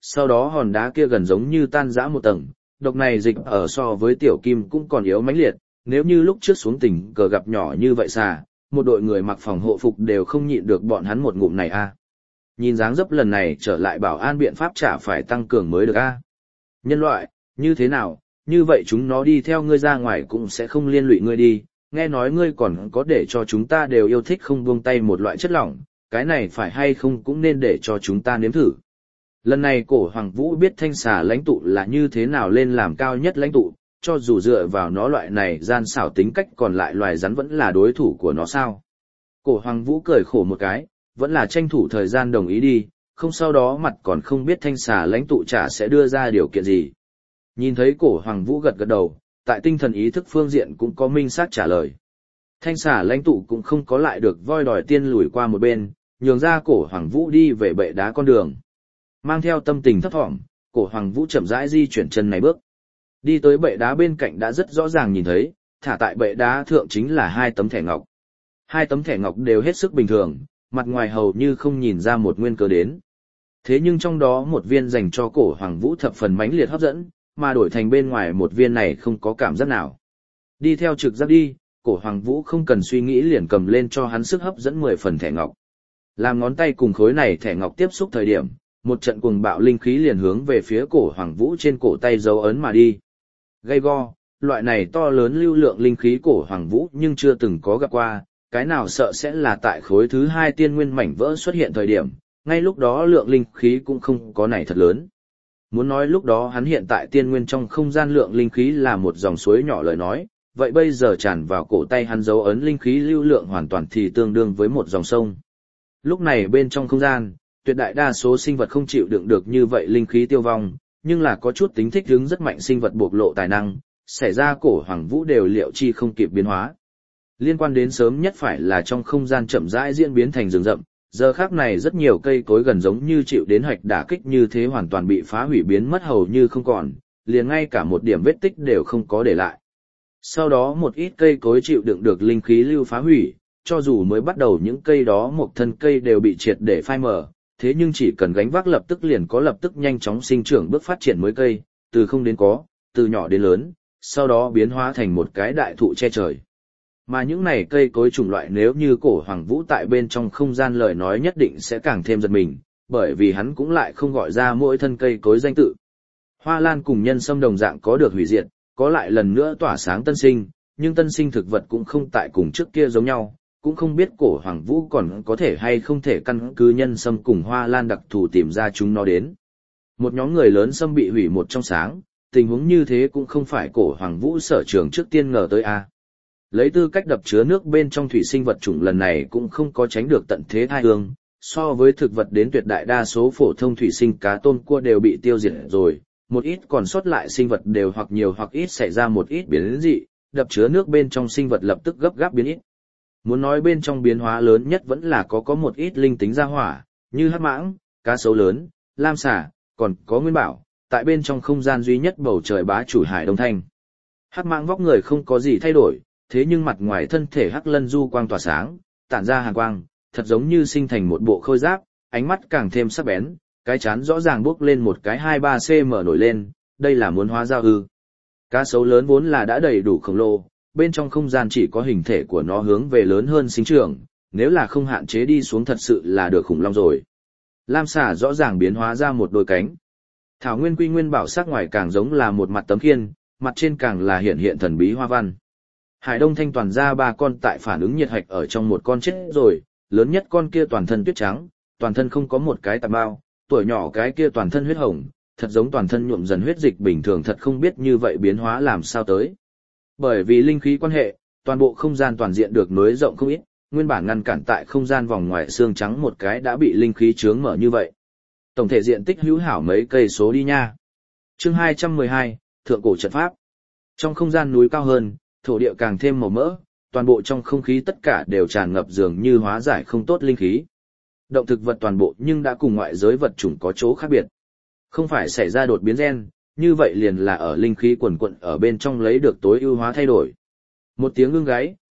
sau đó hòn đá kia gần giống như tan rã một tầng, độc này dịch ở so với tiểu kim cũng còn yếu mãnh liệt, nếu như lúc trước xuống tình cờ gặp nhỏ như vậy xà, một đội người mặc phòng hộ phục đều không nhịn được bọn hắn một ngụm này a. Nhìn dáng dấp lần này trở lại bảo an biện pháp chả phải tăng cường mới được a. Nhân loại, như thế nào, như vậy chúng nó đi theo ngươi ra ngoài cũng sẽ không liên lụy ngươi đi, nghe nói ngươi còn có để cho chúng ta đều yêu thích không buông tay một loại chất lỏng, cái này phải hay không cũng nên để cho chúng ta nếm thử. Lần này cổ Hoàng Vũ biết thanh xà lãnh tụ là như thế nào lên làm cao nhất lãnh tụ, cho dù dựa vào nó loại này gian xảo tính cách còn lại loài rắn vẫn là đối thủ của nó sao. Cổ Hoàng Vũ cười khổ một cái, vẫn là tranh thủ thời gian đồng ý đi, không sau đó mặt còn không biết thanh xà lãnh tụ trả sẽ đưa ra điều kiện gì. Nhìn thấy cổ Hoàng Vũ gật gật đầu, tại tinh thần ý thức phương diện cũng có minh xác trả lời. Thanh xà lãnh tụ cũng không có lại được voi đòi tiên lùi qua một bên, nhường ra cổ Hoàng Vũ đi về bệ đá con đường. Mang theo tâm tình thấp thỏm, cổ Hoàng Vũ chậm rãi di chuyển chân này bước. Đi tới bệ đá bên cạnh đã rất rõ ràng nhìn thấy, thả tại bệ đá thượng chính là hai tấm thẻ ngọc. Hai tấm thẻ ngọc đều hết sức bình thường, mặt ngoài hầu như không nhìn ra một nguyên cớ đến. Thế nhưng trong đó một viên dành cho cổ Hoàng Vũ thập phần mãnh liệt hấp dẫn, mà đổi thành bên ngoài một viên này không có cảm giác nào. Đi theo trực giác đi, cổ Hoàng Vũ không cần suy nghĩ liền cầm lên cho hắn sức hấp dẫn mười phần thẻ ngọc. Làm ngón tay cùng khối này thẻ ngọc tiếp xúc thời điểm, một trận cuồng bạo linh khí liền hướng về phía cổ Hoàng Vũ trên cổ tay dấu ấn mà đi. Gay go, loại này to lớn lưu lượng linh khí cổ Hoàng Vũ nhưng chưa từng có gặp qua, cái nào sợ sẽ là tại khối thứ hai tiên nguyên mảnh vỡ xuất hiện thời điểm, ngay lúc đó lượng linh khí cũng không có này thật lớn. Muốn nói lúc đó hắn hiện tại tiên nguyên trong không gian lượng linh khí là một dòng suối nhỏ lời nói, vậy bây giờ tràn vào cổ tay hắn dấu ấn linh khí lưu lượng hoàn toàn thì tương đương với một dòng sông. Lúc này bên trong không gian, tuyệt đại đa số sinh vật không chịu đựng được như vậy linh khí tiêu vong, nhưng là có chút tính thích ứng rất mạnh sinh vật bộc lộ tài năng, xảy ra cổ Hoàng Vũ đều liệu chi không kịp biến hóa. Liên quan đến sớm nhất phải là trong không gian chậm rãi diễn biến thành rừng rậm, giờ khác này rất nhiều cây cối gần giống như chịu đến hạch đả kích như thế hoàn toàn bị phá hủy biến mất hầu như không còn, liền ngay cả một điểm vết tích đều không có để lại. Sau đó một ít cây cối chịu đựng được linh khí lưu phá hủy, cho dù mới bắt đầu những cây đó một thân cây đều bị triệt để phai mờ, thế nhưng chỉ cần gánh vác lập tức liền có lập tức nhanh chóng sinh trưởng bước phát triển mới cây, từ không đến có, từ nhỏ đến lớn, sau đó biến hóa thành một cái đại thụ che trời. Mà những này cây cối chủng loại nếu như cổ Hoàng Vũ tại bên trong không gian lời nói nhất định sẽ càng thêm giật mình, bởi vì hắn cũng lại không gọi ra mỗi thân cây cối danh tự. Hoa lan cùng nhân sâm đồng dạng có được hủy diệt, có lại lần nữa tỏa sáng tân sinh, nhưng tân sinh thực vật cũng không tại cùng trước kia giống nhau, cũng không biết cổ Hoàng Vũ còn có thể hay không thể căn cứ nhân sâm cùng hoa lan đặc thù tìm ra chúng nó đến. Một nhóm người lớn sâm bị hủy một trong sáng, tình huống như thế cũng không phải cổ Hoàng Vũ sở trường trước tiên ngờ tới a. Lấy tư cách đập chứa nước bên trong thủy sinh vật chủng lần này cũng không có tránh được tận thế thai hương, so với thực vật đến tuyệt đại đa số phổ thông thủy sinh cá tôm cua đều bị tiêu diệt rồi, một ít còn sót lại sinh vật đều hoặc nhiều hoặc ít xảy ra một ít biến dị, đập chứa nước bên trong sinh vật lập tức gấp gáp biến ít. Muốn nói bên trong biến hóa lớn nhất vẫn là có có một ít linh tính ra hỏa, như hắc mãng, cá sấu lớn, lam xả, còn có nguyên bảo, tại bên trong không gian duy nhất bầu trời bá chủ Hải Đông Thanh. Hắc mãng vóc người không có gì thay đổi, thế nhưng mặt ngoài thân thể hắc lân du quang tỏa sáng, tản ra hàn quang, thật giống như sinh thành một bộ khôi giáp, ánh mắt càng thêm sắc bén, cái chán rõ ràng bước lên một cái hai ba xăng ti mét nổi lên, đây là muốn hóa giao ư. Cá sấu lớn vốn là đã đầy đủ khổng lồ, bên trong không gian chỉ có hình thể của nó hướng về lớn hơn sinh trưởng, nếu là không hạn chế đi xuống thật sự là được khủng long rồi. Lam xả rõ ràng biến hóa ra một đôi cánh. Thảo nguyên quy nguyên bảo sắc ngoài càng giống là một mặt tấm khiên, mặt trên càng là hiện hiện thần bí hoa văn. Hải Đông Thanh toàn ra ba con tại phản ứng nhiệt hạch ở trong một con chết rồi, lớn nhất con kia toàn thân tuyết trắng, toàn thân không có một cái tạp bao, tuổi nhỏ cái kia toàn thân huyết hồng, thật giống toàn thân nhuộm dần huyết dịch bình thường thật không biết như vậy biến hóa làm sao tới. Bởi vì linh khí quan hệ, toàn bộ không gian toàn diện được nối rộng không ít, nguyên bản ngăn cản tại không gian vòng ngoài xương trắng một cái đã bị linh khí chướng mở như vậy. Tổng thể diện tích hữu hảo mấy cây số đi nha. Chương hai trăm mười hai, Thượng cổ trận pháp. Trong không gian núi cao hơn, thổ địa càng thêm màu mỡ, toàn bộ trong không khí tất cả đều tràn ngập dường như hóa giải không tốt linh khí. Động thực vật toàn bộ nhưng đã cùng ngoại giới vật chủng có chỗ khác biệt. Không phải xảy ra đột biến gen, như vậy liền là ở linh khí quần quận ở bên trong lấy được tối ưu hóa thay đổi. Một tiếng ưng gáy,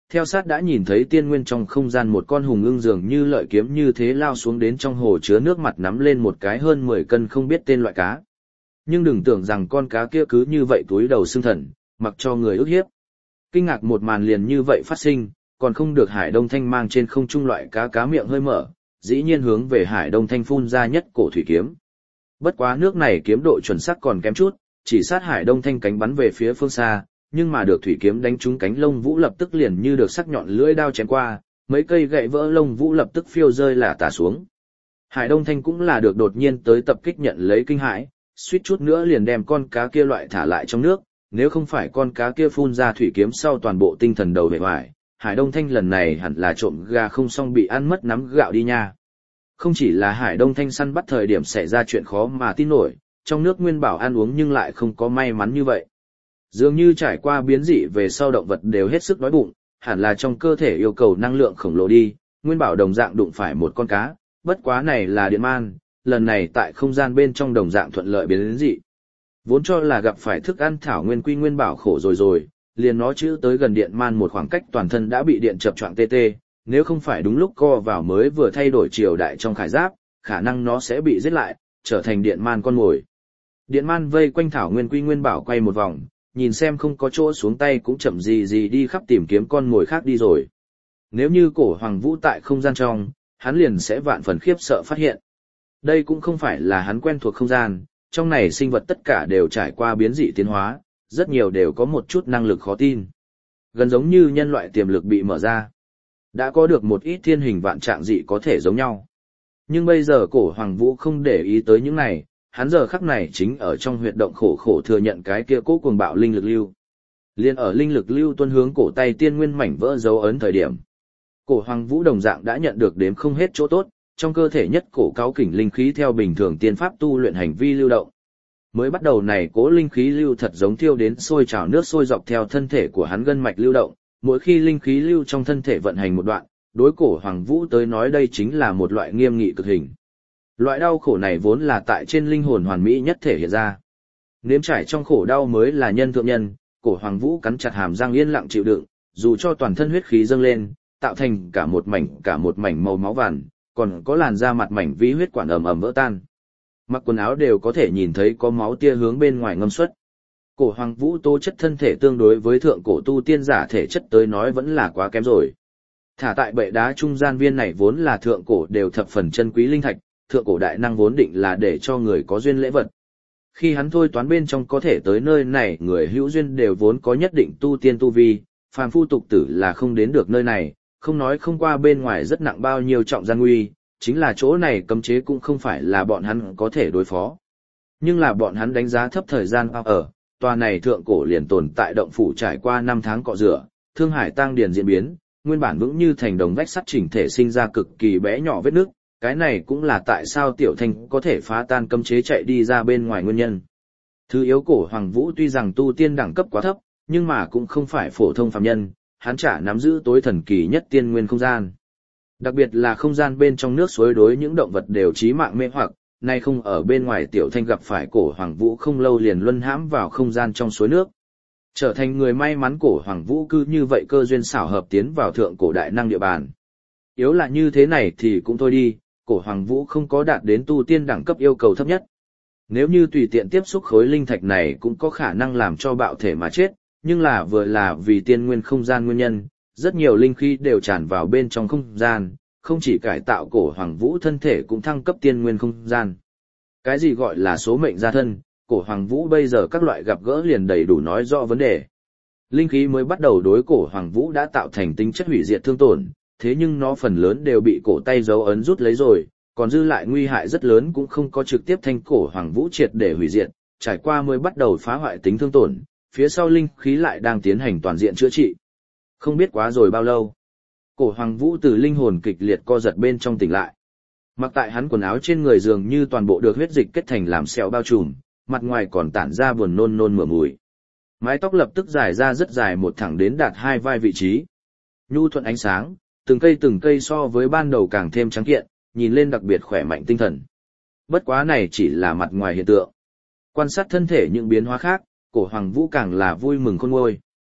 Theo sát đã nhìn thấy tiên nguyên trong không gian một con hùng ưng dường như lợi kiếm như thế lao xuống đến trong hồ chứa nước mặt nắm lên một cái hơn mười cân không biết tên loại cá. Nhưng đừng tưởng rằng con cá kia cứ như vậy túi đầu xương thần, mặc cho người ức hiếp. Kinh ngạc một màn liền như vậy phát sinh, còn không được Hải Đông Thanh mang trên không trung loại cá cá miệng hơi mở, dĩ nhiên hướng về Hải Đông Thanh phun ra nhất cổ thủy kiếm. Bất quá nước này kiếm độ chuẩn xác còn kém chút, chỉ sát Hải Đông Thanh cánh bắn về phía phương xa, nhưng mà được thủy kiếm đánh trúng cánh lông vũ lập tức liền như được sắc nhọn lưỡi đao chém qua, mấy cây gậy vỡ lông vũ lập tức phiêu rơi lả tả xuống. Hải Đông Thanh cũng là được đột nhiên tới tập kích nhận lấy kinh hãi, suýt chút nữa liền đem con cá kia loại thả lại trong nước, nếu không phải con cá kia phun ra thủy kiếm sau toàn bộ tinh thần đầu bể hoài, Hải Đông Thanh lần này hẳn là trộm gà không xong bị ăn mất nắm gạo đi nha. Không chỉ là Hải Đông Thanh săn bắt thời điểm xảy ra chuyện khó mà tin nổi, trong nước Nguyên Bảo ăn uống nhưng lại không có may mắn như vậy. Dường như trải qua biến dị về sau động vật đều hết sức đói bụng, hẳn là trong cơ thể yêu cầu năng lượng khổng lồ đi, Nguyên Bảo đồng dạng đụng phải một con cá, bất quá này là điện man, lần này tại không gian bên trong đồng dạng thuận lợi biến dị. Vốn cho là gặp phải thức ăn thảo nguyên quy Nguyên Bảo khổ rồi rồi, liền nó chữ tới gần điện man một khoảng cách toàn thân đã bị điện chập choạng tê tê, nếu không phải đúng lúc co vào mới vừa thay đổi triều đại trong khải giáp, khả năng nó sẽ bị giết lại, trở thành điện man con mồi. Điện man vây quanh thảo nguyên quy Nguyên Bảo quay một vòng, nhìn xem không có chỗ xuống tay cũng chậm gì gì đi khắp tìm kiếm con mồi khác đi rồi. Nếu như Cổ Hoàng Vũ tại không gian trong, hắn liền sẽ vạn phần khiếp sợ phát hiện. Đây cũng không phải là hắn quen thuộc không gian, trong này sinh vật tất cả đều trải qua biến dị tiến hóa, rất nhiều đều có một chút năng lực khó tin. Gần giống như nhân loại tiềm lực bị mở ra. Đã có được một ít thiên hình vạn trạng dị có thể giống nhau. Nhưng bây giờ Cổ Hoàng Vũ không để ý tới những này, hắn giờ khắc này chính ở trong huyệt động khổ khổ thừa nhận cái kia cố cuồng bạo linh lực lưu. Liên ở linh lực lưu tuân hướng cổ tay tiên nguyên mảnh vỡ dấu ấn thời điểm. Cổ Hoàng Vũ đồng dạng đã nhận được đếm không hết chỗ tốt, trong cơ thể nhất cổ cáo kình linh khí theo bình thường tiên pháp tu luyện hành vi lưu động. Mới bắt đầu này cố linh khí lưu thật giống thiêu đến sôi trào nước sôi dọc theo thân thể của hắn gân mạch lưu động, mỗi khi linh khí lưu trong thân thể vận hành một đoạn, đối Cổ Hoàng Vũ tới nói đây chính là một loại nghiêm nghị cực hình. Loại đau khổ này vốn là tại trên linh hồn hoàn mỹ nhất thể hiện ra. Nếm trải trong khổ đau mới là nhân thượng nhân, Cổ Hoàng Vũ cắn chặt hàm răng yên lặng chịu đựng, dù cho toàn thân huyết khí dâng lên, tạo thành cả một mảnh cả một mảnh màu máu vàng, còn có làn da mặt mảnh vĩ huyết quản ầm ầm vỡ tan. Mặc quần áo đều có thể nhìn thấy có máu tia hướng bên ngoài ngâm xuất. Cổ Hoàng Vũ tố chất thân thể tương đối với thượng cổ tu tiên giả thể chất tới nói vẫn là quá kém rồi. Thả tại bệ đá trung gian viên này vốn là thượng cổ đều thập phần chân quý linh thạch, thượng cổ đại năng vốn định là để cho người có duyên lễ vật. Khi hắn thôi toán bên trong có thể tới nơi này người hữu duyên đều vốn có nhất định tu tiên tu vi, phàm phu tục tử là không đến được nơi này, không nói không qua bên ngoài rất nặng bao nhiêu trọng gian nguy, chính là chỗ này cấm chế cũng không phải là bọn hắn có thể đối phó. Nhưng là bọn hắn đánh giá thấp thời gian ở, tòa này thượng cổ liền tồn tại động phủ trải qua năm tháng cọ rửa, thương hải tăng điền diễn biến, nguyên bản vững như thành đồng vách sắt chỉnh thể sinh ra cực kỳ bé nhỏ vết nước, cái này cũng là tại sao Tiểu Thanh có thể phá tan cấm chế chạy đi ra bên ngoài nguyên nhân. Thứ yếu Cổ Hoàng Vũ tuy rằng tu tiên đẳng cấp quá thấp, nhưng mà cũng không phải phổ thông phàm nhân, hắn chả nắm giữ tối thần kỳ nhất tiên nguyên không gian. Đặc biệt là không gian bên trong nước suối đối những động vật đều chí mạng mê hoặc, nay không ở bên ngoài Tiểu Thanh gặp phải Cổ Hoàng Vũ không lâu liền luân hãm vào không gian trong suối nước. Trở thành người may mắn Cổ Hoàng Vũ cứ như vậy cơ duyên xảo hợp tiến vào thượng cổ đại năng địa bàn. Yếu là như thế này thì cũng thôi đi, Cổ Hoàng Vũ không có đạt đến tu tiên đẳng cấp yêu cầu thấp nhất. Nếu như tùy tiện tiếp xúc khối linh thạch này cũng có khả năng làm cho bạo thể mà chết, nhưng là vừa là vì tiên nguyên không gian nguyên nhân, rất nhiều linh khí đều tràn vào bên trong không gian, không chỉ cải tạo Cổ Hoàng Vũ thân thể cũng thăng cấp tiên nguyên không gian. Cái gì gọi là số mệnh gia thân, Cổ Hoàng Vũ bây giờ các loại gặp gỡ liền đầy đủ nói rõ vấn đề. Linh khí mới bắt đầu đối Cổ Hoàng Vũ đã tạo thành tính chất hủy diệt thương tổn, thế nhưng nó phần lớn đều bị cổ tay dấu ấn rút lấy rồi, còn dư lại nguy hại rất lớn cũng không có trực tiếp thanh Cổ Hoàng Vũ triệt để hủy diệt, trải qua mới bắt đầu phá hoại tính thương tổn, phía sau linh khí lại đang tiến hành toàn diện chữa trị. Không biết quá rồi bao lâu, Cổ Hoàng Vũ từ linh hồn kịch liệt co giật bên trong tỉnh lại. Mặc tại hắn quần áo trên người dường như toàn bộ được huyết dịch kết thành làm sẹo bao trùm, mặt ngoài còn tản ra buồn nôn nôn mửa mùi. Mái tóc lập tức dài ra rất dài một thẳng đến đạt hai vai vị trí. Nhu thuận ánh sáng, từng cây từng cây so với ban đầu càng thêm trắng kiện, nhìn lên đặc biệt khỏe mạnh tinh thần. Bất quá này chỉ là mặt ngoài hiện tượng. Quan sát thân thể những biến hóa khác, Cổ Hoàng Vũ càng là vui mừng khôn nguôi.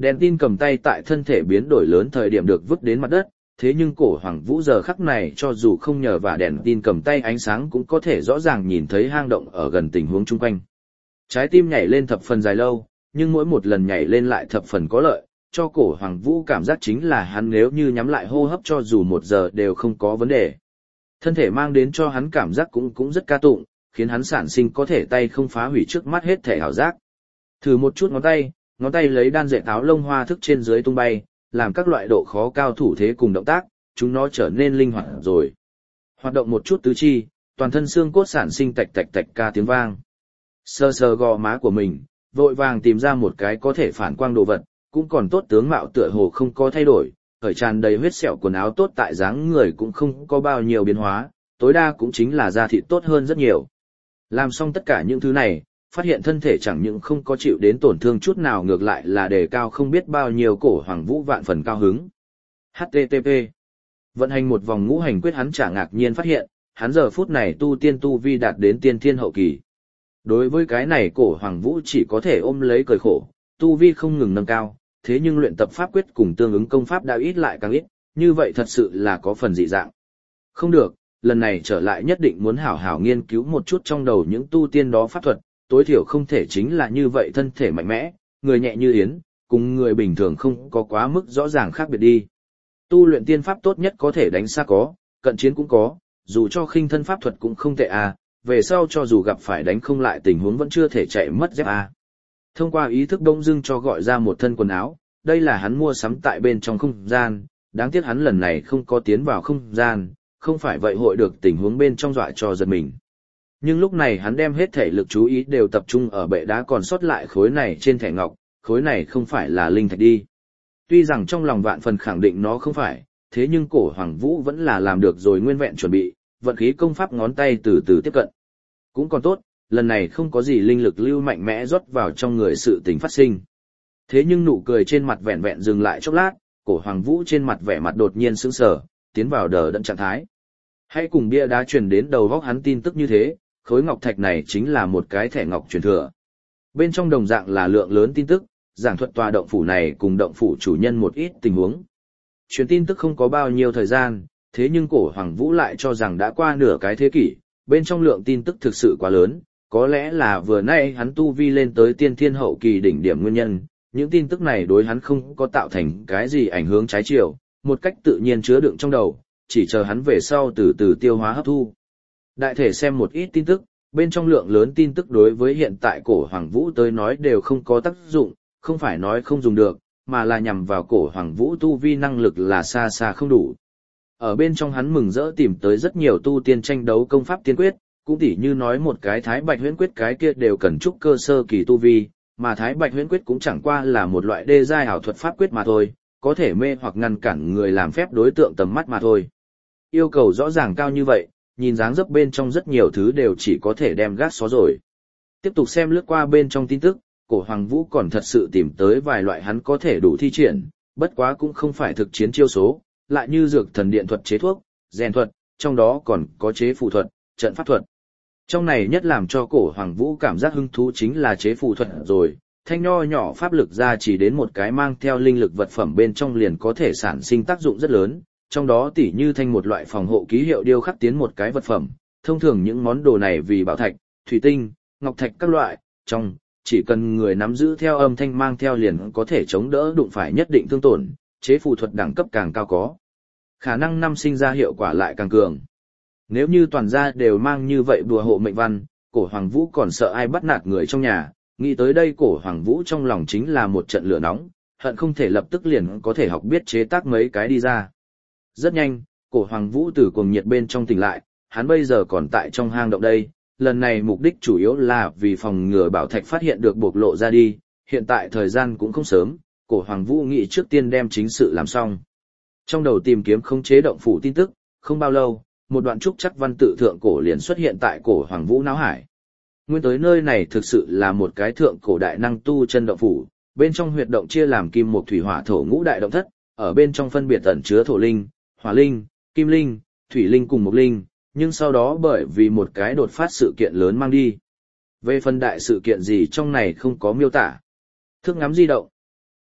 Đèn tin cầm tay tại thân thể biến đổi lớn thời điểm được vứt đến mặt đất, thế nhưng cổ Hoàng Vũ giờ khắc này cho dù không nhờ vào đèn tin cầm tay ánh sáng cũng có thể rõ ràng nhìn thấy hang động ở gần tình huống chung quanh. Trái tim nhảy lên thập phần dài lâu, nhưng mỗi một lần nhảy lên lại thập phần có lợi, cho cổ Hoàng Vũ cảm giác chính là hắn nếu như nhắm lại hô hấp cho dù một giờ đều không có vấn đề. Thân thể mang đến cho hắn cảm giác cũng cũng rất ca tụng, khiến hắn sản sinh có thể tay không phá hủy trước mắt hết thể hảo giác. Thử một chút ngón tay, ngón tay lấy đan dệt áo lông hoa thức trên dưới tung bay, làm các loại độ khó cao thủ thế cùng động tác, chúng nó trở nên linh hoạt rồi. Hoạt động một chút tứ chi, toàn thân xương cốt sản sinh tạch tạch tạch ca tiếng vang. Sờ sờ gò má của mình, vội vàng tìm ra một cái có thể phản quang đồ vật, cũng còn tốt tướng mạo tựa hồ không có thay đổi, khởi tràn đầy huyết sẹo quần áo tốt tại dáng người cũng không có bao nhiêu biến hóa, tối đa cũng chính là da thịt tốt hơn rất nhiều. Làm xong tất cả những thứ này, phát hiện thân thể chẳng những không có chịu đến tổn thương chút nào ngược lại là đề cao không biết bao nhiêu cổ Hoàng Vũ vạn phần cao hứng. hát tê tê pê Vận hành một vòng ngũ hành quyết hắn chả ngạc nhiên phát hiện, hắn giờ phút này tu tiên tu vi đạt đến tiên thiên hậu kỳ. Đối với cái này cổ Hoàng Vũ chỉ có thể ôm lấy cười khổ, tu vi không ngừng nâng cao, thế nhưng luyện tập pháp quyết cùng tương ứng công pháp đã ít lại càng ít, như vậy thật sự là có phần dị dạng. Không được, lần này trở lại nhất định muốn hảo hảo nghiên cứu một chút trong đầu những tu tiên đó pháp thuật, tối thiểu không thể chính là như vậy thân thể mạnh mẽ, người nhẹ như yến, cùng người bình thường không có quá mức rõ ràng khác biệt đi. Tu luyện tiên pháp tốt nhất có thể đánh xa có, cận chiến cũng có, dù cho khinh thân pháp thuật cũng không tệ à, về sau cho dù gặp phải đánh không lại tình huống vẫn chưa thể chạy mất dép à. Thông qua ý thức đông dưng cho gọi ra một thân quần áo, đây là hắn mua sắm tại bên trong không gian, đáng tiếc hắn lần này không có tiến vào không gian, không phải vậy hội được tình huống bên trong dọa cho giật mình. Nhưng lúc này hắn đem hết thể lực chú ý đều tập trung ở bệ đá còn sót lại khối này trên thẻ ngọc, khối này không phải là linh thạch đi. Tuy rằng trong lòng vạn phần khẳng định nó không phải, thế nhưng cổ Hoàng Vũ vẫn là làm được rồi nguyên vẹn chuẩn bị, vận khí công pháp ngón tay từ từ tiếp cận. Cũng còn tốt, lần này không có gì linh lực lưu mạnh mẽ rót vào trong người sự tình phát sinh. Thế nhưng nụ cười trên mặt vẹn vẹn dừng lại chốc lát, cổ Hoàng Vũ trên mặt vẻ mặt đột nhiên sững sờ, tiến vào đờ đẫn trạng thái. Hãy cùng bia đá truyền đến đầu góc hắn tin tức như thế, khối ngọc thạch này chính là một cái thẻ ngọc truyền thừa. Bên trong đồng dạng là lượng lớn tin tức, giảng thuật tòa động phủ này cùng động phủ chủ nhân một ít tình huống. Truyền tin tức không có bao nhiêu thời gian, thế nhưng cổ Hoàng Vũ lại cho rằng đã qua nửa cái thế kỷ, bên trong lượng tin tức thực sự quá lớn, có lẽ là vừa nay hắn tu vi lên tới tiên thiên hậu kỳ đỉnh điểm nguyên nhân, những tin tức này đối hắn không có tạo thành cái gì ảnh hưởng trái chiều, một cách tự nhiên chứa đựng trong đầu, chỉ chờ hắn về sau từ từ tiêu hóa hấp thu. Đại thể xem một ít tin tức, bên trong lượng lớn tin tức đối với hiện tại cổ Hoàng Vũ tới nói đều không có tác dụng, không phải nói không dùng được, mà là nhằm vào cổ Hoàng Vũ tu vi năng lực là xa xa không đủ. Ở bên trong hắn mừng rỡ tìm tới rất nhiều tu tiên tranh đấu công pháp tiên quyết, cũng tỉ như nói một cái Thái Bạch Huyễn Quyết cái kia đều cần trúc cơ sơ kỳ tu vi, mà Thái Bạch Huyễn Quyết cũng chẳng qua là một loại đê giai ảo thuật pháp quyết mà thôi, có thể mê hoặc ngăn cản người làm phép đối tượng tầm mắt mà thôi. Yêu cầu rõ ràng cao như vậy, nhìn dáng dấp bên trong rất nhiều thứ đều chỉ có thể đem gác xó rồi. Tiếp tục xem lướt qua bên trong tin tức, cổ Hoàng Vũ còn thật sự tìm tới vài loại hắn có thể đủ thi triển, bất quá cũng không phải thực chiến chiêu số, lại như dược thần điện thuật chế thuốc, rèn thuật, trong đó còn có chế phù thuật, trận pháp thuật. Trong này nhất làm cho cổ Hoàng Vũ cảm giác hứng thú chính là chế phù thuật rồi, thanh nho nhỏ pháp lực ra chỉ đến một cái mang theo linh lực vật phẩm bên trong liền có thể sản sinh tác dụng rất lớn, trong đó tỉ như thanh một loại phòng hộ ký hiệu điêu khắc tiến một cái vật phẩm, thông thường những món đồ này vì bảo thạch, thủy tinh, ngọc thạch các loại, trong, chỉ cần người nắm giữ theo âm thanh mang theo liền có thể chống đỡ đụng phải nhất định thương tổn, chế phù thuật đẳng cấp càng cao có. Khả năng năm sinh ra hiệu quả lại càng cường. Nếu như toàn gia đều mang như vậy đùa hộ mệnh văn, cổ Hoàng Vũ còn sợ ai bắt nạt người trong nhà, nghĩ tới đây cổ Hoàng Vũ trong lòng chính là một trận lửa nóng, hận không thể lập tức liền có thể học biết chế tác mấy cái đi ra. Rất nhanh, cổ Hoàng Vũ từ cuồng nhiệt bên trong tỉnh lại, hắn bây giờ còn tại trong hang động đây, lần này mục đích chủ yếu là vì phòng ngừa bảo thạch phát hiện được bộc lộ ra đi, hiện tại thời gian cũng không sớm, cổ Hoàng Vũ nghĩ trước tiên đem chính sự làm xong. Trong đầu tìm kiếm khống chế động phủ tin tức, không bao lâu, một đoạn trúc chắc văn tự thượng cổ liền xuất hiện tại cổ Hoàng Vũ não hải. Nguyên tới nơi này thực sự là một cái thượng cổ đại năng tu chân động phủ, bên trong huyệt động chia làm kim mộc thủy hỏa thổ ngũ đại động thất, ở bên trong phân biệt ẩn chứa thổ linh, hỏa linh, kim linh, thủy linh cùng mộc linh, nhưng sau đó bởi vì một cái đột phát sự kiện lớn mang đi. Về phần đại sự kiện gì trong này không có miêu tả. Thước ngắm di động.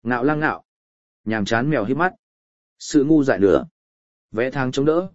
Ngạo lang ngạo. Nhàm chán mèo hít mắt. Sự ngu dại nữa. Vẽ thang chống đỡ.